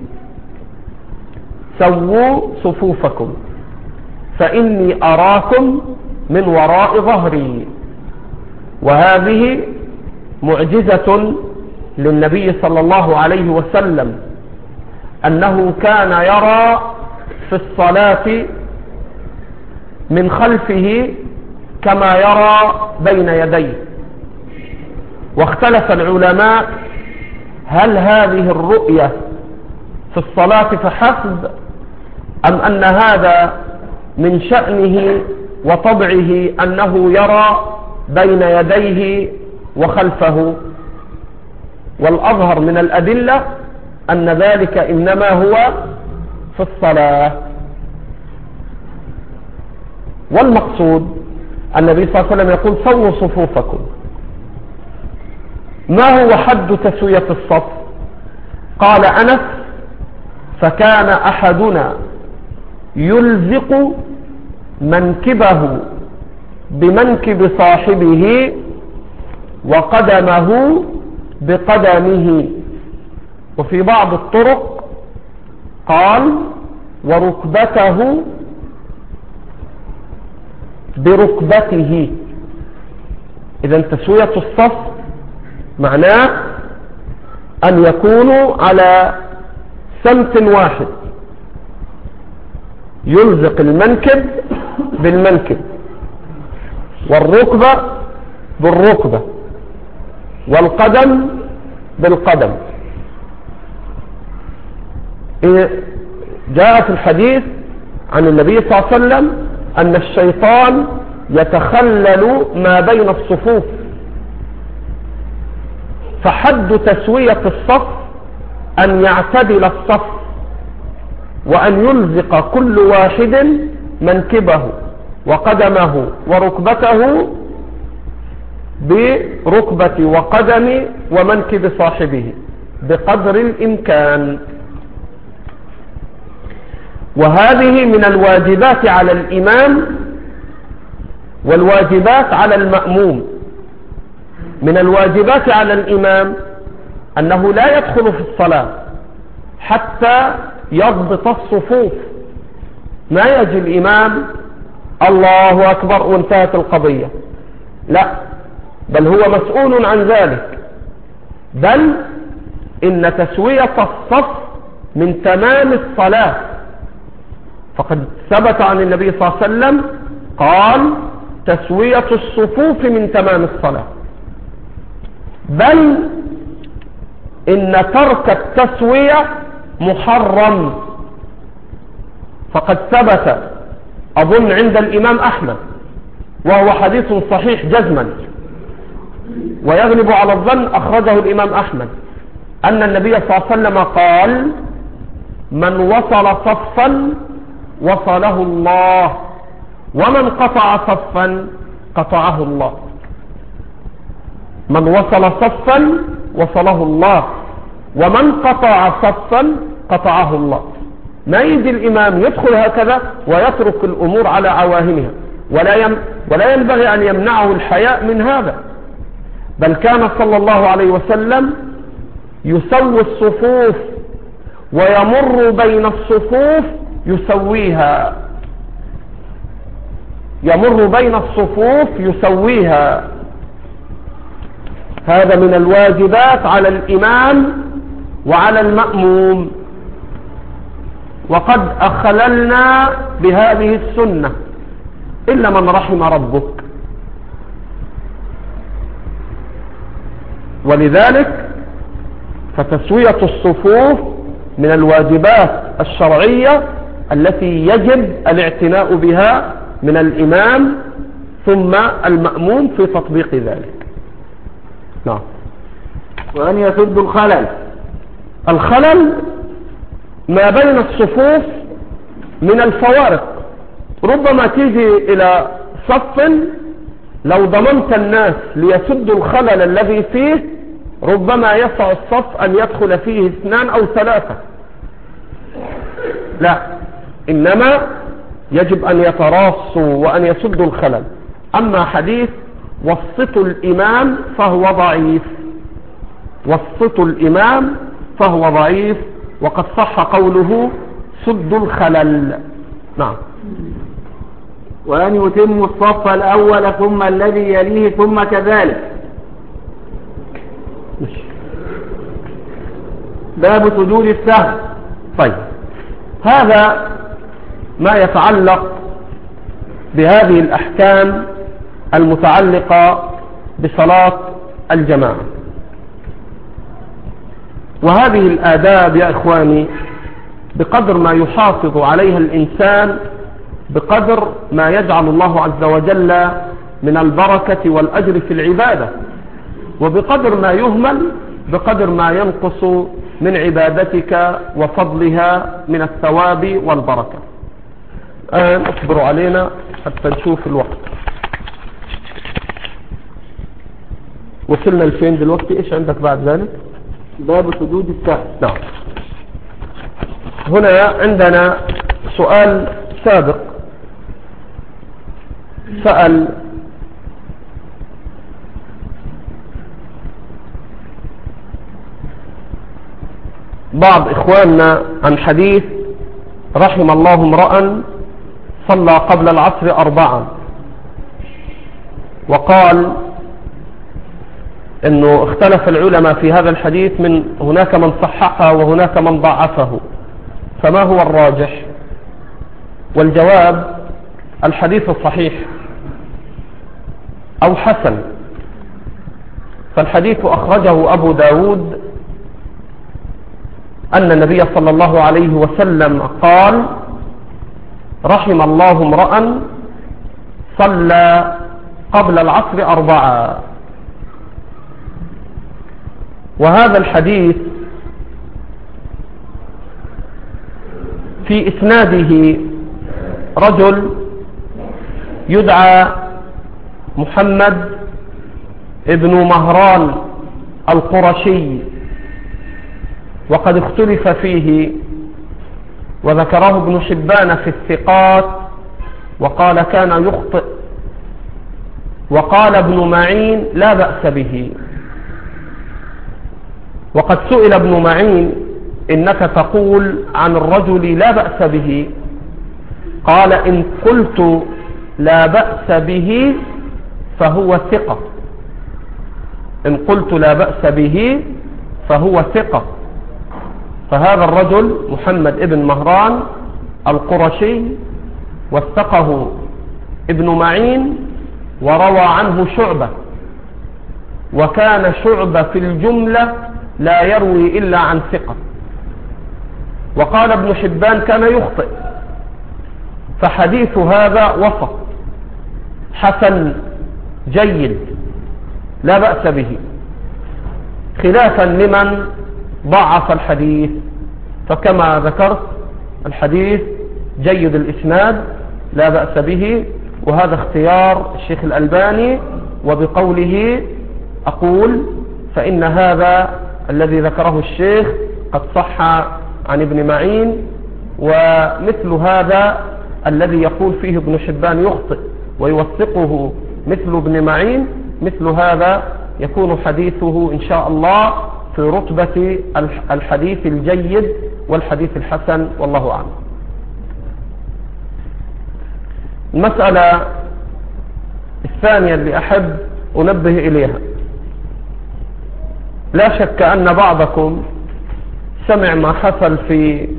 سووا صفوفكم فإني أراكم من وراء ظهري. وهذه معجزة للنبي صلى الله عليه وسلم، أنه كان يرى في الصلاة من خلفه كما يرى بين يديه. واختلف العلماء هل هذه الرؤية في الصلاة فحسب، أم أن هذا من شأنه وطبعه أنه يرى بين يديه وخلفه. والأظهر من الأدلة أن ذلك إنما هو في الصلاة. والمقصود النبي صلى الله عليه وسلم يقول سووا صفوفكم. ما هو حد تسوية الصف؟ قال أنس فكان أحدنا يلزق منكبه بمنكب صاحبه وقدمه بقدمه. وفي بعض الطرق قال وركبته بركبته. إذا تسوية الصف معناه أن يكونوا على سمت واحد، يلزق المنكب بالمنكب والركبة بالركبة والقدم بالقدم. جاء في الحديث عن النبي صلى الله عليه وسلم أن الشيطان يتخلل ما بين الصفوف، فحد تسوية الصف أن يعتدل الصف وأن يلزق كل واحد منكبه وقدمه وركبته بركبة وقدم ومنكب صاحبه بقدر الإمكان. وهذه من الواجبات على الإمام والواجبات على المأموم. من الواجبات على الإمام أنه لا يدخل في الصلاة حتى يضبط الصفوف. ما يجي الإمام الله أكبر وانتهت القضية، لا، بل هو مسؤول عن ذلك. بل إن تسوية الصف من تمام الصلاة، فقد ثبت عن النبي صلى الله عليه وسلم قال تسوية الصفوف من تمام الصلاة. بل إن ترك التسوية محرم، فقد ثبت أظن عند الإمام أحمد وهو حديث صحيح جزما ويغلب على الظن أخرجه الإمام أحمد أن النبي صلى الله عليه وسلم قال من وصل صفا وصله الله ومن قطع صفا قطعه الله. من وصل صفا وصله الله ومن قطع صفا قطعه الله. ما يجي الإمام يدخل هكذا ويترك الأمور على عواهنها، ولا ينبغي أن يمنعه الحياء من هذا. بل كان صلى الله عليه وسلم يسوي الصفوف ويمر بين الصفوف يسويها، يمر بين الصفوف يسويها. هذا من الواجبات على الإمام وعلى المأموم. وقد أخللنا بهذه السنة إلا من رحم ربك. ولذلك فتسوية الصفوف من الواجبات الشرعية التي يجب الاعتناء بها من الإمام ثم المأموم في تطبيق ذلك. نعم. وأن يسد الخلل. الخلل ما بين الصفوف من الفوارق. ربما تيجي إلى صف لو ضمنت الناس ليسدوا الخلل الذي فيه ربما يسع الصف أن يدخل فيه 2 أو 3. لا، إنما يجب أن يتراصوا وأن يسدوا الخلل. أما حديث وسط الإمام فهو ضعيف، وسط الإمام فهو ضعيف، وقد صح قوله سد الخلل. نعم. وأن يتم الصف الأول ثم الذي يليه ثم كذلك. باب سجود السهو. طيب، هذا ما يتعلق بهذه الأحكام المتعلقة بصلاة الجماعة. وهذه الآداب يا إخواني بقدر ما يحافظ عليها الإنسان بقدر ما يجعل الله عز وجل من البركة والأجر في العبادة، وبقدر ما يهمل بقدر ما ينقص من عبادتك وفضلها من الثواب والبركة. الآن اصبروا علينا حتى نشوف الوقت. وصلنا لفين دلوقتي؟ ايش عندك بعد ذلك؟ باب سجود السهو. نعم. هنا عندنا سؤال سابق سأل بعض إخواننا عن حديث رحم الله امرأ صلى قبل العصر 4، وقال انه اختلف العلماء في هذا الحديث، من هناك من صححه وهناك من ضعفه، فما هو الراجح؟ والجواب الحديث صحيح او حسن. فالحديث اخرجه ابو داود ان النبي صلى الله عليه وسلم قال رحم الله امرأ صلى قبل العصر 4. وهذا الحديث في إسناده رجل يدعى محمد ابن مهران القرشي، وقد اختلف فيه، وذكره ابن حبان في الثقات وقال كان يخطئ، وقال ابن معين لا بأس به. وقد سئل ابن معين إنك تقول عن الرجل لا بأس به، قال إن قلت لا بأس به فهو ثقة، إن قلت لا بأس به فهو ثقة. فهذا الرجل محمد ابن مهران القرشي وثقه ابن معين وروى عنه شعبة، وكان شعبة في الجملة لا يروي إلا عن ثقة. وقال ابن حبان كان يخطئ. فحديث هذا وسط حسن جيد لا بأس به، خلافا لمن ضعف الحديث. فكما ذكرت الحديث جيد الإسناد لا بأس به، وهذا اختيار الشيخ الألباني. وبقوله أقول فإن هذا الذي ذكره الشيخ قد صح عن ابن معين، ومثل هذا الذي يقول فيه ابن حبان يخطئ ويوثقه مثل ابن معين، مثل هذا يكون حديثه إن شاء الله في رتبة الحديث الجيد والحديث الحسن، والله أعلم. المسألة الثانية اللي أحب أنبه إليها، لا شك أن بعضكم سمع ما حصل في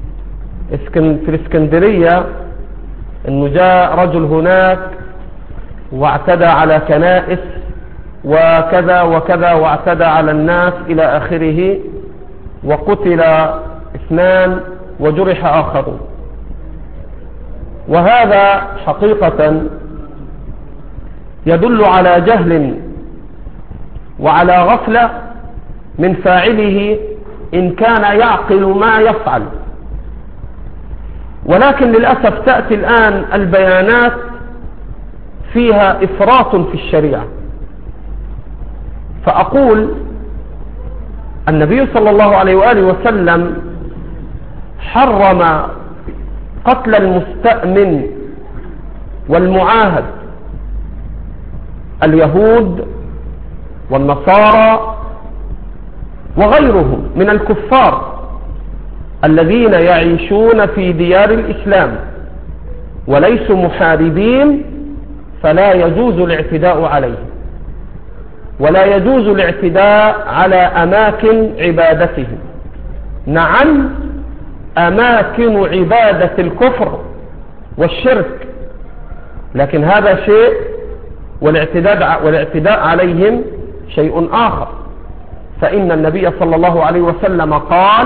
الإسكندرية، أنه جاء رجل هناك واعتدى على كنائس وكذا وكذا واعتدى على الناس إلى آخره، وقتل 2 وجرح آخرون. وهذا حقيقة يدل على جهل وعلى غفلة من فاعله إن كان يعقل ما يفعل. ولكن للأسف تأتي الآن البيانات فيها إفراط في الشريعة. فأقول النبي صلى الله عليه وآله وسلم حرم قتل المستأمن والمعاهد، اليهود والنصارى وغيرهم من الكفار الذين يعيشون في ديار الإسلام وليسوا محاربين، فلا يجوز الاعتداء عليهم، ولا يجوز الاعتداء على أماكن عبادتهم. نعم، أماكن عبادة الكفر والشرك، لكن هذا شيء، والاعتداء عليهم شيء آخر. فإن النبي صلى الله عليه وسلم قال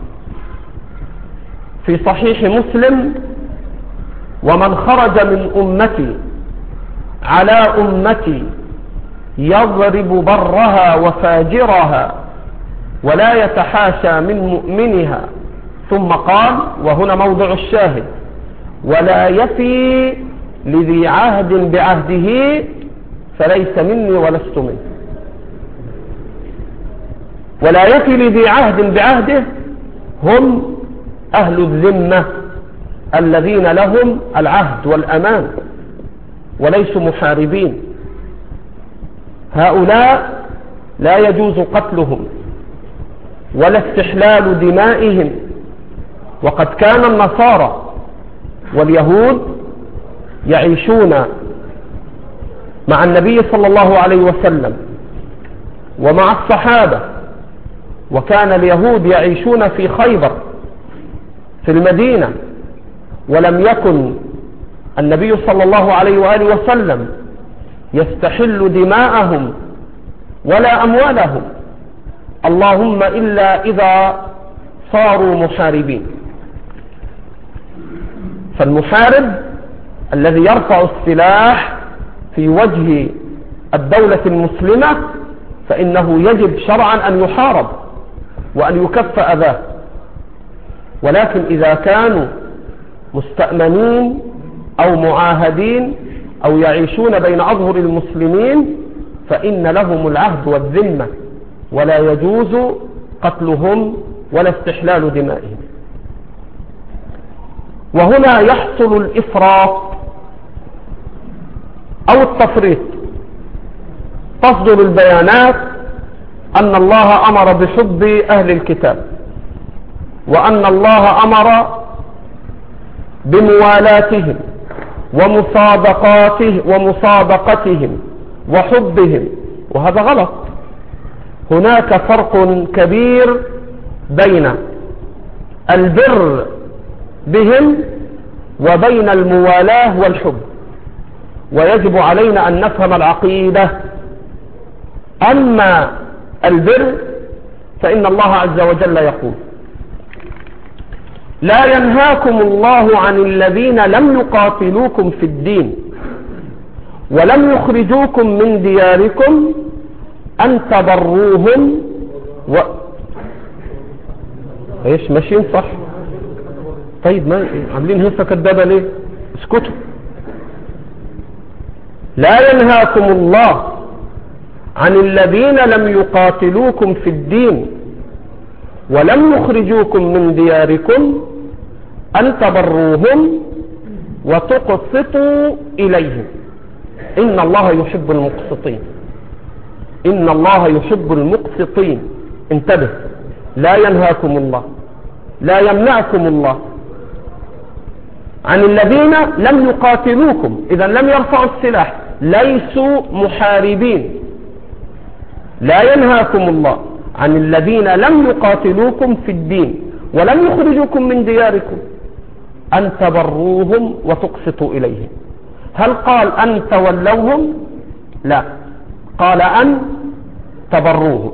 في صحيح مسلم: ومن خرج من أمتي على أمتي يضرب برها وفاجرها ولا يتحاشى من مؤمنها، ثم قال وهنا موضع الشاهد: ولا يفي لذي عهد بعهده فليس مني ولست منه. ولا يفي لذي عهد بعهده هم أهل الذمة الذين لهم العهد والأمان وليسوا محاربين. هؤلاء لا يجوز قتلهم ولا استحلال دمائهم. وقد كان النصارى واليهود يعيشون مع النبي صلى الله عليه وسلم ومع الصحابة، وكان اليهود يعيشون في خيبر في المدينة، ولم يكن النبي صلى الله عليه وآله وسلم يستحل دماءهم ولا أموالهم، اللهم إلا إذا صاروا محاربين. فالمحارب الذي يرفع السلاح في وجه الدولة المسلمة فإنه يجب شرعا أن يحارب وأن يكف أذاه. ولكن إذا كانوا مستأمنين أو معاهدين أو يعيشون بين أظهر المسلمين فإن لهم العهد والذمة، ولا يجوز قتلهم ولا استحلال دمائهم. وهنا يحصل الإفراط أو التفريط. تصدر البيانات أن الله أمر بحب أهل الكتاب، وأن الله أمر بموالاتهم ومصادقتهم وحبهم، وهذا غلط. هناك فرق كبير بين البر بهم وبين الموالاة والحب، ويجب علينا أن نفهم العقيدة. أما البر فإن الله عز وجل يقول: لا ينهاكم الله عن الذين لم يقاتلوكم في الدين ولم يخرجوكم من دياركم أن تبروهم ايش ماشيين صح؟ طيب ما عاملين هسه كدابة ليه؟ اسكتوا. لا ينهاكم الله عن الذين لم يقاتلوكم في الدين ولم يخرجوكم من دياركم أن تبروهم وتقسطوا إليهم إن الله يحب المقسطين. إن الله يحب المقسطين. انتبه، لا ينهاكم الله، لا يمنعكم الله عن الذين لم يقاتلوكم، إذا لم يرفعوا السلاح، ليسوا محاربين. لا ينهاكم الله عن الذين لم يقاتلوكم في الدين ولم يخرجوكم من دياركم أن تبروهم وتقسطوا إليهم. هل قال أن تولوهم؟ لا، قال أن تبروهم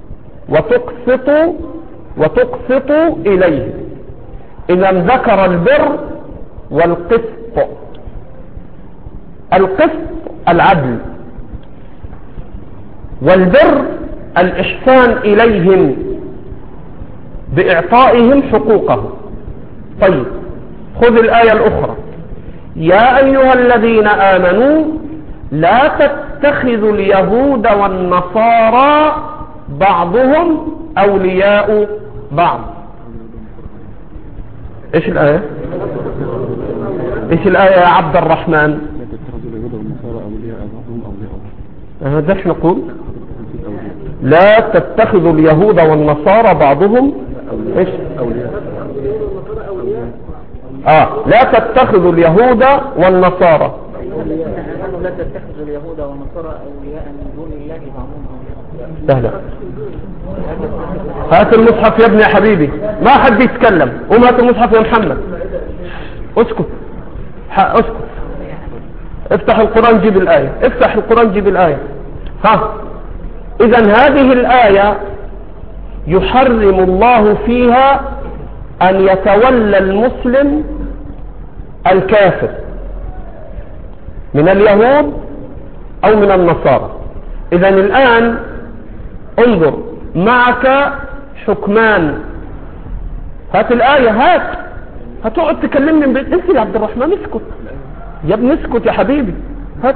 وتقسطوا إليهم. إذا ذكر البر والقسط. القسط العدل، والبر الإحسان إليهم بإعطائهم حقوقهم. طيب خذ الآية الأخرى: يا أيها الذين آمنوا لا تتخذوا اليهود والنصارى بعضهم أولياء بعض. إيش الآية؟ إيش الآية يا عبد الرحمن؟ لا تتخذوا اليهود والنصارى أولياء بعضهم أولياء بعض. هذا ايش نقول؟ لا تتخذوا اليهود والنصارى بعضهم ايش؟ لا تتخذوا اليهود والنصارى. لا تتخذوا اليهود والنصارى أولياء من دون الله بعضهم أولياء. سهلة. هات المصحف يا ابني يا حبيبي، ما حد يتكلم. قوم هات المصحف يا محمد. اسكت اسكت. افتح القرآن جيب الآية، افتح القرآن جيب الآية. إذن هذه الآية يحرم الله فيها أن يتولى المسلم الكافر من اليهود أو من النصارى. إذن الآن انظر، معك حكمان. هات الآية، هتقعد تكلمني من بيت. اسكت يا عبد الرحمن، اسكت يا ابني، اسكت يا حبيبي. هات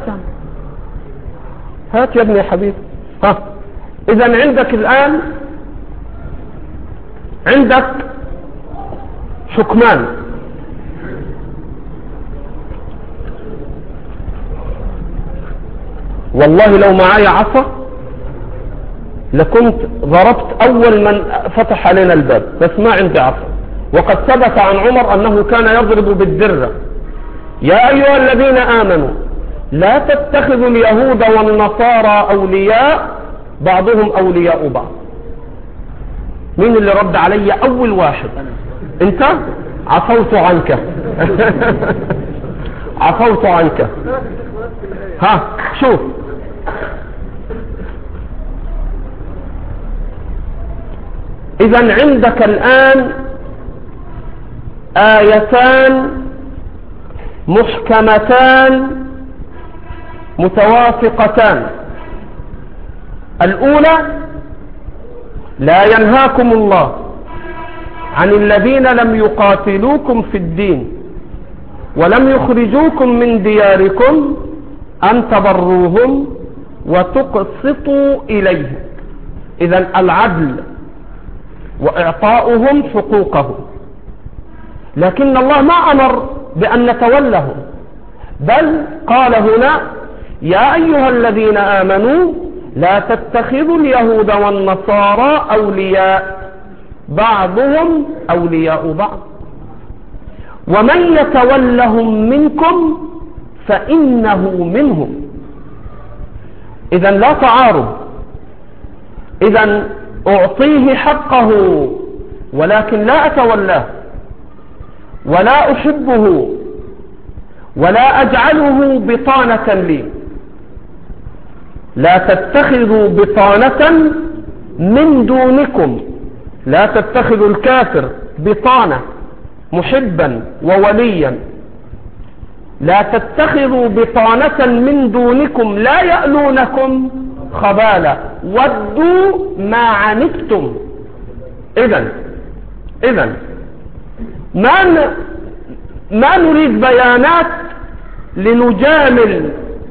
يا ابني يا حبيبي. إذن عندك الآن عندك حكمان. والله لو معايا عصا لكنت ضربت أول من فتح علينا الباب، بس ما عندي عصا. وقد ثبت عن عمر أنه كان يضرب بالدرة. يا أيها الذين آمنوا لا تتخذوا اليهود والنصارى أولياء بعضهم أولياء بعض. مين اللي رد علي أول واحد؟ أنت؟ عفوت عنك. عفوت عنك. شوف، إذن عندك الآن آيتان محكمتان متوافقتان. الأولى: لا ينهاكم الله عن الذين لم يقاتلوكم في الدين ولم يخرجوكم من دياركم أن تبروهم وتقسطوا إليهم. إذن العدل وإعطاؤهم حقوقهم. لكن الله ما أمر بأن نتولهم، بل قال هنا: يا أيها الذين آمنوا لا تتخذوا اليهود والنصارى أولياء بعضهم أولياء بعض ومن يتولهم منكم فإنه منهم. إذن لا تعارض. إذن أعطيه حقه ولكن لا أتولاه ولا أحبه ولا أجعله بطانة لي. لا تتخذوا بطانة من دونكم. لا تتخذوا الكافر بطانة محبا ووليا. لا تتخذوا بطانة من دونكم لا يألونكم خبالا ودوا ما عنتم. إذن ما نريد بيانات لنجامل،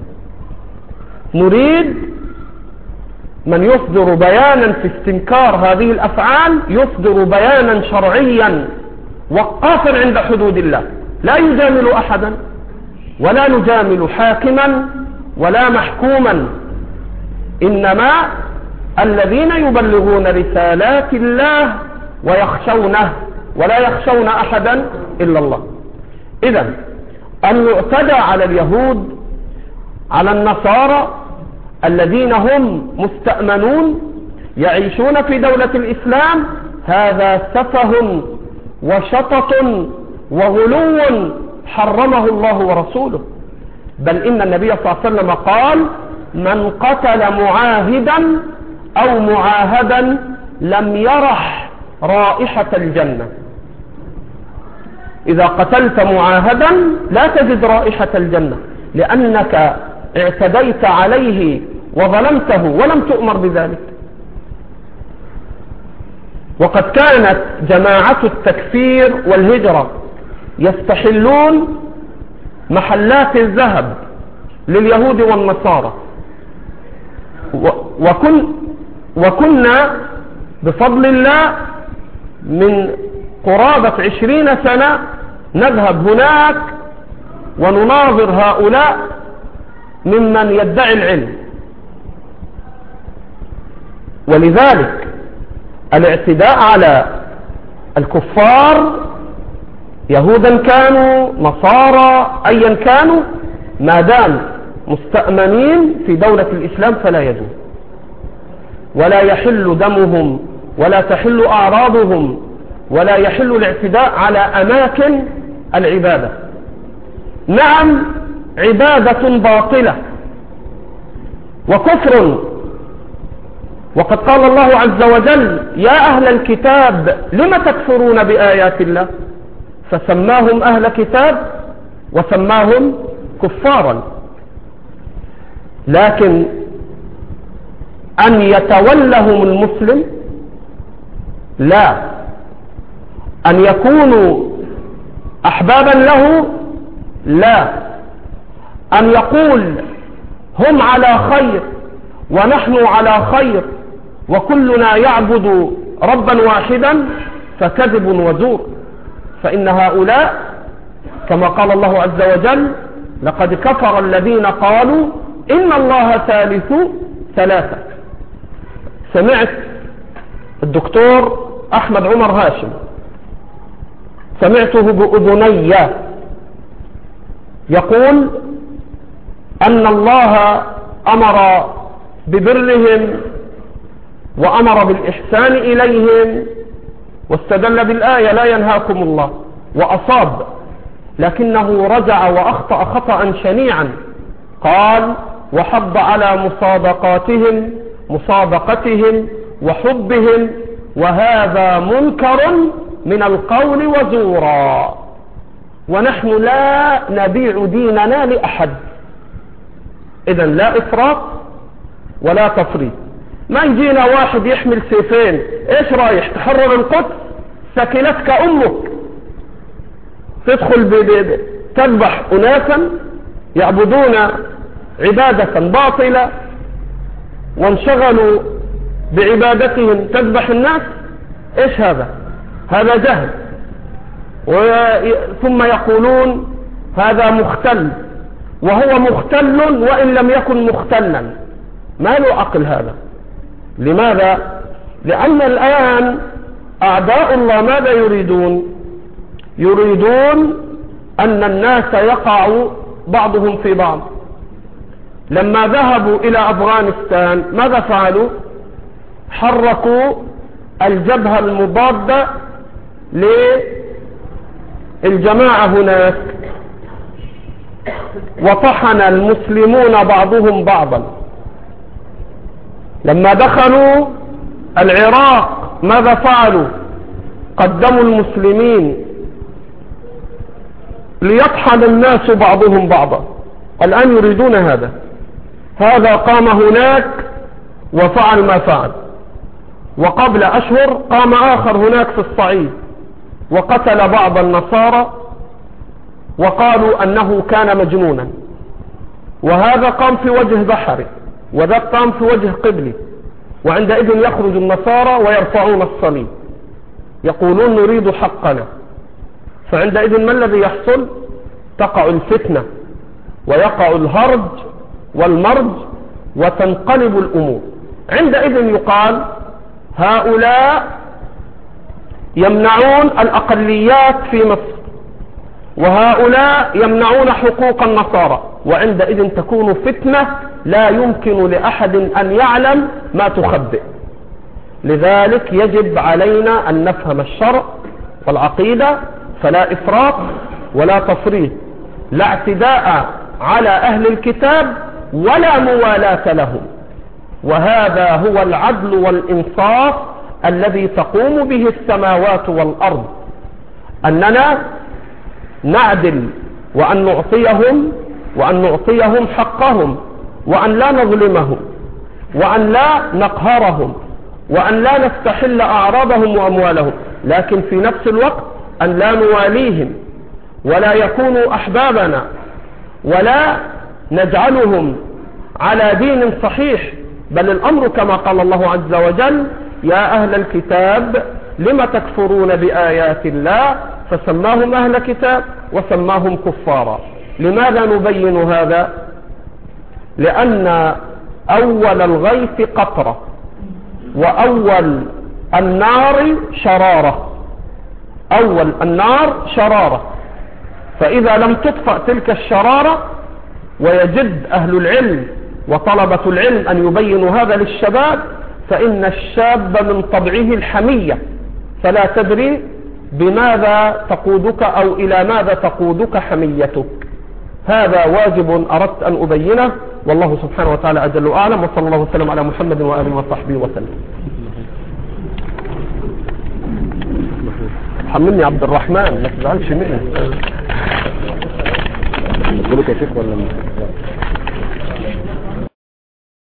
نريد من يصدر بيانا في استنكار هذه الأفعال يصدر بيانا شرعيا وقافا عند حدود الله، لا يجامل أحدا ولا نجامل حاكما ولا محكوما، إنما الذين يبلغون رسالات الله ويخشونه ولا يخشون أحدا إلا الله. إذن أن يعتدى على اليهود على النصارى الذين هم مستأمنون يعيشون في دولة الإسلام، هذا سفه وشطط وغلو حرمه الله ورسوله. بل إن النبي صلى الله عليه وسلم قال: من قتل معاهدا أو معاهدا لم يرح رائحة الجنة. إذا قتلت معاهدا لا تجد رائحة الجنة، لأنك اعتديت عليه وظلمته ولم تؤمر بذلك. وقد كانت جماعة التكفير والهجرة يستحلون محلات الذهب لليهود والنصارى، وكنا بفضل الله من قرابة 20 سنة نذهب هناك ونناظر هؤلاء ممن يدعي العلم. ولذلك الاعتداء على الكفار يهودا كانوا نصارى أيا كانوا ما دام مستأمنين في دولة الإسلام فلا يجوز، ولا يحل دمهم ولا تحل أعراضهم ولا يحل الاعتداء على أماكن العبادة. نعم، عبادة باطلة وكفر. وقد قال الله عز وجل: يا أهل الكتاب لم تكفرون بآيات الله، فسماهم أهل كتاب وسماهم كفارا. لكن أن يتولهم المسلم لا، أن يكونوا أحبابا له لا، أن يقول هم على خير ونحن على خير وكلنا يعبد ربا واحدا فكذب وزور. فإن هؤلاء كما قال الله عز وجل لقد كفر الذين قالوا إن الله ثالث ثلاثة. سمعت الدكتور أحمد عمر هاشم، سمعته بأذني يقول أن الله أمر ببرهم وأمر بالإحسان إليهم واستدل بالآية لا ينهاكم الله، وأصاب، لكنه رجع وأخطأ خطأ شنيعا، قال وحض على مصادقتهم وحبهم، وهذا منكر من القول وزورا، ونحن لا نبيع ديننا لأحد. إذن لا إفراط ولا تفريط. ما يجينا واحد يحمل سيفين، ايش رايح تحرر القدس؟ سكنتك أمك. تدخل تذبح أناسا يعبدون عبادة باطلة وانشغلوا بعبادتهم تذبح الناس. ايش هذا؟ هذا جهل. ثم يقولون هذا مختل، وهو مختل وإن لم يكن مختلا. ما له عقل هذا. لماذا؟ لأن الآن أعداء الله ماذا يريدون؟ يريدون أن الناس يقعوا بعضهم في بعض. لما ذهبوا إلى أفغانستان ماذا فعلوا؟ حركوا الجبهة المضادة للجماعة هناك، وطحن المسلمون بعضهم بعضا. لما دخلوا العراق ماذا فعلوا؟ قدموا المسلمين ليطحن الناس بعضهم بعضا. الآن يريدون هذا قام هناك وفعل ما فعل، وقبل أشهر قام آخر هناك في الصعيد وقتل بعض النصارى وقالوا أنه كان مجنونا، وهذا قام في وجه بحري وذا قام في وجه قبلي. وعندئذ يخرج النصارى ويرفعون الصليب يقولون نريد حقنا. فعندئذ ما الذي يحصل؟ تقع الفتنة ويقع الهرج والمرج وتنقلب الأمور. عندئذ يقال هؤلاء يمنعون الأقليات في مصر، وهؤلاء يمنعون حقوق النصارى، وعندئذ تكون فتنة لا يمكن لأحد أن يعلم ما تخبئ. لذلك يجب علينا أن نفهم الشرع والعقيدة، فلا إفراط ولا تفريط، لا اعتداء على أهل الكتاب ولا موالاة لهم. وهذا هو العدل والإنصاف الذي تقوم به السماوات والأرض، أننا نعدل وأن نعطيهم حقهم، وأن لا نظلمهم، وأن لا نقهرهم، وأن لا نستحل أعراضهم وأموالهم، لكن في نفس الوقت أن لا نواليهم ولا يكونوا أحبابنا ولا نجعلهم على دين صحيح. بل الأمر كما قال الله عز وجل يا أهل الكتاب لم تكفرون بآيات الله، فسماهم أهل كتاب وسماهم كفارا. لماذا نبين هذا؟ لأن أول الغيث قطرة وأول النار شرارة. أول النار شرارة، فإذا لم تطفأ تلك الشرارة، ويجد أهل العلم وطلبة العلم أن يبينوا هذا للشباب، فإن الشاب من طبعه الحمية، فلا تدري بماذا تقودك أو إلى ماذا تقودك حميتك. هذا واجب أردت أن أبينه، والله سبحانه وتعالى أجل وأعلم، وصلى الله وسلم على محمد وآله وصحبه وسلم. حملني عبد الرحمن، ما تزعلش مني. أقول لك يا شيخ ولا